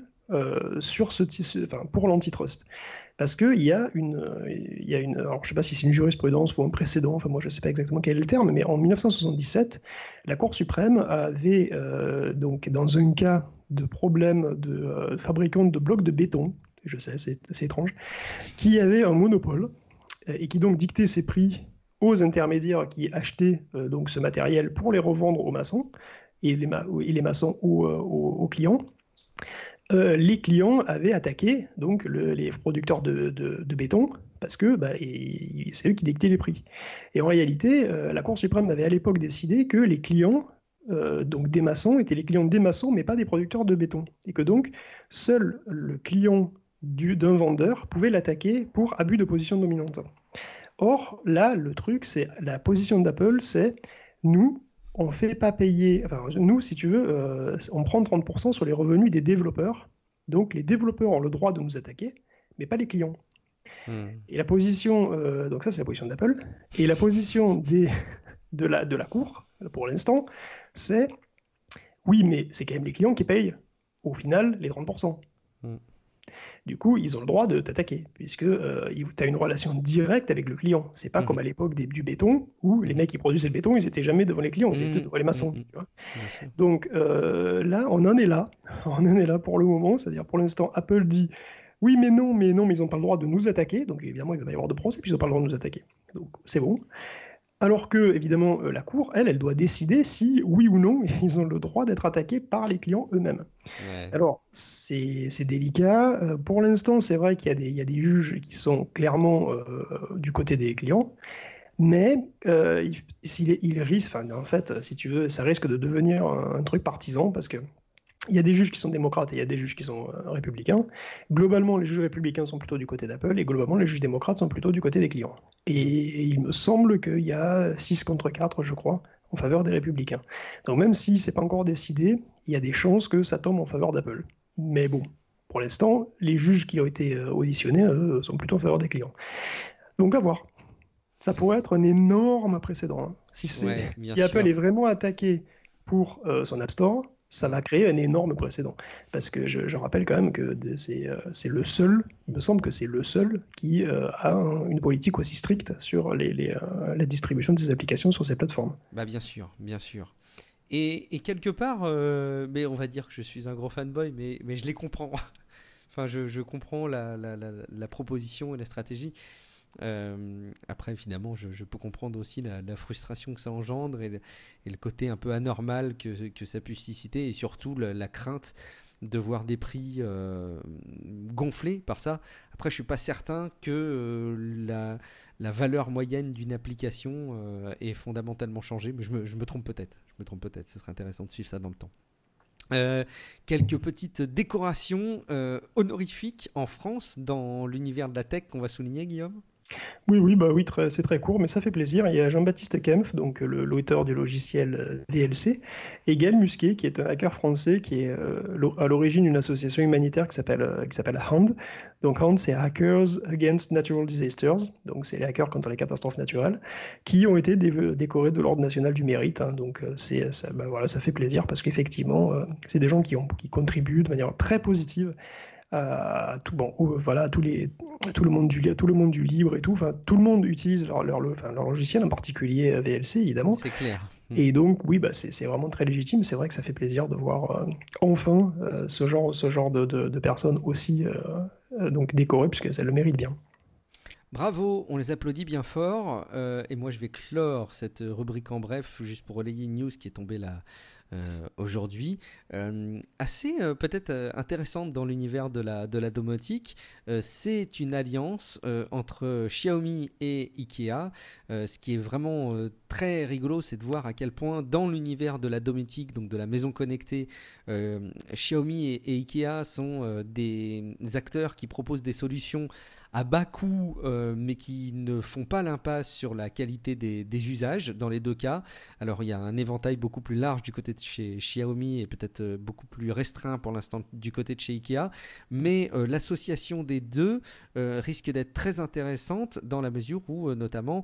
pour l'antitrust? Parce qu'il y a alors je ne sais pas si c'est une jurisprudence ou un précédent, enfin moi je ne sais pas exactement quel est le terme, mais en 1977, la Cour suprême avait, donc dans un cas de problème de fabricant de blocs de béton, je sais, c'est étrange, qui avait un monopole et qui donc dictait ses prix aux intermédiaires qui achetaient donc ce matériel pour les revendre aux maçons et les maçons aux clients. Les clients avaient attaqué donc les producteurs de béton parce que bah, c'est eux qui dictaient les prix. Et en réalité, la Cour suprême avait à l'époque décidé que les clients donc des maçons étaient les clients des maçons, mais pas des producteurs de béton. Et que donc, seul le client d'un vendeur pouvait l'attaquer pour abus de position dominante. Or, là, le truc, c'est la position d'Apple, c'est nous, on ne fait pas payer, enfin, nous, si tu veux, on prend 30% sur les revenus des développeurs. Donc, les développeurs ont le droit de nous attaquer, mais pas les clients. Et la position, donc ça, c'est la position d'Apple. Et la position de la Cour, pour l'instant, c'est oui, mais c'est quand même les clients qui payent, au final, les 30%. Du coup, ils ont le droit de t'attaquer, puisque tu as une relation directe avec le client. C'est pas comme à l'époque du béton, où les mecs qui produisaient le béton, ils n'étaient jamais devant les clients, ils étaient devant les maçons. Tu vois. Donc là, on en est là. On en est là pour le moment. C'est-à-dire, pour l'instant, Apple dit oui, mais non, mais ils n'ont pas le droit de nous attaquer. Donc évidemment, il va y avoir de procès, puis ils n'ont pas le droit de nous attaquer. Donc c'est bon. Alors que, évidemment, la Cour, elle doit décider si, oui ou non, ils ont le droit d'être attaqués par les clients eux-mêmes. Ouais. Alors, c'est délicat. Pour l'instant, c'est vrai qu'il y a des juges qui sont clairement du côté des clients, mais il risque, en fait, si tu veux, ça risque de devenir un truc partisan, parce que il y a des juges qui sont démocrates et il y a des juges qui sont républicains. Globalement, les juges républicains sont plutôt du côté d'Apple et globalement, les juges démocrates sont plutôt du côté des clients. Et il me semble qu'il y a 6 contre 4, je crois, en faveur des républicains. Donc même si ce n'est pas encore décidé, il y a des chances que ça tombe en faveur d'Apple. Mais bon, pour l'instant, les juges qui ont été auditionnés, eux, sont plutôt en faveur des clients. Donc à voir. Ça pourrait être un énorme précédent. Hein. Si Apple est vraiment attaqué pour son App Store, ça va créer un énorme précédent. Parce que je rappelle quand même que c'est le seul, il me semble que c'est le seul qui a une politique aussi stricte sur la distribution de ses applications sur ces plateformes. Bah bien sûr, bien sûr. Et quelque part, mais on va dire que je suis un gros fanboy, mais je les comprends. Enfin, je comprends la proposition et la stratégie. Après, finalement, je peux comprendre aussi la frustration que ça engendre et le côté un peu anormal que ça puisse susciter et surtout la crainte de voir des prix gonflés par ça. Après, je suis pas certain que la valeur moyenne d'une application est fondamentalement changée, mais je me trompe peut-être. Ce serait intéressant de suivre ça dans le temps. Quelques petites décorations honorifiques en France dans l'univers de la tech qu'on va souligner, Guillaume. Oui, c'est très court, mais ça fait plaisir. Il y a Jean-Baptiste Kempf, donc l'auteur du logiciel VLC, et Gaël Musquet, qui est un hacker français qui est à l'origine d'une association humanitaire qui s'appelle HAND. Donc HAND, c'est Hackers Against Natural Disasters, donc c'est les hackers contre les catastrophes naturelles, qui ont été décorés de l'Ordre national du mérite. Hein. Donc ça fait plaisir parce qu'effectivement, c'est des gens qui contribuent de manière très positive voilà, tout le monde du libre et tout. Enfin, tout le monde utilise leur logiciel, en particulier VLC évidemment. C'est clair. Et donc oui, c'est vraiment très légitime. C'est vrai que ça fait plaisir de voir enfin ce genre de personnes aussi donc décorées, puisqu'elles le méritent bien. Bravo, on les applaudit bien fort. Et moi, je vais clore cette rubrique en bref, juste pour relayer une news qui est tombée là aujourd'hui. Assez peut-être intéressante dans l'univers de la domotique. C'est une alliance entre Xiaomi et Ikea. Ce qui est vraiment très rigolo, c'est de voir à quel point dans l'univers de la domotique, donc de la maison connectée, Xiaomi et Ikea sont des acteurs qui proposent des solutions à bas coût, mais qui ne font pas l'impasse sur la qualité des usages dans les deux cas. Alors il y a un éventail beaucoup plus large du côté de chez Xiaomi et peut-être beaucoup plus restreint pour l'instant du côté de chez Ikea, mais l'association des deux risque d'être très intéressante dans la mesure où notamment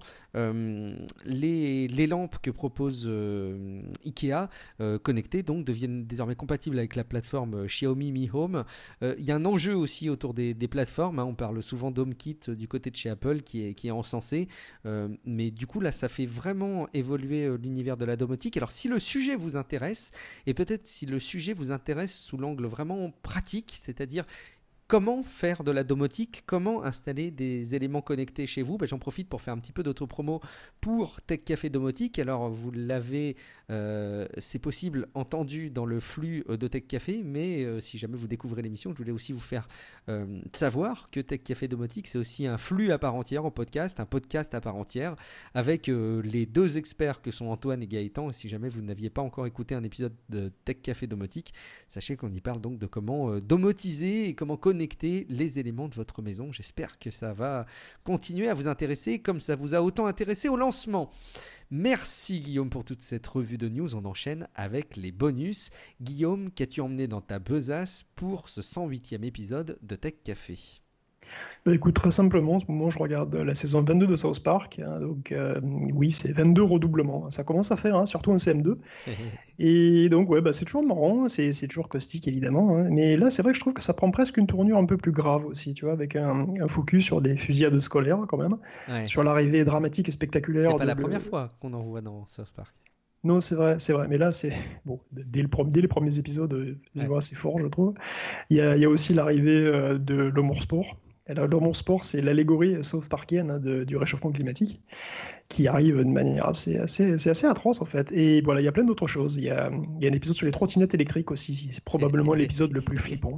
les lampes que propose Ikea connectées donc deviennent désormais compatibles avec la plateforme Xiaomi Mi Home. Il y a un enjeu aussi autour des plateformes, hein. On parle souvent d'HomeKit du côté de chez Apple qui est encensé, mais du coup là ça fait vraiment évoluer l'univers de la domotique. Alors si le sujet vous intéresse, et peut-être si le sujet vous intéresse sous l'angle vraiment pratique, c'est-à-dire comment faire de la domotique, comment installer des éléments connectés chez vous, j'en profite pour faire un petit peu d'autopromo pour Tech Café Domotique. Alors vous l'avez, c'est possible, entendu dans le flux de Tech Café, mais si jamais vous découvrez l'émission, je voulais aussi vous faire savoir que Tech Café Domotique, c'est aussi un flux à part entière en podcast, un podcast à part entière, avec les deux experts que sont Antoine et Gaëtan. Et si jamais vous n'aviez pas encore écouté un épisode de Tech Café Domotique, sachez qu'on y parle donc de comment domotiser et comment connecter les éléments de votre maison. J'espère que ça va continuer à vous intéresser comme ça vous a autant intéressé au lancement. Merci Guillaume pour toute cette revue de news. On enchaîne avec les bonus. Guillaume, qu'as-tu emmené dans ta besace pour ce 108e épisode de Tech Café ? Écoute, très simplement, en ce moment, je regarde la saison 22 de South Park. Hein, donc, oui, c'est 22 redoublements. Ça commence à faire, hein, surtout en CM2. Et donc, ouais, c'est toujours marrant. C'est toujours caustique, évidemment. Hein, mais là, c'est vrai que je trouve que ça prend presque une tournure un peu plus grave aussi, tu vois, avec un focus sur des fusillades scolaires, quand même. Ouais. Sur l'arrivée dramatique et spectaculaire. C'est pas la première fois qu'on en voit dans South Park. Non, c'est vrai. Mais là, c'est bon. Dès les premiers épisodes, c'est assez fort, je trouve. Il y a aussi l'arrivée de l'humour sport. Alors, l'humour sport, c'est l'allégorie South Parkienne, hein, du réchauffement climatique, qui arrive de manière assez atroce, en fait. Et voilà, il y a plein d'autres choses. Il y a un épisode sur les trottinettes électriques aussi. C'est probablement l'épisode le plus flippant.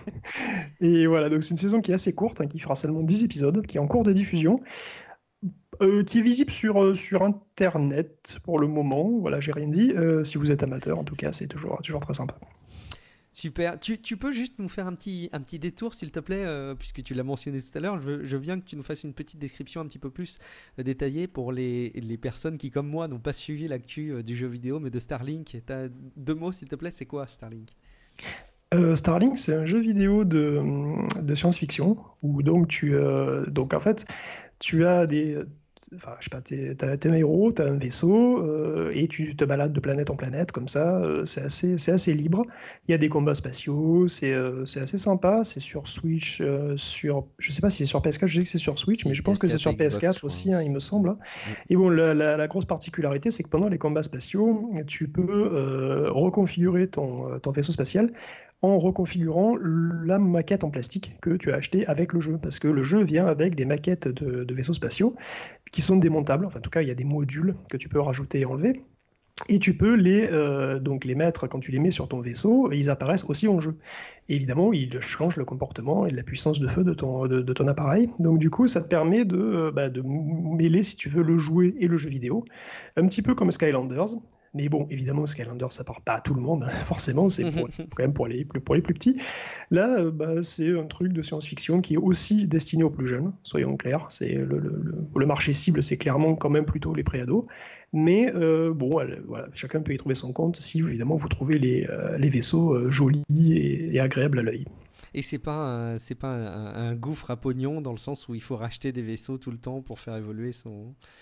Et voilà, donc c'est une saison qui est assez courte, hein, qui fera seulement 10 épisodes, qui est en cours de diffusion. Qui est visible sur Internet pour le moment. Voilà, j'ai rien dit. Si vous êtes amateur, en tout cas, c'est toujours très sympa. Super. Tu peux juste nous faire un petit détour, s'il te plaît, puisque tu l'as mentionné tout à l'heure. Je veux bien que tu nous fasses une petite description un petit peu plus détaillée pour les personnes qui, comme moi, n'ont pas suivi l'actu du jeu vidéo, mais de Starlink. T'as 2 mots, s'il te plaît, c'est quoi Starlink ? Starlink, c'est un jeu vidéo de science-fiction où donc en fait, tu as des... Enfin, je sais pas, t'es un héros, t'as un vaisseau et tu te balades de planète en planète comme ça. C'est assez libre. Il y a des combats spatiaux, c'est assez sympa. C'est sur Switch, je sais pas si c'est sur PS4, je sais que c'est sur Switch, mais je pense que c'est sur PS4 aussi, hein, il me semble. Et bon, la grosse particularité, c'est que pendant les combats spatiaux, tu peux reconfigurer ton vaisseau spatial en reconfigurant la maquette en plastique que tu as acheté avec le jeu. Parce que le jeu vient avec des maquettes de vaisseaux spatiaux qui sont démontables. Enfin, en tout cas, il y a des modules que tu peux rajouter et enlever. Et tu peux les mettre, quand tu les mets sur ton vaisseau, ils apparaissent aussi en jeu. Et évidemment, ils changent le comportement et la puissance de feu de ton appareil. Donc du coup, ça te permet de mêler, si tu veux, le jouet et le jeu vidéo. Un petit peu comme Skylanders. Mais bon, évidemment, Skylanders, ça parle pas à tout le monde, forcément, c'est quand même pour les plus petits. Là, c'est un truc de science-fiction qui est aussi destiné aux plus jeunes, soyons clairs. Le marché cible, c'est clairement quand même plutôt les préados. Mais voilà, chacun peut y trouver son compte si, évidemment, vous trouvez les vaisseaux jolis et agréables à l'œil. Et c'est pas un gouffre à pognon dans le sens où il faut racheter des vaisseaux tout le temps pour faire évoluer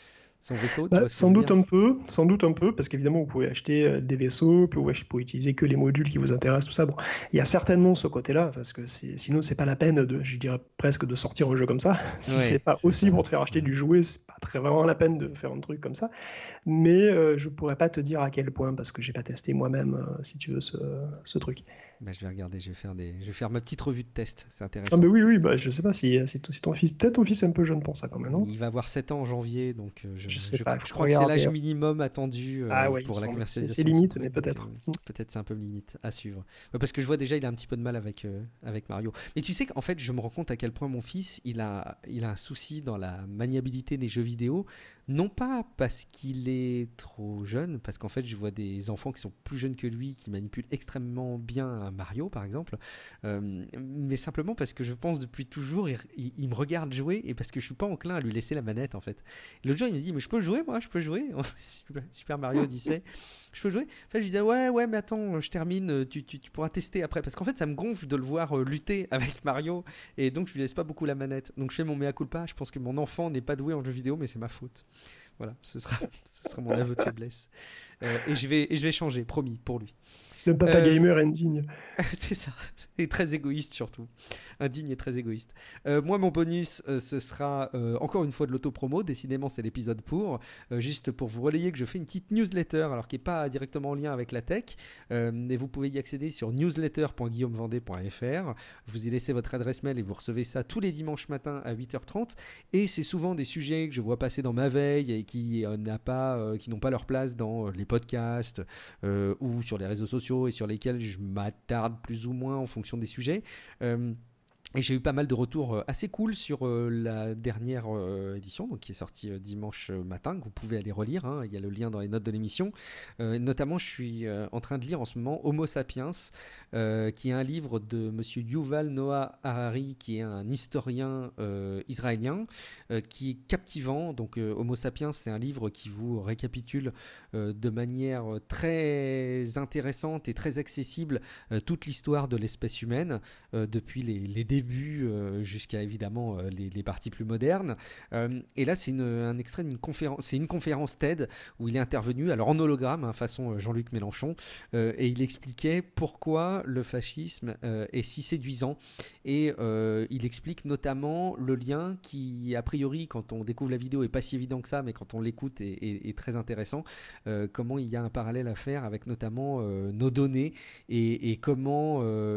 Son vaisseau, sans doute un peu, parce qu'évidemment vous pouvez acheter des vaisseaux, puis vous pouvez utiliser que les modules qui vous intéressent, tout ça. Bon, il y a certainement ce côté-là, parce que sinon c'est pas la peine je dirais presque de sortir un jeu comme ça. Si c'est pas aussi pour te faire acheter du jouet, c'est pas très vraiment la peine de faire un truc comme ça. Mais je pourrais pas te dire à quel point, parce que j'ai pas testé moi-même, si tu veux, ce truc. Bah, je vais regarder, je vais faire ma petite revue de test, c'est intéressant. Ah mais oui, je sais pas si ton fils, peut-être ton fils est un peu jeune pour ça quand même, non ? Il va avoir 7 ans en janvier, donc je crois que c'est l'âge minimum attendu pour la commercialisation. C'est limite, mais peut-être. Peut-être c'est un peu limite à suivre. Parce que je vois déjà, il a un petit peu de mal avec Mario. Mais tu sais qu'en fait, je me rends compte à quel point mon fils, il a un souci dans la maniabilité des jeux vidéo. Non pas parce qu'il est trop jeune, parce qu'en fait je vois des enfants qui sont plus jeunes que lui qui manipulent extrêmement bien un Mario par exemple, mais simplement parce que je pense depuis toujours il me regarde jouer et parce que je suis pas enclin à lui laisser la manette en fait. L'autre jour il me dit mais je peux jouer Super Mario Odyssey, je peux jouer. En fait je lui dis ouais mais attends je termine, tu pourras tester après, parce qu'en fait ça me gonfle de le voir lutter avec Mario et donc je lui laisse pas beaucoup la manette, donc je fais mon mea culpa. Je pense que mon enfant n'est pas doué en jeux vidéo mais c'est ma faute. Voilà, ce sera mon aveu de faiblesse. Et je vais changer, promis, pour lui. Le papa gamer indigne. C'est ça, et très égoïste surtout. Indigne et très égoïste. Moi, mon bonus, ce sera encore une fois de l'autopromo. Décidément, c'est l'épisode pour. Juste pour vous relayer que je fais une petite newsletter, alors qui n'est pas directement en lien avec la tech. Et vous pouvez y accéder sur newsletter.guillaumevendée.fr. Vous y laissez votre adresse mail et vous recevez ça tous les dimanches matins à 8h30. Et c'est souvent des sujets que je vois passer dans ma veille et qui n'ont pas leur place dans les podcasts ou sur les réseaux sociaux et sur lesquels je m'attarde plus ou moins en fonction des sujets. Et j'ai eu pas mal de retours assez cool sur la dernière édition, donc qui est sortie dimanche matin, que vous pouvez aller relire, hein, il y a le lien dans les notes de l'émission. Notamment, je suis en train de lire en ce moment Homo Sapiens, qui est un livre de monsieur Yuval Noah Harari, qui est un historien israélien, qui est captivant. Donc Homo Sapiens, c'est un livre qui vous récapitule de manière très intéressante et très accessible toute l'histoire de l'espèce humaine, depuis les débuts jusqu'à évidemment les parties plus modernes. Et là, c'est un extrait d'une conférence. C'est une conférence TED où il est intervenu, alors en hologramme, façon Jean-Luc Mélenchon, et il expliquait pourquoi le fascisme est si séduisant. Et il explique notamment le lien qui, a priori, quand on découvre la vidéo, est pas si évident que ça, mais quand on l'écoute, est très intéressant. Comment il y a un parallèle à faire avec notamment nos données et comment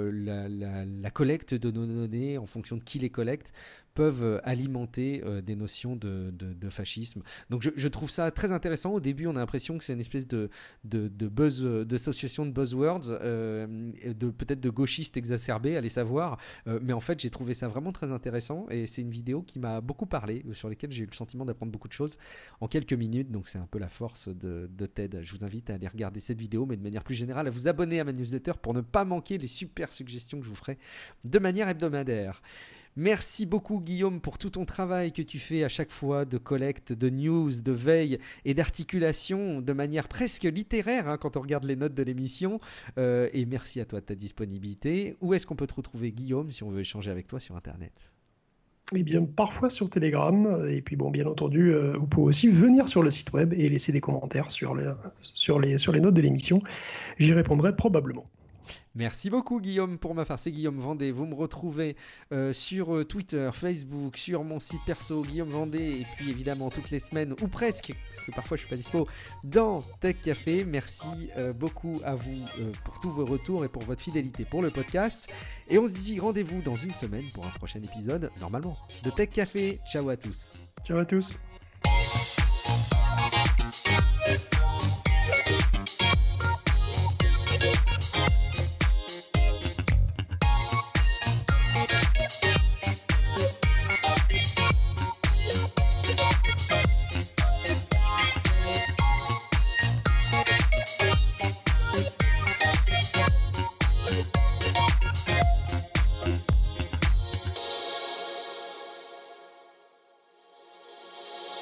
la collecte de nos données, en fonction de qui les collecte, peuvent alimenter des notions de fascisme. Donc je trouve ça très intéressant. Au début, on a l'impression que c'est une espèce de buzz, d'association de buzzwords, peut-être de gauchistes exacerbés, allez savoir. Mais en fait, j'ai trouvé ça vraiment très intéressant et c'est une vidéo qui m'a beaucoup parlé, sur laquelle j'ai eu le sentiment d'apprendre beaucoup de choses en quelques minutes. Donc c'est un peu la force de TED. Je vous invite à aller regarder cette vidéo, mais de manière plus générale, à vous abonner à ma newsletter pour ne pas manquer les super suggestions que je vous ferai de manière hebdomadaire. Merci beaucoup Guillaume pour tout ton travail que tu fais à chaque fois de collecte, de news, de veille et d'articulation de manière presque littéraire quand on regarde les notes de l'émission. Et merci à toi de ta disponibilité. Où est-ce qu'on peut te retrouver Guillaume si on veut échanger avec toi sur Internet ? Eh bien, parfois sur Telegram, et puis bon, bien entendu, vous pouvez aussi venir sur le site web et laisser des commentaires sur les notes de l'émission. J'y répondrai probablement. Merci beaucoup Guillaume. Pour ma part, c'est Guillaume Vendée. Vous me retrouvez sur Twitter, Facebook, sur mon site perso Guillaume Vendée, et puis évidemment toutes les semaines, ou presque, parce que parfois je suis pas dispo, dans Tech Café. Merci beaucoup à vous pour tous vos retours et pour votre fidélité pour le podcast. Et on se dit rendez-vous dans une semaine pour un prochain épisode, normalement, de Tech Café. Ciao à tous. Ciao à tous.